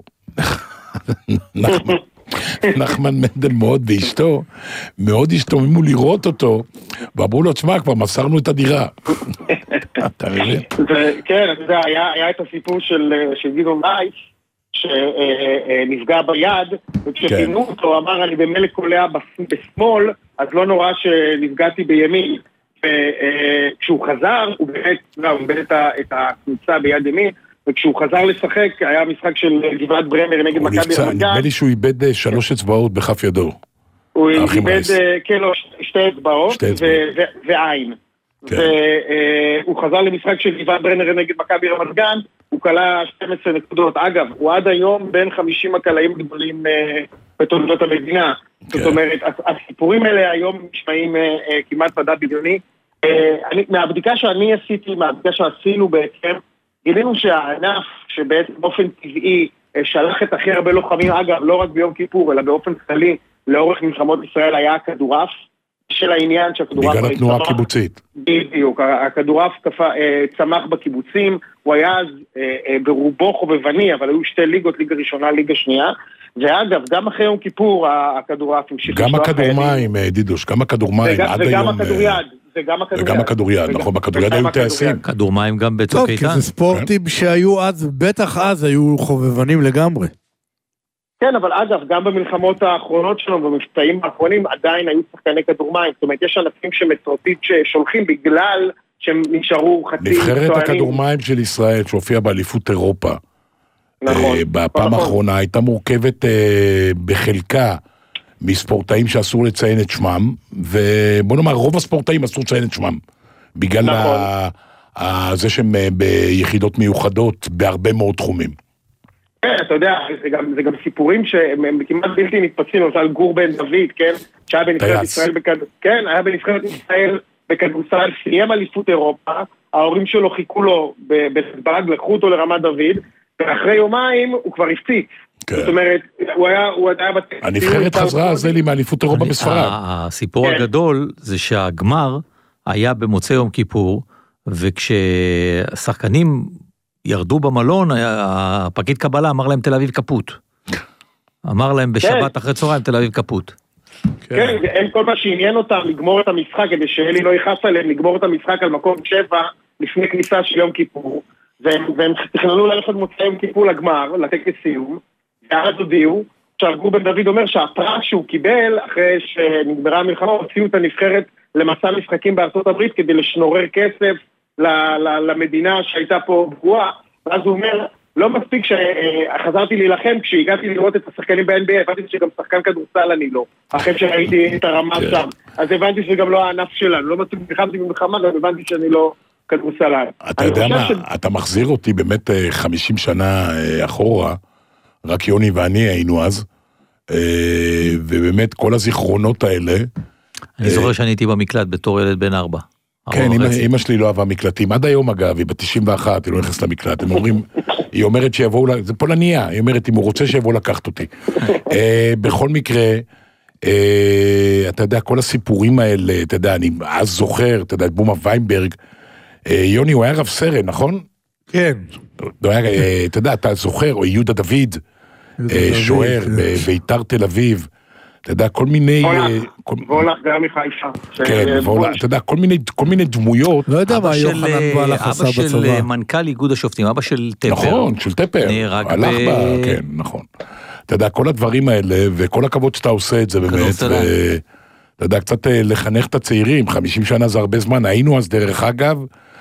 נחמן מנדל ואשתו, מאוד השתוממו לראות אותו, ואמרו לו, תשמע, כבר מסרנו את הדירה. אתה מבין? כן, אתה יודע, היה את הסיפור של גדעון רייס, שנפגע ביד, וכשפינו אותו, אמר, אני במילא קולע בשמאל, אז לא נורא שנפגעתי בימין. וכשהוא חזר, הוא באמת את הקבוצה ביד ימין, וכשהוא חזר לשחק, היה משחק של גבעת ברמר נגד מכבי רמת גן. נדמה לי שהוא איבד 3 אצבעות בכף ידו. הוא איבד, כן, 2 אצבעות ועין. והוא חזר למשחק של גבעת ברמר נגד מכבי רמת גן, הוא קלע 12 נקודות. אגב, הוא עד היום בין 50 הקלעים גדולים בתולדות המדינה. זאת אומרת, הסיפורים האלה היום נשמעים כמעט מדע בדיוני. מהבדיקה שאני עשיתי, מהבדיקה שעשינו בעצם, גילינו שהענף שבעצם באופן טבעי שלח את הכי הרבה לוחמים, אגב, לא רק ביום כיפור, אלא באופן כללי, לאורך מלחמות ישראל היה הכדורעף, של העניין שהכדורעף... בגלל התנועה הקיבוצית. בדיוק, הכדורעף צמח בקיבוצים, הוא היה אז ברובו חובבני, אבל היו 2 ליגות, ליגה ראשונה, ליגה שנייה, ואגב, גם אחרי יום כיפור הכדורעף המשיך... גם הכדורמים, דידוש, גם הכדורמים עד היום... וגם הכדוריד, נכון, בכדוריד היו טייסים. כדורמים גם בצוק איתן. כי זה ספורטים שהיו אז, בטח אז היו חובבנים לגמרי. כן, אבל אגב, גם במלחמות האחרונות שלנו, במבצעים האחרונים, עדיין היו שחקני כדורמים. זאת אומרת, יש ענפים שמסורתית ששולחים בגלל שהם נשארו חצי... נבחרת הכדורמים של ישראל, שהופיעה באליפות אירופה, נכון. בפעם האחרונה, הייתה מורכבת בחלקה, מספורטאים שאסור לציין את שמם, ובוא נאמר, רוב הספורטאים אסור לציין את שמם, בגלל זה שהם ביחידות מיוחדות בהרבה מאוד תחומים. כן, אתה יודע, זה גם סיפורים שהם כמעט בלתי נתפסים, למשל גור בן דוד, כן, שהיה בנבחרת ישראל כן, היה בנבחרת ישראל בכדורסל, סיים אליפות אירופה, ההורים שלו חיכו לו בנתב"ג, לקחו אותו לרמת דוד, ואחרי יומיים הוא כבר הפציץ. זאת אומרת, הוא היה... הנבחרת חזרה זה לי מאליפות אירופה בספרד. הסיפור הגדול זה שהגמר היה במוצאי יום כיפור, וכששחקנים ירדו במלון, הפקיד קבלה אמר להם תל אביב קפוט. אמר להם בשבת אחרי צהריים תל אביב קפוט. כן, הם כל מה שעניין אותם לגמור את המשחק, כדי שאלי לא יכעס עליהם, לגמור את המשחק על מקום 7 לפני כניסה של יום כיפור, והם תכננו ללכת מוצאי יום כיפור לגמר, לטקס סיום, ואז הודיעו, גור בן דוד אומר שהפרס שהוא קיבל, אחרי שנגמרה המלחמה, הוציאו את הנבחרת למסע משחקים בארצות הברית, כדי לשנורר כסף למדינה שהייתה פה פגועה, ואז הוא אומר, לא מספיק שחזרתי להילחם, כשהגעתי לראות את השחקנים ב-NBA, הבנתי שגם שחקן כדורסל אני לא, אחרי שראיתי את הרמה שם, אז הבנתי שזה גם לא הענף שלנו, לא מספיק נלחמתי במלחמה, גם הבנתי שאני לא כדורסלן. אתה יודע מה, אתה מחזיר אותי באמת 50 שנה אחורה, רק יוני ואני היינו אז, ובאמת כל הזיכרונות האלה... אני זוכר שאני הייתי במקלט בתור ילד בן 4. כן, אמא שלי לא אהבה מקלטים, עד היום אגב, היא ב-91, היא לא נכנסת למקלט, הם אומרים, היא אומרת שיבואו, זה פולניה, היא אומרת, אם הוא רוצה שיבואו לקחת אותי. בכל מקרה, אתה יודע, כל הסיפורים האלה, אתה יודע, אני אז זוכר, אתה יודע, את בומה ויינברג, יוני, הוא היה רב סרן, נכון? כן. אתה יודע, אתה זוכר, או יהודה דוד, שוער, בית"ר תל אביב, אתה יודע, כל מיני... וולך גם מחיפה. כן, וולך, אתה יודע, כל מיני דמויות. לא יודע מה יוחנן וולך עשה בצבא. אבא של מנכ"ל איגוד השופטים, אבא של טפר. נכון, של טפר. הלך בה, כן, נכון. אתה יודע, כל הדברים האלה, וכל הכבוד שאתה עושה את זה באמת, אתה יודע, קצת לחנך את הצעירים, 50 שנה זה הרבה זמן, היינו אז דרך אגב,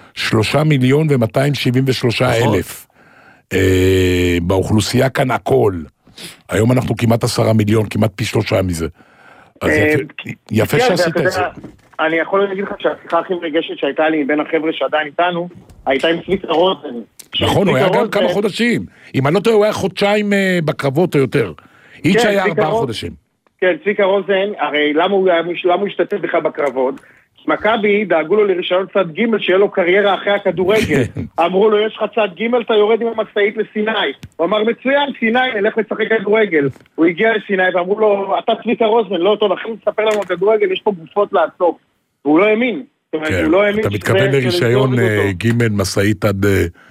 3,273,000. באוכלוסייה כאן הכל. היום אנחנו כמעט 10 מיליון, כמעט פי 3 מזה. אז יפה שעשית את זה. אני יכול להגיד לך שהשיחה הכי מרגשת שהייתה לי מבין החבר'ה שעדיין איתנו, הייתה עם צביקה רוזן. נכון, הוא היה גם כמה חודשים. אם אני לא טועה, הוא היה חודשיים בקרבות או יותר. איץ' היה 4 חודשים. כן, צביקה רוזן, הרי למה הוא השתתף בכלל בקרבות? מכבי דאגו לו לרישיון צד ג' שיהיה לו קריירה אחרי הכדורגל. אמרו לו, יש לך צד ג', אתה יורד עם המשאית לסיני. הוא אמר, מצוין, סיני, נלך לשחק כדורגל. הוא הגיע לסיני ואמרו לו, אתה צביקה רוזמן, לא טוב, אחרי לספר לנו כדורגל, יש פה גופות לאסוף. והוא לא האמין. אתה מתכוון לרישיון ג' משאית עד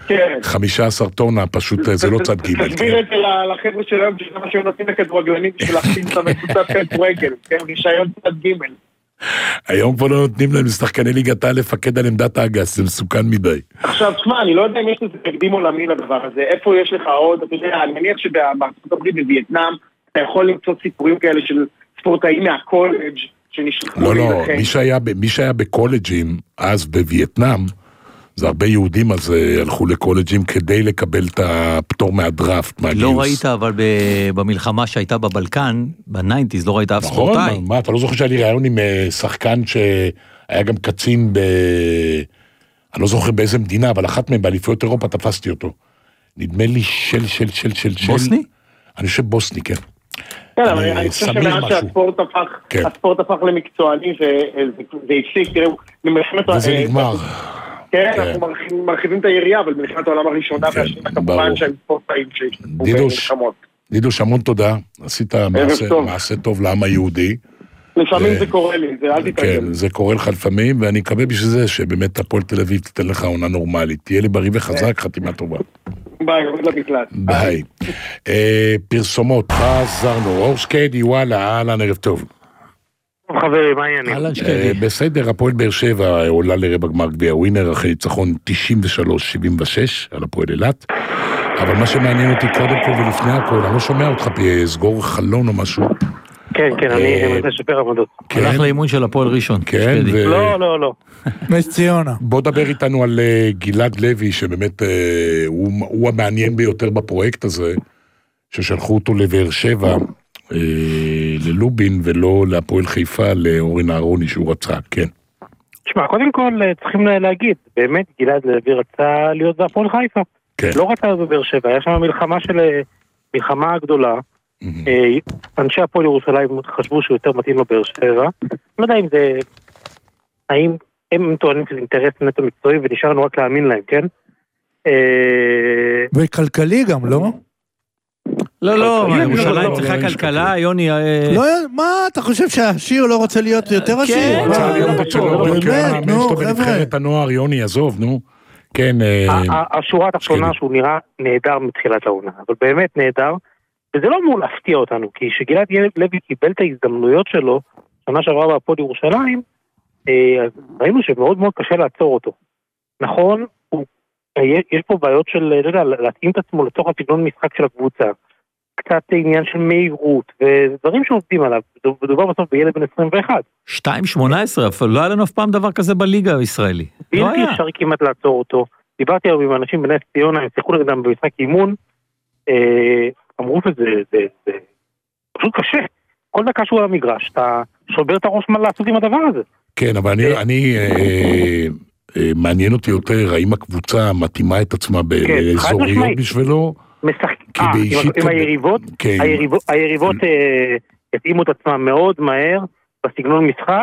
15 טונה, פשוט זה לא צד ג'. תסביר את זה לחבר'ה שלהם, שזה מה שהם נותנים לכדורגלנים בשביל להכין את המקבוצת כדורגל, רישיון צד ג'. היום כבר לא נותנים להם לשחקני ליגת העל לפקד על עמדת האגס, זה מסוכן מדי. עכשיו, תשמע, אני לא יודע אם יש לזה תקדים עולמי לדבר הזה, איפה יש לך עוד, אתה יודע, אני מניח שבארצות הברית בווייטנאם, אתה יכול למצוא סיפורים כאלה של ספורטאים מהקולג' שנשלחו להילחם. לא, מי שהיה בקולג'ים, אז בווייטנאם, זה הרבה יהודים אז הלכו לקולג'ים כדי לקבל את הפטור מהדראפט, מהגיוס. לא ראית, אבל במלחמה שהייתה בבלקן, ב-90s, לא ראית אף ספורטאי. נכון, מה, אתה לא זוכר שהיה לי רעיון עם שחקן שהיה גם קצין אני לא זוכר באיזה מדינה, אבל אחת מהם באליפויות אירופה תפסתי אותו. נדמה לי של. בוסני? אני חושב בוסני, כן. כן, אבל אני חושב שהספורט הפך למקצועני, זה הפסיק, תראו, וזה נגמר. כן, אנחנו מרחיבים את היריעה, אבל מלחמת העולם הראשונה והשנייה כמובן שהם ספורטאים שהשתתפו במלחמות. דידוש, המון תודה, עשית מעשה טוב לעם היהודי. לפעמים זה קורה לי, זה אל תתרגל. כן, זה קורה לך לפעמים, ואני מקווה בשביל זה שבאמת הפועל תל אביב תיתן לך עונה נורמלית. תהיה לי בריא וחזק, חתימה טובה. ביי, עובד למקלט. ביי. פרסומות, חזרנו. אור שקדי, וואלה, אהלן, ערב טוב. חברים, מה העניינים? בסדר, הפועל באר שבע עולה לרבע גמר גביע ווינר אחרי ניצחון 93-76 על הפועל אילת. אבל מה שמעניין אותי קודם כל ולפני הכל, אני לא שומע אותך סגור חלון או משהו. כן, אני רוצה לשפר עמדות. הלך לאימון של הפועל ראשון. כן, לא. נס ציונה. בוא דבר איתנו על גלעד לוי, שבאמת הוא המעניין ביותר בפרויקט הזה, ששלחו אותו לבאר שבע, ללובין ולא להפועל חיפה, לאורן אהרוני שהוא רצה, כן. תשמע, קודם כל צריכים להגיד, באמת גלעד לוי רצה להיות בהפועל חיפה. לא רצה בבאר שבע, היה שם מלחמה גדולה, אנשי הפועל ירושלים חשבו שהוא יותר מתאים לבאר שבע, לא יודע אם זה, האם הם טוענים שזה אינטרס נטו מקצועי ונשארנו רק להאמין להם, כן? וכלכלי גם, לא? לא, ירושלים צריכה כלכלה, יוני... לא, מה, אתה חושב שהשיר לא רוצה להיות יותר עשיר? כן, רוצה להיות אצלו, באמת, נו, בנבחרת הנוער, יוני, עזוב, נו. כן. השורה התחתונה שהוא נראה נהדר מתחילת העונה, אבל באמת נהדר, וזה לא אמור להפתיע אותנו, כי שגלעד לוי קיבל את ההזדמנויות שלו, שנה שעברה בהפועל ירושלים, אז ראינו שמאוד מאוד קשה לעצור אותו. נכון, יש פה בעיות של, לא יודע, להתאים את עצמו לתוך הסגנון משחק של הקבוצה, קצת עניין של מהירות, ודברים שעובדים עליו, מדובר בסוף בילד בן 21. 2.18, אבל לא היה לנו אף פעם דבר כזה בליגה הישראלי. בלתי אפשרי כמעט לעצור אותו. דיברתי היום עם אנשים בנס ציונה, הם שיחקו נגדם במשחק אימון, אמרו שזה פשוט קשה. כל דקה שהוא על המגרש, אתה שובר את הראש מה לעשות עם הדבר הזה. כן, אבל אני מעניין אותי יותר, האם הקבוצה מתאימה את עצמה באזוריות בשבילו? עם היריבות התאימו את עצמם מאוד מהר בסגנון משחק,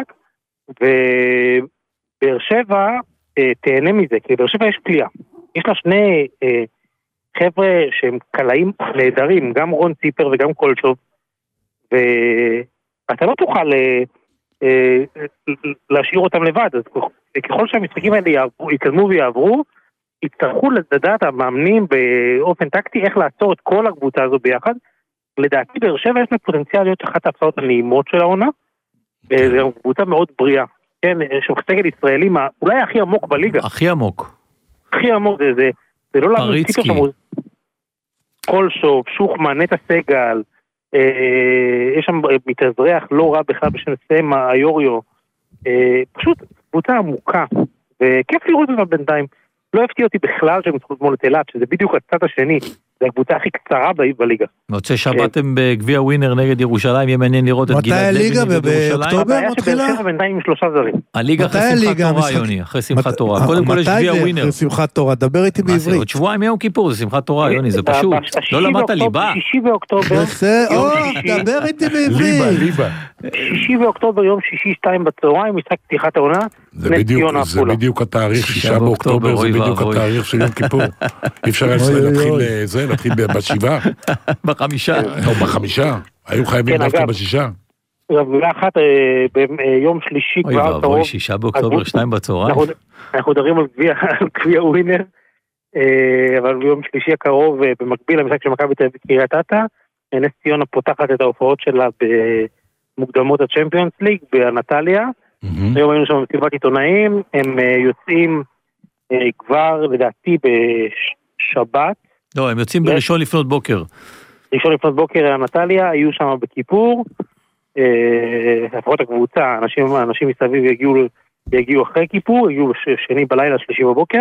ובאר שבע תהנה מזה, כי באר שבע יש פליאה. יש לה שני חבר'ה שהם קלעים נהדרים, גם רון ציפר וגם קולשוב, ואתה לא תוכל להשאיר אותם לבד, אז ככל שהמשחקים האלה יקדמו ויעברו, יצטרכו לדעת המאמנים באופן טקטי איך לעצור את כל הקבוצה הזו ביחד. לדעתי באר שבע יש לה פוטנציאל להיות אחת ההפסעות הנעימות של העונה, זו גם קבוצה מאוד בריאה, כן, סגל ישראלי אולי הכי עמוק בליגה. הכי עמוק. הכי עמוק, זה לא פריצקי. קולשוב, שוחמן, נטע סגל, יש שם מתאזרח לא רע בכלל בשם סמה, היוריו, פשוט קבוצה עמוקה, וכיף לראות אותה בינתיים. לא הפתיע אותי בכלל שהם צריכו לגמול את אילת, שזה בדיוק הצד השני זה הקבוצה הכי קצרה בליגה. מוצא שבת הם בגביע ווינר נגד ירושלים, יהיה מעניין לראות את גלעד לוי נגד ירושלים. באוקטובר מתחילה? הבעיה שבינתיים עם 3 זרים. הליגה אחרי שמחת תורה, יוני, אחרי שמחת תורה. קודם כל יש גביע ווינר. מתי זה שמחת תורה? דבר איתי בעברית. עוד שבועיים יום כיפור, זה שמחת תורה, יוני, זה פשוט. לא למדת ליבה. 6 באוקטובר. דבר איתי בעברית. ליבה. 6 באוקטובר, יום שישי 2 בצהריים, משחק פתיחת העונה. זה בדיוק התאריך, 6 באוקטובר, זה בדיוק התאריך של יום כיפור. אי אפשר להתחיל בשבעה. בחמישה. בחמישה. היו חייבים דווקא בשישה. מילה אחת, ביום שלישי כבר קרוב. 6 באוקטובר, 2 בצהריים. אנחנו מדברים על גביע ווינר, אבל ביום שלישי הקרוב, במקביל למשחק של מכבי תל אביב קריית אתא, נס ציונה פותחת את ההופעות שלה במוקדמות הצ'מפיונס ליג באנטליה. היום היינו שם מסיבת עיתונאים, הם יוצאים כבר לדעתי בשבת. לא, הם יוצאים בראשון לפנות בוקר. ראשון לפנות בוקר אנטליה, היו שם בכיפור, לפחות הקבוצה, אנשים מסביב יגיעו אחרי כיפור, יגיעו שני בלילה, שלישי בבוקר,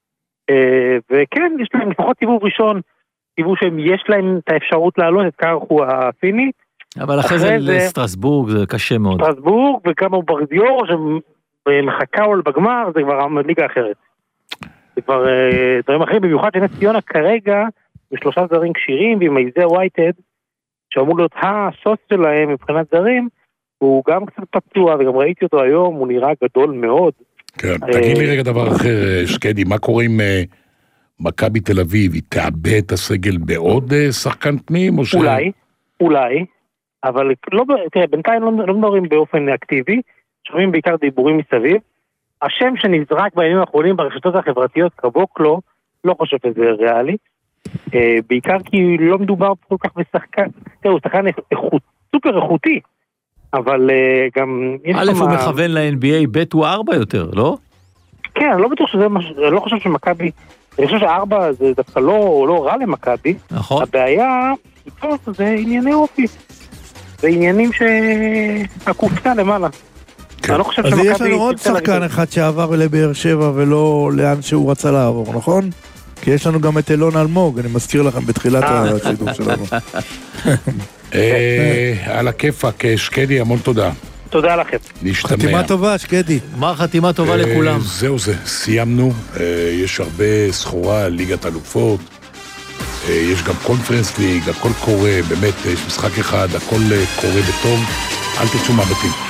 וכן, יש להם לפחות סיבוב ראשון, סיבוב שיש להם את האפשרות לעלות את קרחו הפיני, אבל אחרי זה לסטרסבורג זה קשה מאוד. סטרסבורג וכמה ברדיור שמחכה עול בגמר, זה כבר ליגה אחרת. זה כבר דברים אחרים, במיוחד שנס ציונה כרגע, ב3 זרים כשירים, ועם איזה ווייטד, שאמור להיות הסוס שלהם מבחינת זרים, הוא גם קצת פצוע, וגם ראיתי אותו היום, הוא נראה גדול מאוד. כן, תגיד לי רגע דבר אחר, שקדי, מה קורה עם מכבי תל אביב? היא תאבד את הסגל בעוד שחקן פנים? אולי, אבל תראה, בינתיים לא מדברים באופן אקטיבי, שומעים בעיקר דיבורים מסביב. השם שנזרק בימים האחרונים ברשתות החברתיות, קבוקלו, לא חושב שזה ריאלי. בעיקר כי לא מדובר כל כך בשחקן, הוא שחקן סופר איכותי, אבל גם... א' הוא מכוון ל-NBA, ב' הוא 4 יותר, לא? כן, אני לא בטוח שזה, אני לא חושב שמכבי, אני חושב ש4 זה דווקא לא רע למכבי, נכון. הבעיה, זה ענייני אופי, זה עניינים שהקופצה למעלה. אז יש לנו עוד שחקן אחד שעבר לבאר שבע ולא לאן שהוא רצה לעבור, נכון? כי יש לנו גם את אילון אלמוג, אני מזכיר לכם בתחילת השידור שלנו. על הכיפק, שקדי, המון תודה. תודה לכם. נשתמע. חתימה טובה, שקדי. מה חתימה טובה לכולם? זהו זה, סיימנו. יש הרבה סחורה, ליגת אלופות. יש גם קונפרנס ליג, הכל קורה, באמת, יש משחק אחד, הכל קורה בטוב. אל תצאו מהבתים.